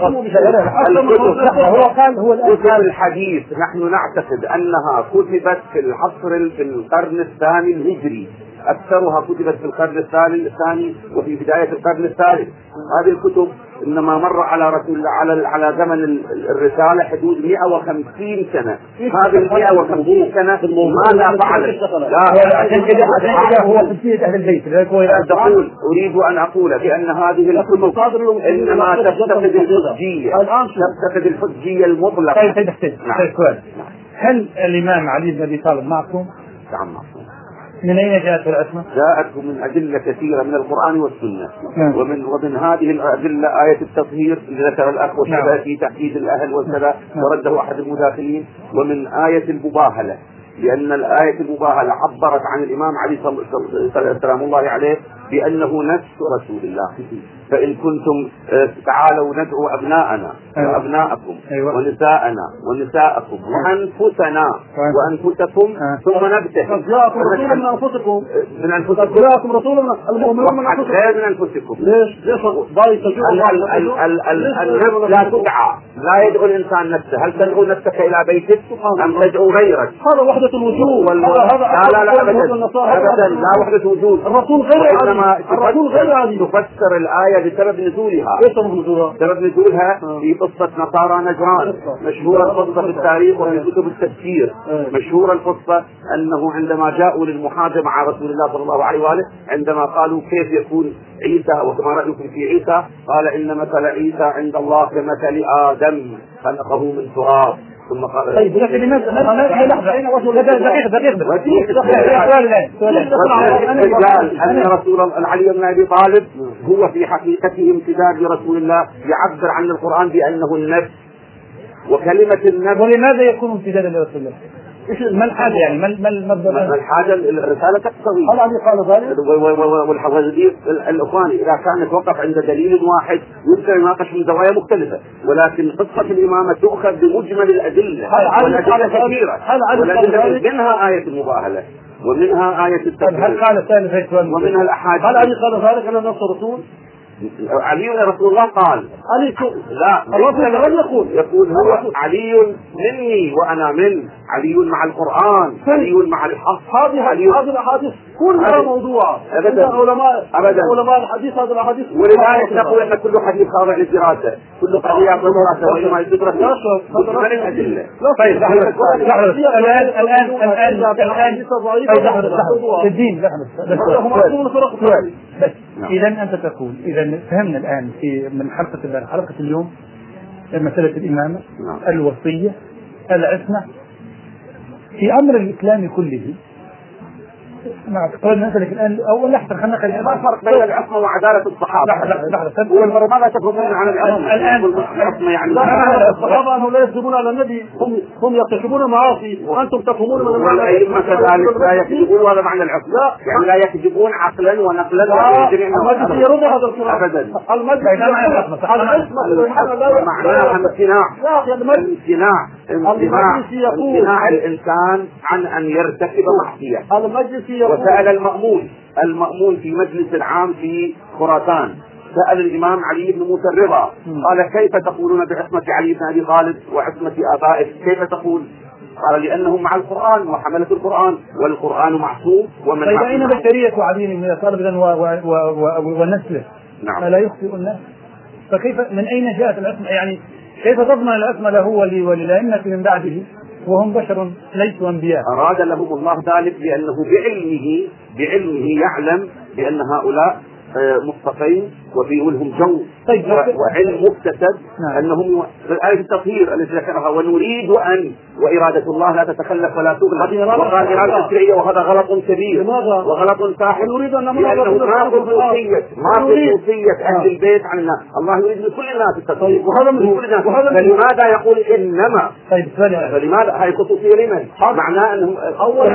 Speaker 3: هو قال هو كتب الحديث نحن نعتقد أنها كتبت في العصر في القرن الثاني الهجري، أكثرها كتبت في القرن الثاني وفي بداية القرن الثالث. هذه الكتب إنما مر على رسول على على زمن الرسالة حدود مئة وخمسين سنة. هذه ال مئة وخمسين سنة ماذا فعلت؟ لا عشان كذا
Speaker 2: هو تفسير أهل البيت.
Speaker 3: أقول أريد أن أقول بأن هذه الكتب إنما تفتقد الحجية تفتقد الحجية المطلقة.
Speaker 2: طيب طيب سؤال، هل الإمام علي بن أبي طالب معكم؟
Speaker 3: نعم معكم.
Speaker 2: من أين جاءت العصمة؟
Speaker 3: جاءت من أدلة كثيرة من القرآن والسنة. نعم. ومن ومن هذه الأدلة آية التطهير اللي ذكر الأخ والشباب في تحديد الأهل والكذا ورده أحد المداخلين، ومن آية المباهلة لأن الآية المباهلة عبرت عن الإمام علي سلام الله عليه بأنه نفس رسول الله. فإن كنتم تعالوا ندعو أبناءنا وأبناءكم ونساءنا ونساءكم وأنفسنا وأنفسكم ثم نبتهل.
Speaker 4: جاءكم رسول من أنفسكم
Speaker 3: من أنفسكم
Speaker 4: جاءكم رسول من المؤمنون من أنفسكم
Speaker 3: غير من أنفسكم.
Speaker 4: ليش؟ ليش ضايق
Speaker 3: النفس لا تدعى، لا يدعو الإنسان نفسه. هل تدعو نفسك إلى بيتك أم تدعو غيرك؟
Speaker 4: هذا وحدة الوجود.
Speaker 3: لا لا لا أبدا لا وحدة وجود.
Speaker 4: الرسول غير الرسول غير هذه.
Speaker 3: تفسر الآية بسبب نزولها.
Speaker 4: ايش سبب نزولها؟
Speaker 3: سبب نزولها في قصة نصارى نجران، مشهورة القصة في التاريخ وفي كتب التفسير. مشهورة القصة أنه عندما جاءوا للمحاجة مع رسول الله صلى الله عليه وآله عندما قالوا كيف يكون عيسى وكما رأيكم في عيسى، قال إن مثل عيسى عند الله كمثل آدم خلقه من تراب. ثم قال
Speaker 2: طيب لكن لماذا
Speaker 3: أن رسول علي بن أبي طالب هو في حقيقته امتداد لرسول الله، يعبر عن القرآن بأنه النفس وكلمة النفس.
Speaker 2: ولماذا يكون امتدادا لرسول الله؟ ما الحاجة يعني ما ما
Speaker 3: ما الحاجة الرسالة تقتضي.
Speaker 4: هل علي قال ذلك؟
Speaker 3: والحفاظية الأخوان إذا كانت وقف عند دليل واحد يمكن أن يناقش من زوايا مختلفة، ولكن قصة الإمامة تؤخذ بمجمل الأدلة والأدلة كثيرة والأدلة منها آية المباهلة ومنها آية التطهير.
Speaker 2: هل قال ثالث
Speaker 3: ومنها الأحاديث؟
Speaker 4: هل علي قال ذلك أن نفس الرسول؟
Speaker 3: علي رسول الله قال
Speaker 4: علي
Speaker 3: لا
Speaker 4: الرسول لم يقول
Speaker 3: يقول هو علي مني وأنا من علي مع القرآن علي مع الحق.
Speaker 4: هذه هذه الأحاديث كلها موضوعة
Speaker 3: أبدا
Speaker 4: علماء
Speaker 3: أبدا
Speaker 4: علماء الحديث هذه الأحاديث
Speaker 3: ولذلك نقول أن كل حديث خاضع للدراسة كل قضية دراسة وإنما يدرس من الأدلة.
Speaker 2: طيب الآن الآن الآن الآن الدين بس إذا أنت تقول إذا فهمنا الآن في من حلقة حلقة اليوم مسألة الإمامة الوصية العصمة في أمر الإسلام كله مع اعتقاد مثلا الآن أول لحظة خلينا خلينا
Speaker 3: ما الفرق بين العصمة وعدالة الصحابة؟
Speaker 2: لحظة لحظة
Speaker 3: والمرة ماذا تفهمون عن العصمة؟
Speaker 2: الآن
Speaker 3: العصمة يعني
Speaker 4: الصحابة أنهم لا يكذبون على النبي هم هم يرتكبون معاصي وأنتم تفهمون من
Speaker 3: الأئمة كذلك لا يكذبون ولا معنى العصمة يعني لا يكذبون عقلا ونقلا
Speaker 4: المجلس يرد هذا الكلام
Speaker 3: أبدا
Speaker 4: المجلس
Speaker 3: معناها امتناع امتناع امتناع الإنسان عن أن يرتكب معصية.
Speaker 4: المجلس
Speaker 3: وسأل المأمون المأمون في مجلس العام في خراسان سأل الإمام علي بن موسى الرضا قال كيف تقولون بعصمة علي بن أبي طالب وعصمة آبائك كيف تقول؟ قال لأنهم مع القرآن وحملة القرآن والقرآن معصوم ومن
Speaker 2: طيب أين بشرية علي بن أبي طالب ونسله؟
Speaker 3: نعم.
Speaker 2: فلا يخطئ الناس فكيف من أين جاءت العصمة يعني كيف تضمن العصمة له وللأئمة من بعده وهم بشر ليسوا أنبياء؟
Speaker 3: أراد لهم الله ذلك لأنه بعلمه بعلمه يعلم بأن هؤلاء موظفين وفي لهم جو
Speaker 2: طيب.
Speaker 3: وعلم مكتسب. نعم. أنهم آية التطهير التي ذكرها ونريد أن وإرادة الله لا تتخلف ولا تغلب، وقال إرادة تشريعية، وهذا غلط كبير وغلط فاحش، لأنه ما خصوصية ما خصوصية أهل البيت عن الناس، الله يريد من كل الناس التطهير وهذا من كل الناس. فلماذا يقول إنما؟
Speaker 2: طيب
Speaker 3: فلماذا هاي خصوصية لمن؟ معناه أنهم أولا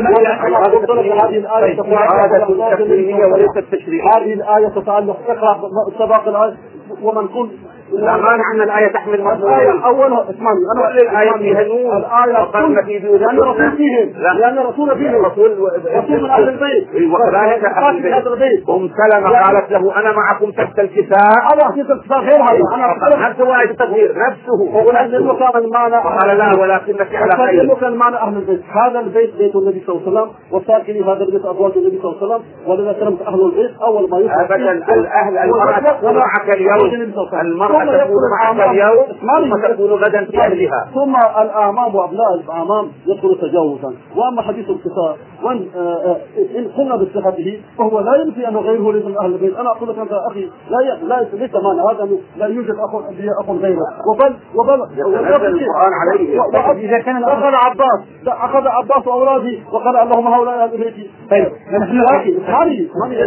Speaker 3: هذه الآية التكوينية وليست تشريعية.
Speaker 4: هذه الآية تتعلق اقرأ سباق الآية ومن كن
Speaker 3: لا مانع أن الآية تحمل مضمون.
Speaker 4: أولها اسمعني أنا
Speaker 3: كل الآية فيها نور.
Speaker 4: الآية كل لأن الرسول فيهم لأن الرسول فيهم
Speaker 3: رسول
Speaker 4: رسول من أهل البيت
Speaker 3: وكذلك أهل البيت. أم سلمة قالت له أنا معكم تحت الكتاب.
Speaker 4: الله تحت الكتاب غير هذا.
Speaker 3: أنا نفس واحد التدبير نفسه.
Speaker 4: ولأنه كان المعنى
Speaker 3: قال لا ولكنك على خير.
Speaker 4: لأنه كان المعنى أهل البيت. هذا البيت بيت النبي صلى الله عليه وسلم وساكني هذا البيت أزواج النبي صلى الله عليه وسلم. ولذا كلمة أهل البيت أول ما يفعل
Speaker 3: أبدا الأهل المرأة تكون معك اليوم المرأة تكون معك اليوم ثم تكون غدا في أهلها.
Speaker 4: ثم الأعمام وأبناء الأعمام يدخل تجاوزا. وأما حديث الكتاب وإن إن قلنا بصحته فهو لا ينفي أنه غيره ليس من أهل البيت. أنا أقول لك أنت أخي لا لا ليس معنى هذا لا يوجد أخ أخ غيره. وبل وبل
Speaker 3: القرآن عليه
Speaker 4: إذا كان أخذ عباس أخذ عباس وأولادي وقال اللهم هؤلاء أهل بيتي.
Speaker 2: طيب
Speaker 4: نحن أخي هذه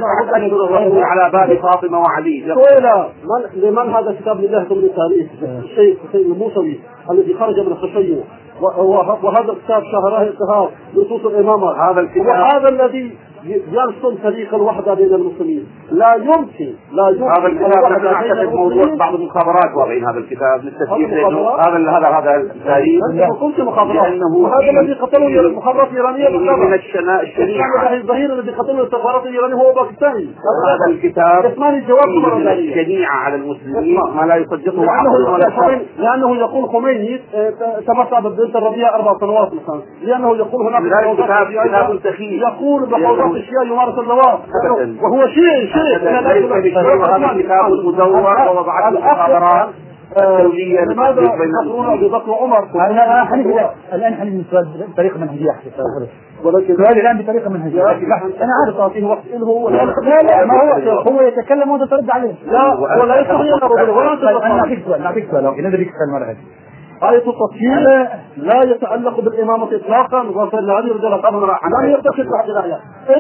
Speaker 3: من على باب فاطمة وعلي.
Speaker 4: سئل من لمن هذا الكتاب لله ثم التاريخ الشيخ حسين الموسوي الذي خرج من الخشية وهذا الكتاب شهره التهاب نصوص الإمامة.
Speaker 3: هذا الكتاب
Speaker 4: وهذا الذي يرسم تاريخ الوحدة بين المسلمين. لا يمكن لا يمكن
Speaker 3: هذا الكتاب نحن نعتقد موضوع بعض المخابرات واضعين هذا الكتاب للتسجيل لأنه هذا هذا هذا التاريخ
Speaker 4: قلت مخابرات وهذا الذي قتلوا المخابرات الإيرانية
Speaker 3: من الشناء الشنيعة.
Speaker 4: الظهير الذي قتلوا الاستخبارات الإيرانية هو باكستاني.
Speaker 3: هذا الكتاب
Speaker 4: اسمعني الجواب
Speaker 3: من الشنيعة على المسلمين ما لا يصدقه
Speaker 4: لأنه, لأنه يقول خميني تمتع بالبيت الربيع أربع سنوات مثلا لأنه يقول هناك
Speaker 3: كتاب كتاب سخيف
Speaker 4: يقول بحوزات الشيعة يمارس اللواء وهو شيء شيء
Speaker 3: هذا الكتاب المزور ووضعته المخابرات الدولية.
Speaker 4: لماذا يفكرون ببكر عمر؟
Speaker 2: أنا حنيجي الآن حنيجي نسأل بطريقة منهجية
Speaker 4: ولكن
Speaker 2: سؤالي الآن بطريقة منهجية.
Speaker 4: أنا عارف أعطيه وقت هو
Speaker 2: لا لا ما هو هو يتكلم وأنت ترد عليه.
Speaker 4: لا ولا يستطيع ولا
Speaker 2: أنا أعطيك سؤال أعطيك سؤال إذا بدك تسأل مرة هذه
Speaker 4: آية التطهير لا يتعلق بالإمامة إطلاقا وصل علي رضي الله عنه لم يرتكب بعد الآية.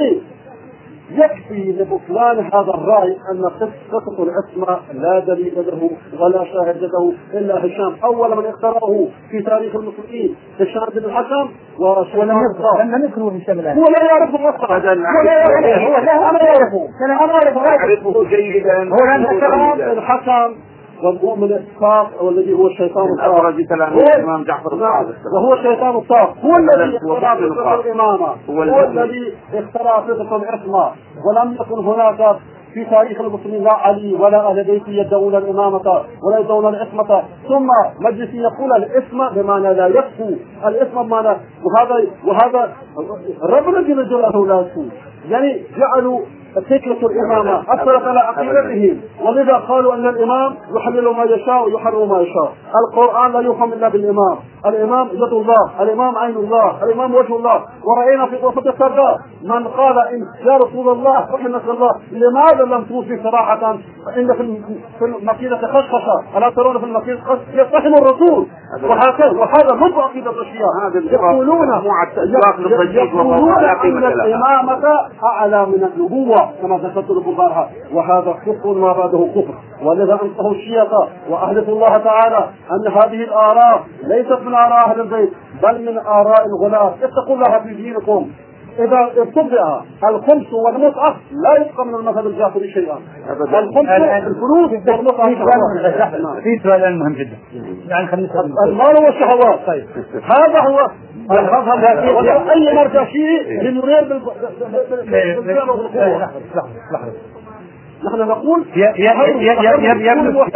Speaker 4: يكفي لبطلان هذا الرأي أن قصة العصمة لا دليل له ولا شاهد له إلا هشام أول من اخترعه في تاريخ المسلمين هشام بن الحكم ورسول الله.
Speaker 2: لم يذكروا هشام الآن.
Speaker 4: هو لا يعرف القصة.
Speaker 3: هو لا
Speaker 4: يعرفه. هو لا أنا يعرفه.
Speaker 2: أنا أعرفه.
Speaker 3: أعرفه جيدا.
Speaker 4: هو هشام الحكم والمؤمن الصاق والذي هو الشيطان الصاق
Speaker 3: الإمام جعفر الصادق
Speaker 4: وهو الشيطان الصاق هو الذي اخترع فكرة الإمامة هو الذي اخترع فكرة العصمة. ولم يكن هناك في تاريخ المسلمين لا علي ولا أهل بيته يدعون الإمامة ولا يدعون العصمة. ثم مجلس يقول العصمة بمعنى لا يكفو العصمة بمعنى وهذا وهذا ربنا جل جلاله لا يكفو يعني جعلوا فكرة الإمامة أثرت على عقيدتهم ولذا قالوا أن الإمام يحلل ما يشاء ويحرم ما يشاء. القرآن لا يفهم إلا بالإمام. الإمام يد الله الإمام عين الله الإمام وجه الله. ورأينا في قصة السرداء من قال إن يا رسول الله رحمك الله لماذا لم توفي صراحة إن في المكينة خشخشة ألا ترون في المكينة يصطحن الرسول وهكذا وهذا مو عقيدة الشيعة. يقولون يقولون أن الإمامة أعلى من النبوة كما ذكرت لكم بارها وهذا كفر ما بعده كفر. ولذا أنصحوا الشيعة وأهلف الله تعالى أن هذه الآراء ليست من آراء أهل البيت بل من آراء الغلاة. اتقوا الله في دينكم. إذا اتبع الخمس والمتعة لا يبقى من المذهب الجاهلي شيئا. الخمس الفلوس والمتعة
Speaker 2: في سؤال مهم جدا يعني خلينا
Speaker 4: المال والشهوات. طيب هذا هو المذهب ولا أي مرجع شيء لنرير بالفعل والقوة. نحن نقول
Speaker 2: يا يا يا يا يا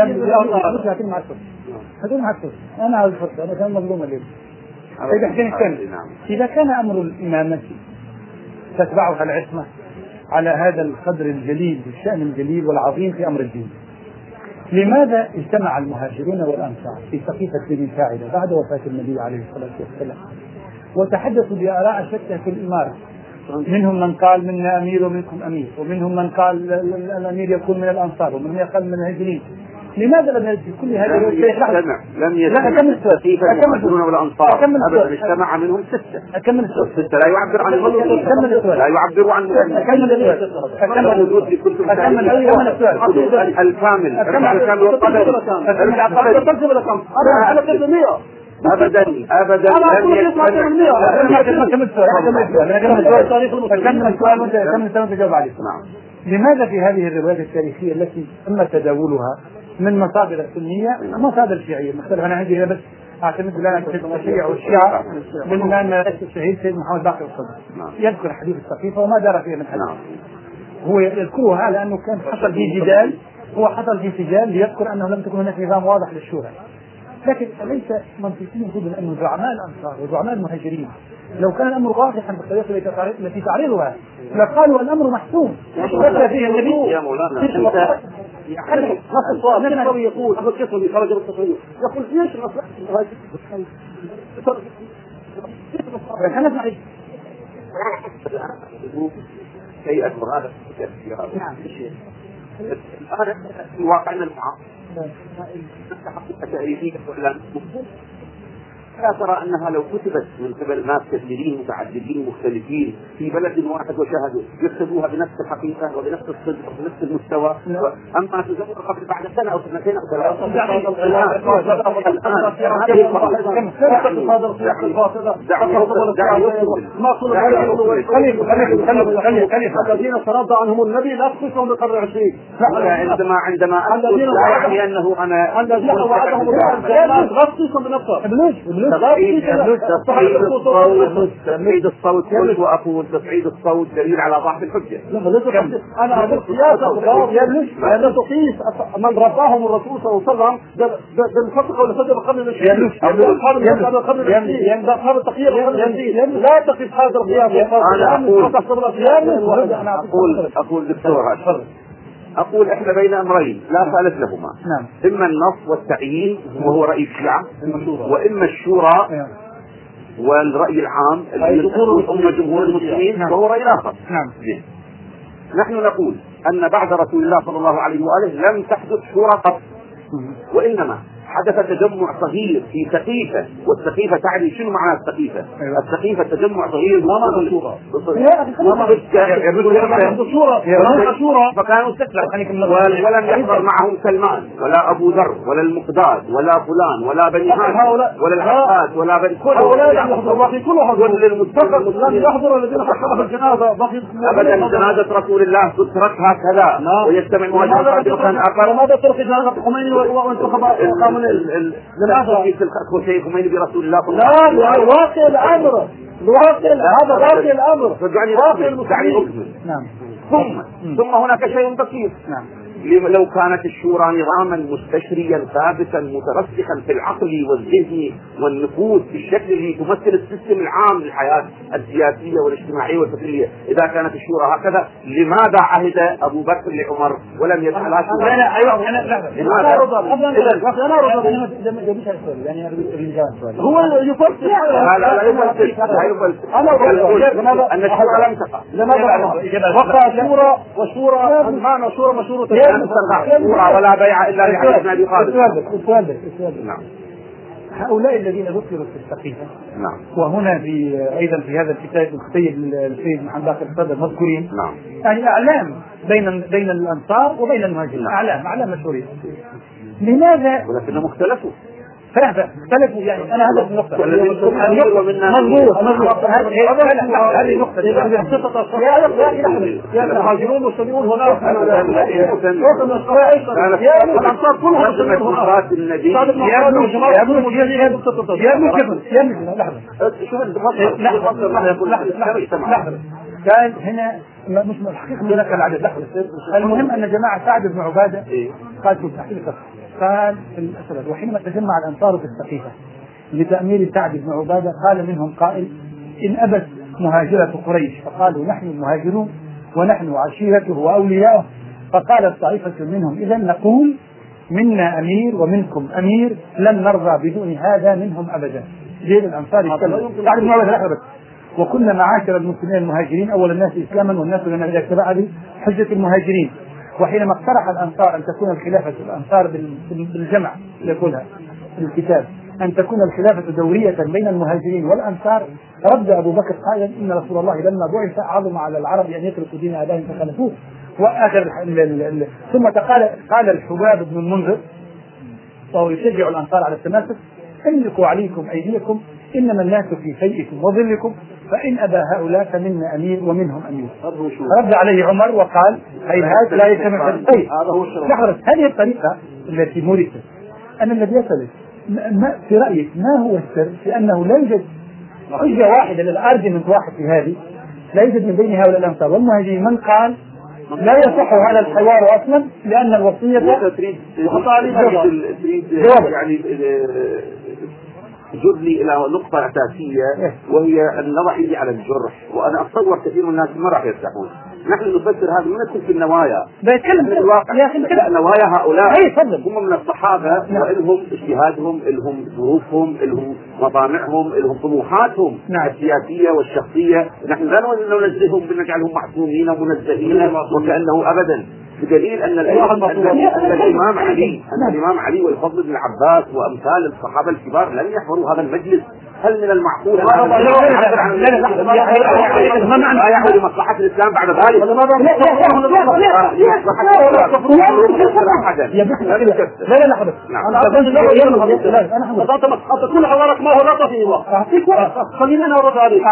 Speaker 2: أنا عاوز فرصة أنا كان مظلوم اليوم. إذا كان أمر الإمامة تتبعها العصمة على هذا القدر الجليل والشأن الجليل والعظيم في أمر الدين لماذا اجتمع المهاجرون والأنصار في سقيفة بني ساعدة بعد وفاة النبي عليه الصلاة والسلام وتحدثوا بآراء شتى في الإمارة منهم من قال منا أمير ومنكم أمير، ومنهم من قال الأمير يكون من الأنصار، ومنهم يقال من المهاجرين. لماذا لم يجد كل هذه
Speaker 3: لم يجتمع لم يجتمع كيف المهاجرون والأنصار أبدا اجتمع منهم ستة.
Speaker 2: أكمل السؤال.
Speaker 3: ستة لا يعبر عن
Speaker 2: أكمل السؤال.
Speaker 3: لا يعبر عن
Speaker 2: أكمل السؤال. أكمل
Speaker 3: وجود لكل
Speaker 2: أكمل السؤال
Speaker 3: الكامل الكامل والقدر ابدا ابدا لم
Speaker 2: يجتمع. لماذا في هذه الروايات التاريخية التي تم تداولها من مصادر السنية مصادر شيعية مختلفة؟ أنا عندي بس أعتمد الآن على الشيعة والشيعة من أن الشهيد سيد محمد باقر الصدر يذكر حديث السقيفة وما دار فيه من حديث. هو يذكرها لأنه كان حصل فيه جدال، هو حصل فيه سجال ليذكر أنه لم تكن هناك نظام واضح للشورى. لكن ليس منطقيا جدا أن زعماء الأنصار وزعماء المهاجرين لو كان الأمر واضحا بالطريقة التي تعرضها لقالوا الأمر محسوم. ذكر فيه النبي
Speaker 3: يا مولانا أنت
Speaker 4: نفس السؤال نفس السؤال يقول أبو الكسري خرج بالتصريح يقول ليش مصلحة المهاجرين؟
Speaker 2: خلينا نسمع
Speaker 3: شيء أكبر هذا نعم هذا في واقعنا المعاصر لا ترى أنها لو كتبت من قبل ناس كثيرين متعددين مختلفين في بلد واحد وشاهدوا يكتبوها بنفس الحقيقة وبنفس الصدق وبنفس المستوى، أما تزور قبل بعد سنة أو سنتين أو ثلاثة
Speaker 4: الذين ترضى عنهم النبي لا تخصهم بالقرن العشرين.
Speaker 3: عندما عندما أقول لا يعني أنه أنا
Speaker 4: الذين وعدهم لا تخصهم بنفسه
Speaker 3: تصعيد الصوت قلت وأقول تصعيد الصوت دليل على ضعف الحجة.
Speaker 4: أنا أقول سياسة لأن تقيس من رباهم الرسول صلى الله عليه وسلم بالفترة ولا فترة قبل الشيء قبل التقيير لا تقيس هذا القياس.
Speaker 3: أنا أقول أقول دكتور أقول إحنا بين أمرين لا ثالث لهما.
Speaker 2: نعم.
Speaker 3: إما النص والتعيين وهو رأي الشيعة، وإما الشورى والرأي العام الذي يقول جمهور المسلمين وهو رأي آخر.
Speaker 2: نعم.
Speaker 3: نحن نقول أن بعد رسول الله صلى الله عليه وآله لم تحدث شورى قط، وإنما حدث تجمع صغير في سقيفة، والسقيفة تعني شنو معنى السقيفة؟ السقيفة تجمع صغير ما معنى الشورى؟
Speaker 4: شورى
Speaker 3: فكانوا ستة ولم يحضر معهم سلمان ولا أبو ذر ولا المقداد ولا فلان ولا بني هاشم ولا العباس ولا بني كل المتفق
Speaker 4: لم يحضر الذين حضروا الجنازة
Speaker 3: أبدا. جنازة رسول الله تترك هكذا ويجتمع مواجهة بعد مكان آخر.
Speaker 4: ماذا ترك جنازة الخميني وانتخب
Speaker 3: الخميني الخميني خميني برسول الله صلى الله
Speaker 4: عليه وسلم؟ لا واقع الأمر الواقع هذا واقع الأمر واقع المسلمين.
Speaker 3: نعم. ثم ثم هناك شيء بسيط.
Speaker 2: نعم.
Speaker 3: لو كانت الشورى نظاما مستشريا ثابتا مترسخا في العقل والذهن والنفوذ بالشكل اللي تمثل السيستم العام للحياة السياسية والاجتماعية والفكرية، إذا كانت الشورى هكذا لماذا عهد أبو بكر لعمر ولم يفعلها شورى؟
Speaker 2: لا أيوة أنا لا أنا رضا أنا رضا أنا يعني
Speaker 4: هو يفلسف
Speaker 3: لا لا يفلسف لا يفلسف
Speaker 4: أنا رضا
Speaker 3: أن الشورى لم تقع.
Speaker 4: لماذا وقع شورى وشورى المعنى شورى مشورة
Speaker 3: ولا بيع إلا لحديث أبي خالد.
Speaker 2: نعم. هؤلاء الذين ذكروا في السقيفة
Speaker 3: نعم.
Speaker 2: وهنا في أيضا في هذا الكتاب الكتيب السيد محمد باقر الصدر مذكورين.
Speaker 3: نعم.
Speaker 2: يعني أعلام بين بين الأنصار وبين المهاجرين. نعم. أعلام أعلام مشهورين. لماذا؟
Speaker 3: ولكنهم اختلفوا.
Speaker 2: فاهم اختلفوا يعني أنا هذا النقطة.
Speaker 3: مضبوط
Speaker 2: مضبوط. هذه نقطة.
Speaker 4: يا المهاجرون والمسلمون هناك.
Speaker 3: الأنصار كلهم مسلمون هناك. النبي.
Speaker 2: يا ابن يا ابن يا ابن كفر يا ابن لحظة.
Speaker 3: شوف لحظة لحظة
Speaker 2: لحظة. كان هنا مش الحقيقة من ذلك العدد. لحظة. المهم أن جماعة سعد بن عبادة قال في التحقيق قال في الأسود وحينما تجمع الأنصار في السقيفة لتأمير سعد بن عبادة قال منهم قائل إن أبت مهاجرة قريش فقالوا نحن المهاجرون ونحن عشيرته وأولياؤه، فقالت طائفة منهم إذا نقول منا أمير ومنكم أمير لن نرضى بدون هذا منهم أبدا. جيل الأنصار سعد بن عبادة وكنا معاشر المسلمين المهاجرين أول الناس إسلاما والناس لنا إذا اتبع حجة المهاجرين. وحينما اقترح الأنصار أن تكون الخلافة الأنصار بالجمع يقولها في الكتاب أن تكون الخلافة دورية بين المهاجرين والأنصار، رد أبو بكر قائلا إن رسول الله لما بعث عظم على العرب أن يتركوا دين آبائهم فخلفوه. وآخر ثم قال قال الحباب بن المنذر وهو يشجع الأنصار على التماسك: املكوا عليكم أيديكم إنما الناس في فيئكم وظلكم فإن أبى هؤلاء فمنا أمير ومنهم أمير. رد عليه عمر وقال: هيهات لا يجتمع الطيب. لحظة، هذه الطريقة التي مورست أن النبي يسأل ما في رأيك ما هو السر في أنه لا يوجد حجة واحدة للأرجمنت واحد في هذه، لا يوجد من بين هؤلاء الأنصار والمهاجرين من قال لا يصح هذا الحوار أصلا لأن الوصية
Speaker 3: تريد يعني جرني إلى نقطة أساسية وهي النظر عندي على الجرح، وأنا أتصور كثير من الناس ما راح يرتاحون. نحن نفسر هذا من نفس في النوايا،
Speaker 2: بيتكلم
Speaker 3: في الواقع
Speaker 2: يا أخي
Speaker 3: نوايا هؤلاء
Speaker 2: أي
Speaker 3: هم من الصحابة وإلهم اجتهادهم، إلهم ظروفهم، إلهم مطامعهم، إلهم طموحاتهم
Speaker 2: نعم.
Speaker 3: السياسية والشخصية. نحن لا ننزههم بنجعلهم معصومين ومنزهين وكأنه أبدا، بدليل أن الإمام علي أن الإمام علي والفضل بن العباس وأمثال الصحابة الكبار لم يحضروا هذا المجلس. هل من المعقول ما يعود لمصلحة الإسلام بعد ذلك؟
Speaker 2: لا لا لحظة،
Speaker 4: أنا تكون حوارك ما هو لا تفهمه. خلينا نرد عليك.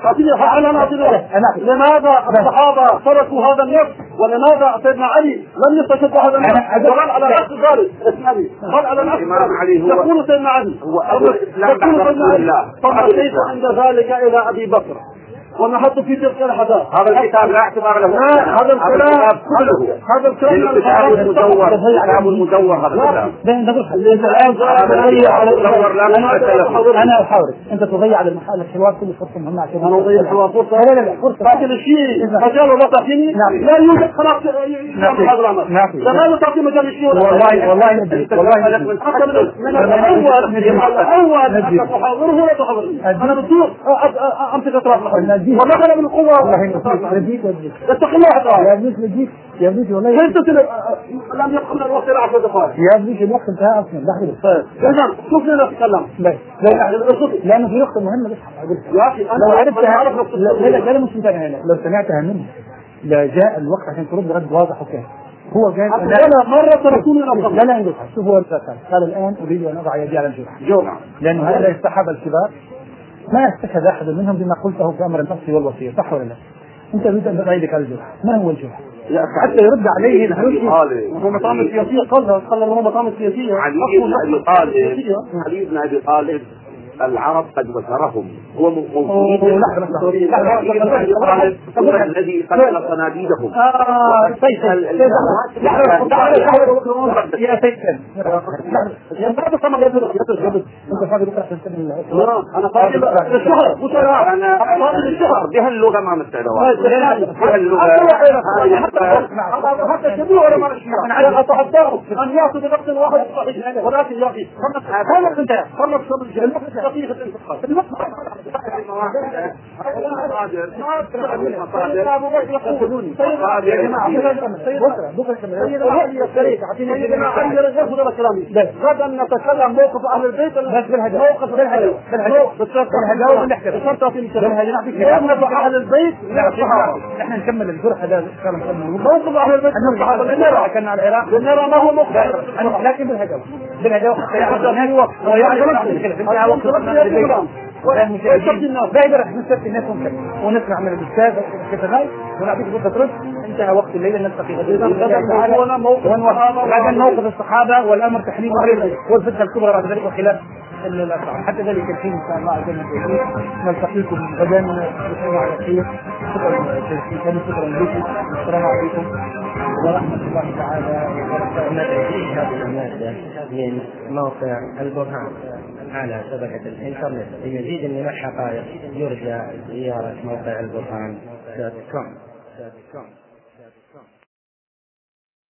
Speaker 4: لماذا الصحابة تركوا هذا النص ولماذا سيدنا علي لم يستشد هذا النص؟ وقال على نفس ذلك اسمعني، قال على نفس ذلك يقول سيدنا علي
Speaker 3: هو أول الإسلام بعد رسول الله.
Speaker 4: فأتيت عند ذلك إلى أبي بكر ونحط في تلك الحداث.
Speaker 3: هذا الكتاب لا اعتبار له.
Speaker 4: هذا الكلام كله هذا الكلام
Speaker 3: الكتاب المدور الكتاب المدور هذا الكتاب.
Speaker 2: أنا أحاول أنت تضيع على المحل الحوار كل فرصة مهمة عشان
Speaker 4: أنا أضيع الحوار فرصة.
Speaker 2: لا لا لا فرصة.
Speaker 4: لكن الشيء مجال ولا تعطيني لا يوجد خلاص
Speaker 2: نعم.
Speaker 4: لا تعطي مجال الشيء.
Speaker 2: والله والله ندري والله
Speaker 4: حتى من الأول الأول حتى تحاضره ولا تحاضرني. أنا بدور أمسك أطراف والله أنا من القوة.
Speaker 2: والله نديك وديك.
Speaker 4: اتق الله تعالى.
Speaker 2: يا ابنك نديك يا ابنك والله.
Speaker 4: كيف تسلم؟ لم يبقى من الوقت إلى عشر دقائق.
Speaker 2: يا ابنك الوقت انتهى أصلا. لحظة.
Speaker 4: إذا شوف لنا نتكلم.
Speaker 2: لا لأنه في نقطة مهمة بس
Speaker 4: يا أخي أنا
Speaker 2: لو عرفتها لا لا لا مش انتهى هنا لو سمعتها منه لا جاء الوقت عشان ترد رد واضح وكامل. هو جاء
Speaker 4: أنا مرة تركوني
Speaker 2: لا لا عندك شوف هو قال قال الآن أريد أن أضع يدي على الجرح جوع لأنه هؤلاء الصحابة الكبار ما استشهد أحد منهم بما قلته في أمر النفس والوصية، صح ولا لا؟ أنت تريد أن تضع يدك على الجرح، ما هو الجرح؟ حتى يرد عليه
Speaker 4: هو مطامع سياسية قال قال هو مطامع سياسية.
Speaker 3: علي بن أبي طالب علي بن أبي طالب العرب قد وزرهم هو موجود الذي قتل صناديدهم.
Speaker 2: يا سيد
Speaker 4: أنا قابل الشهر
Speaker 3: أنا قابل الشهر بهاللغة ما مستعدوا بهاللغة
Speaker 4: حتى شبيه ولا ما نشيها. أنا أتحداه أن يأخذ بنفس واحد صحيح ولكن يا أخي خلص أنت خلص شغل الجنة دقيقة الانتقال. غدا نتكلم موقف أهل البيت موقف بالهجاء موقف أهل البيت.
Speaker 2: احنا نكمل الجرح هذا
Speaker 4: موقف أهل البيت
Speaker 2: كان على العراق
Speaker 4: بالنرى ما هو موقف
Speaker 2: لكن بالهجاء بالهجاء حتى يعرض وقت دائما رح نستفتي الناس ونسمع من الاستاذ الكتابات ونعطيك فرصه ترد. انتهى وقت الليله نلتقي غدا غدا موقف الصحابه والامر تحريم والفتنه الكبرى بعد ذلك وخلاف الاسعار. حتى ذلك الحين ان شاء الله عز وجل نلتقيكم غدا بخير على خير. شكرا شكرا لكم. السلام عليكم ورحمه الله تعالى
Speaker 1: وبركاته. هذه المادة من موقع البرهان على شبكة الإنترنت. لمزيد من الحقائق يرجى زيارة موقع البرهان دوت كوم.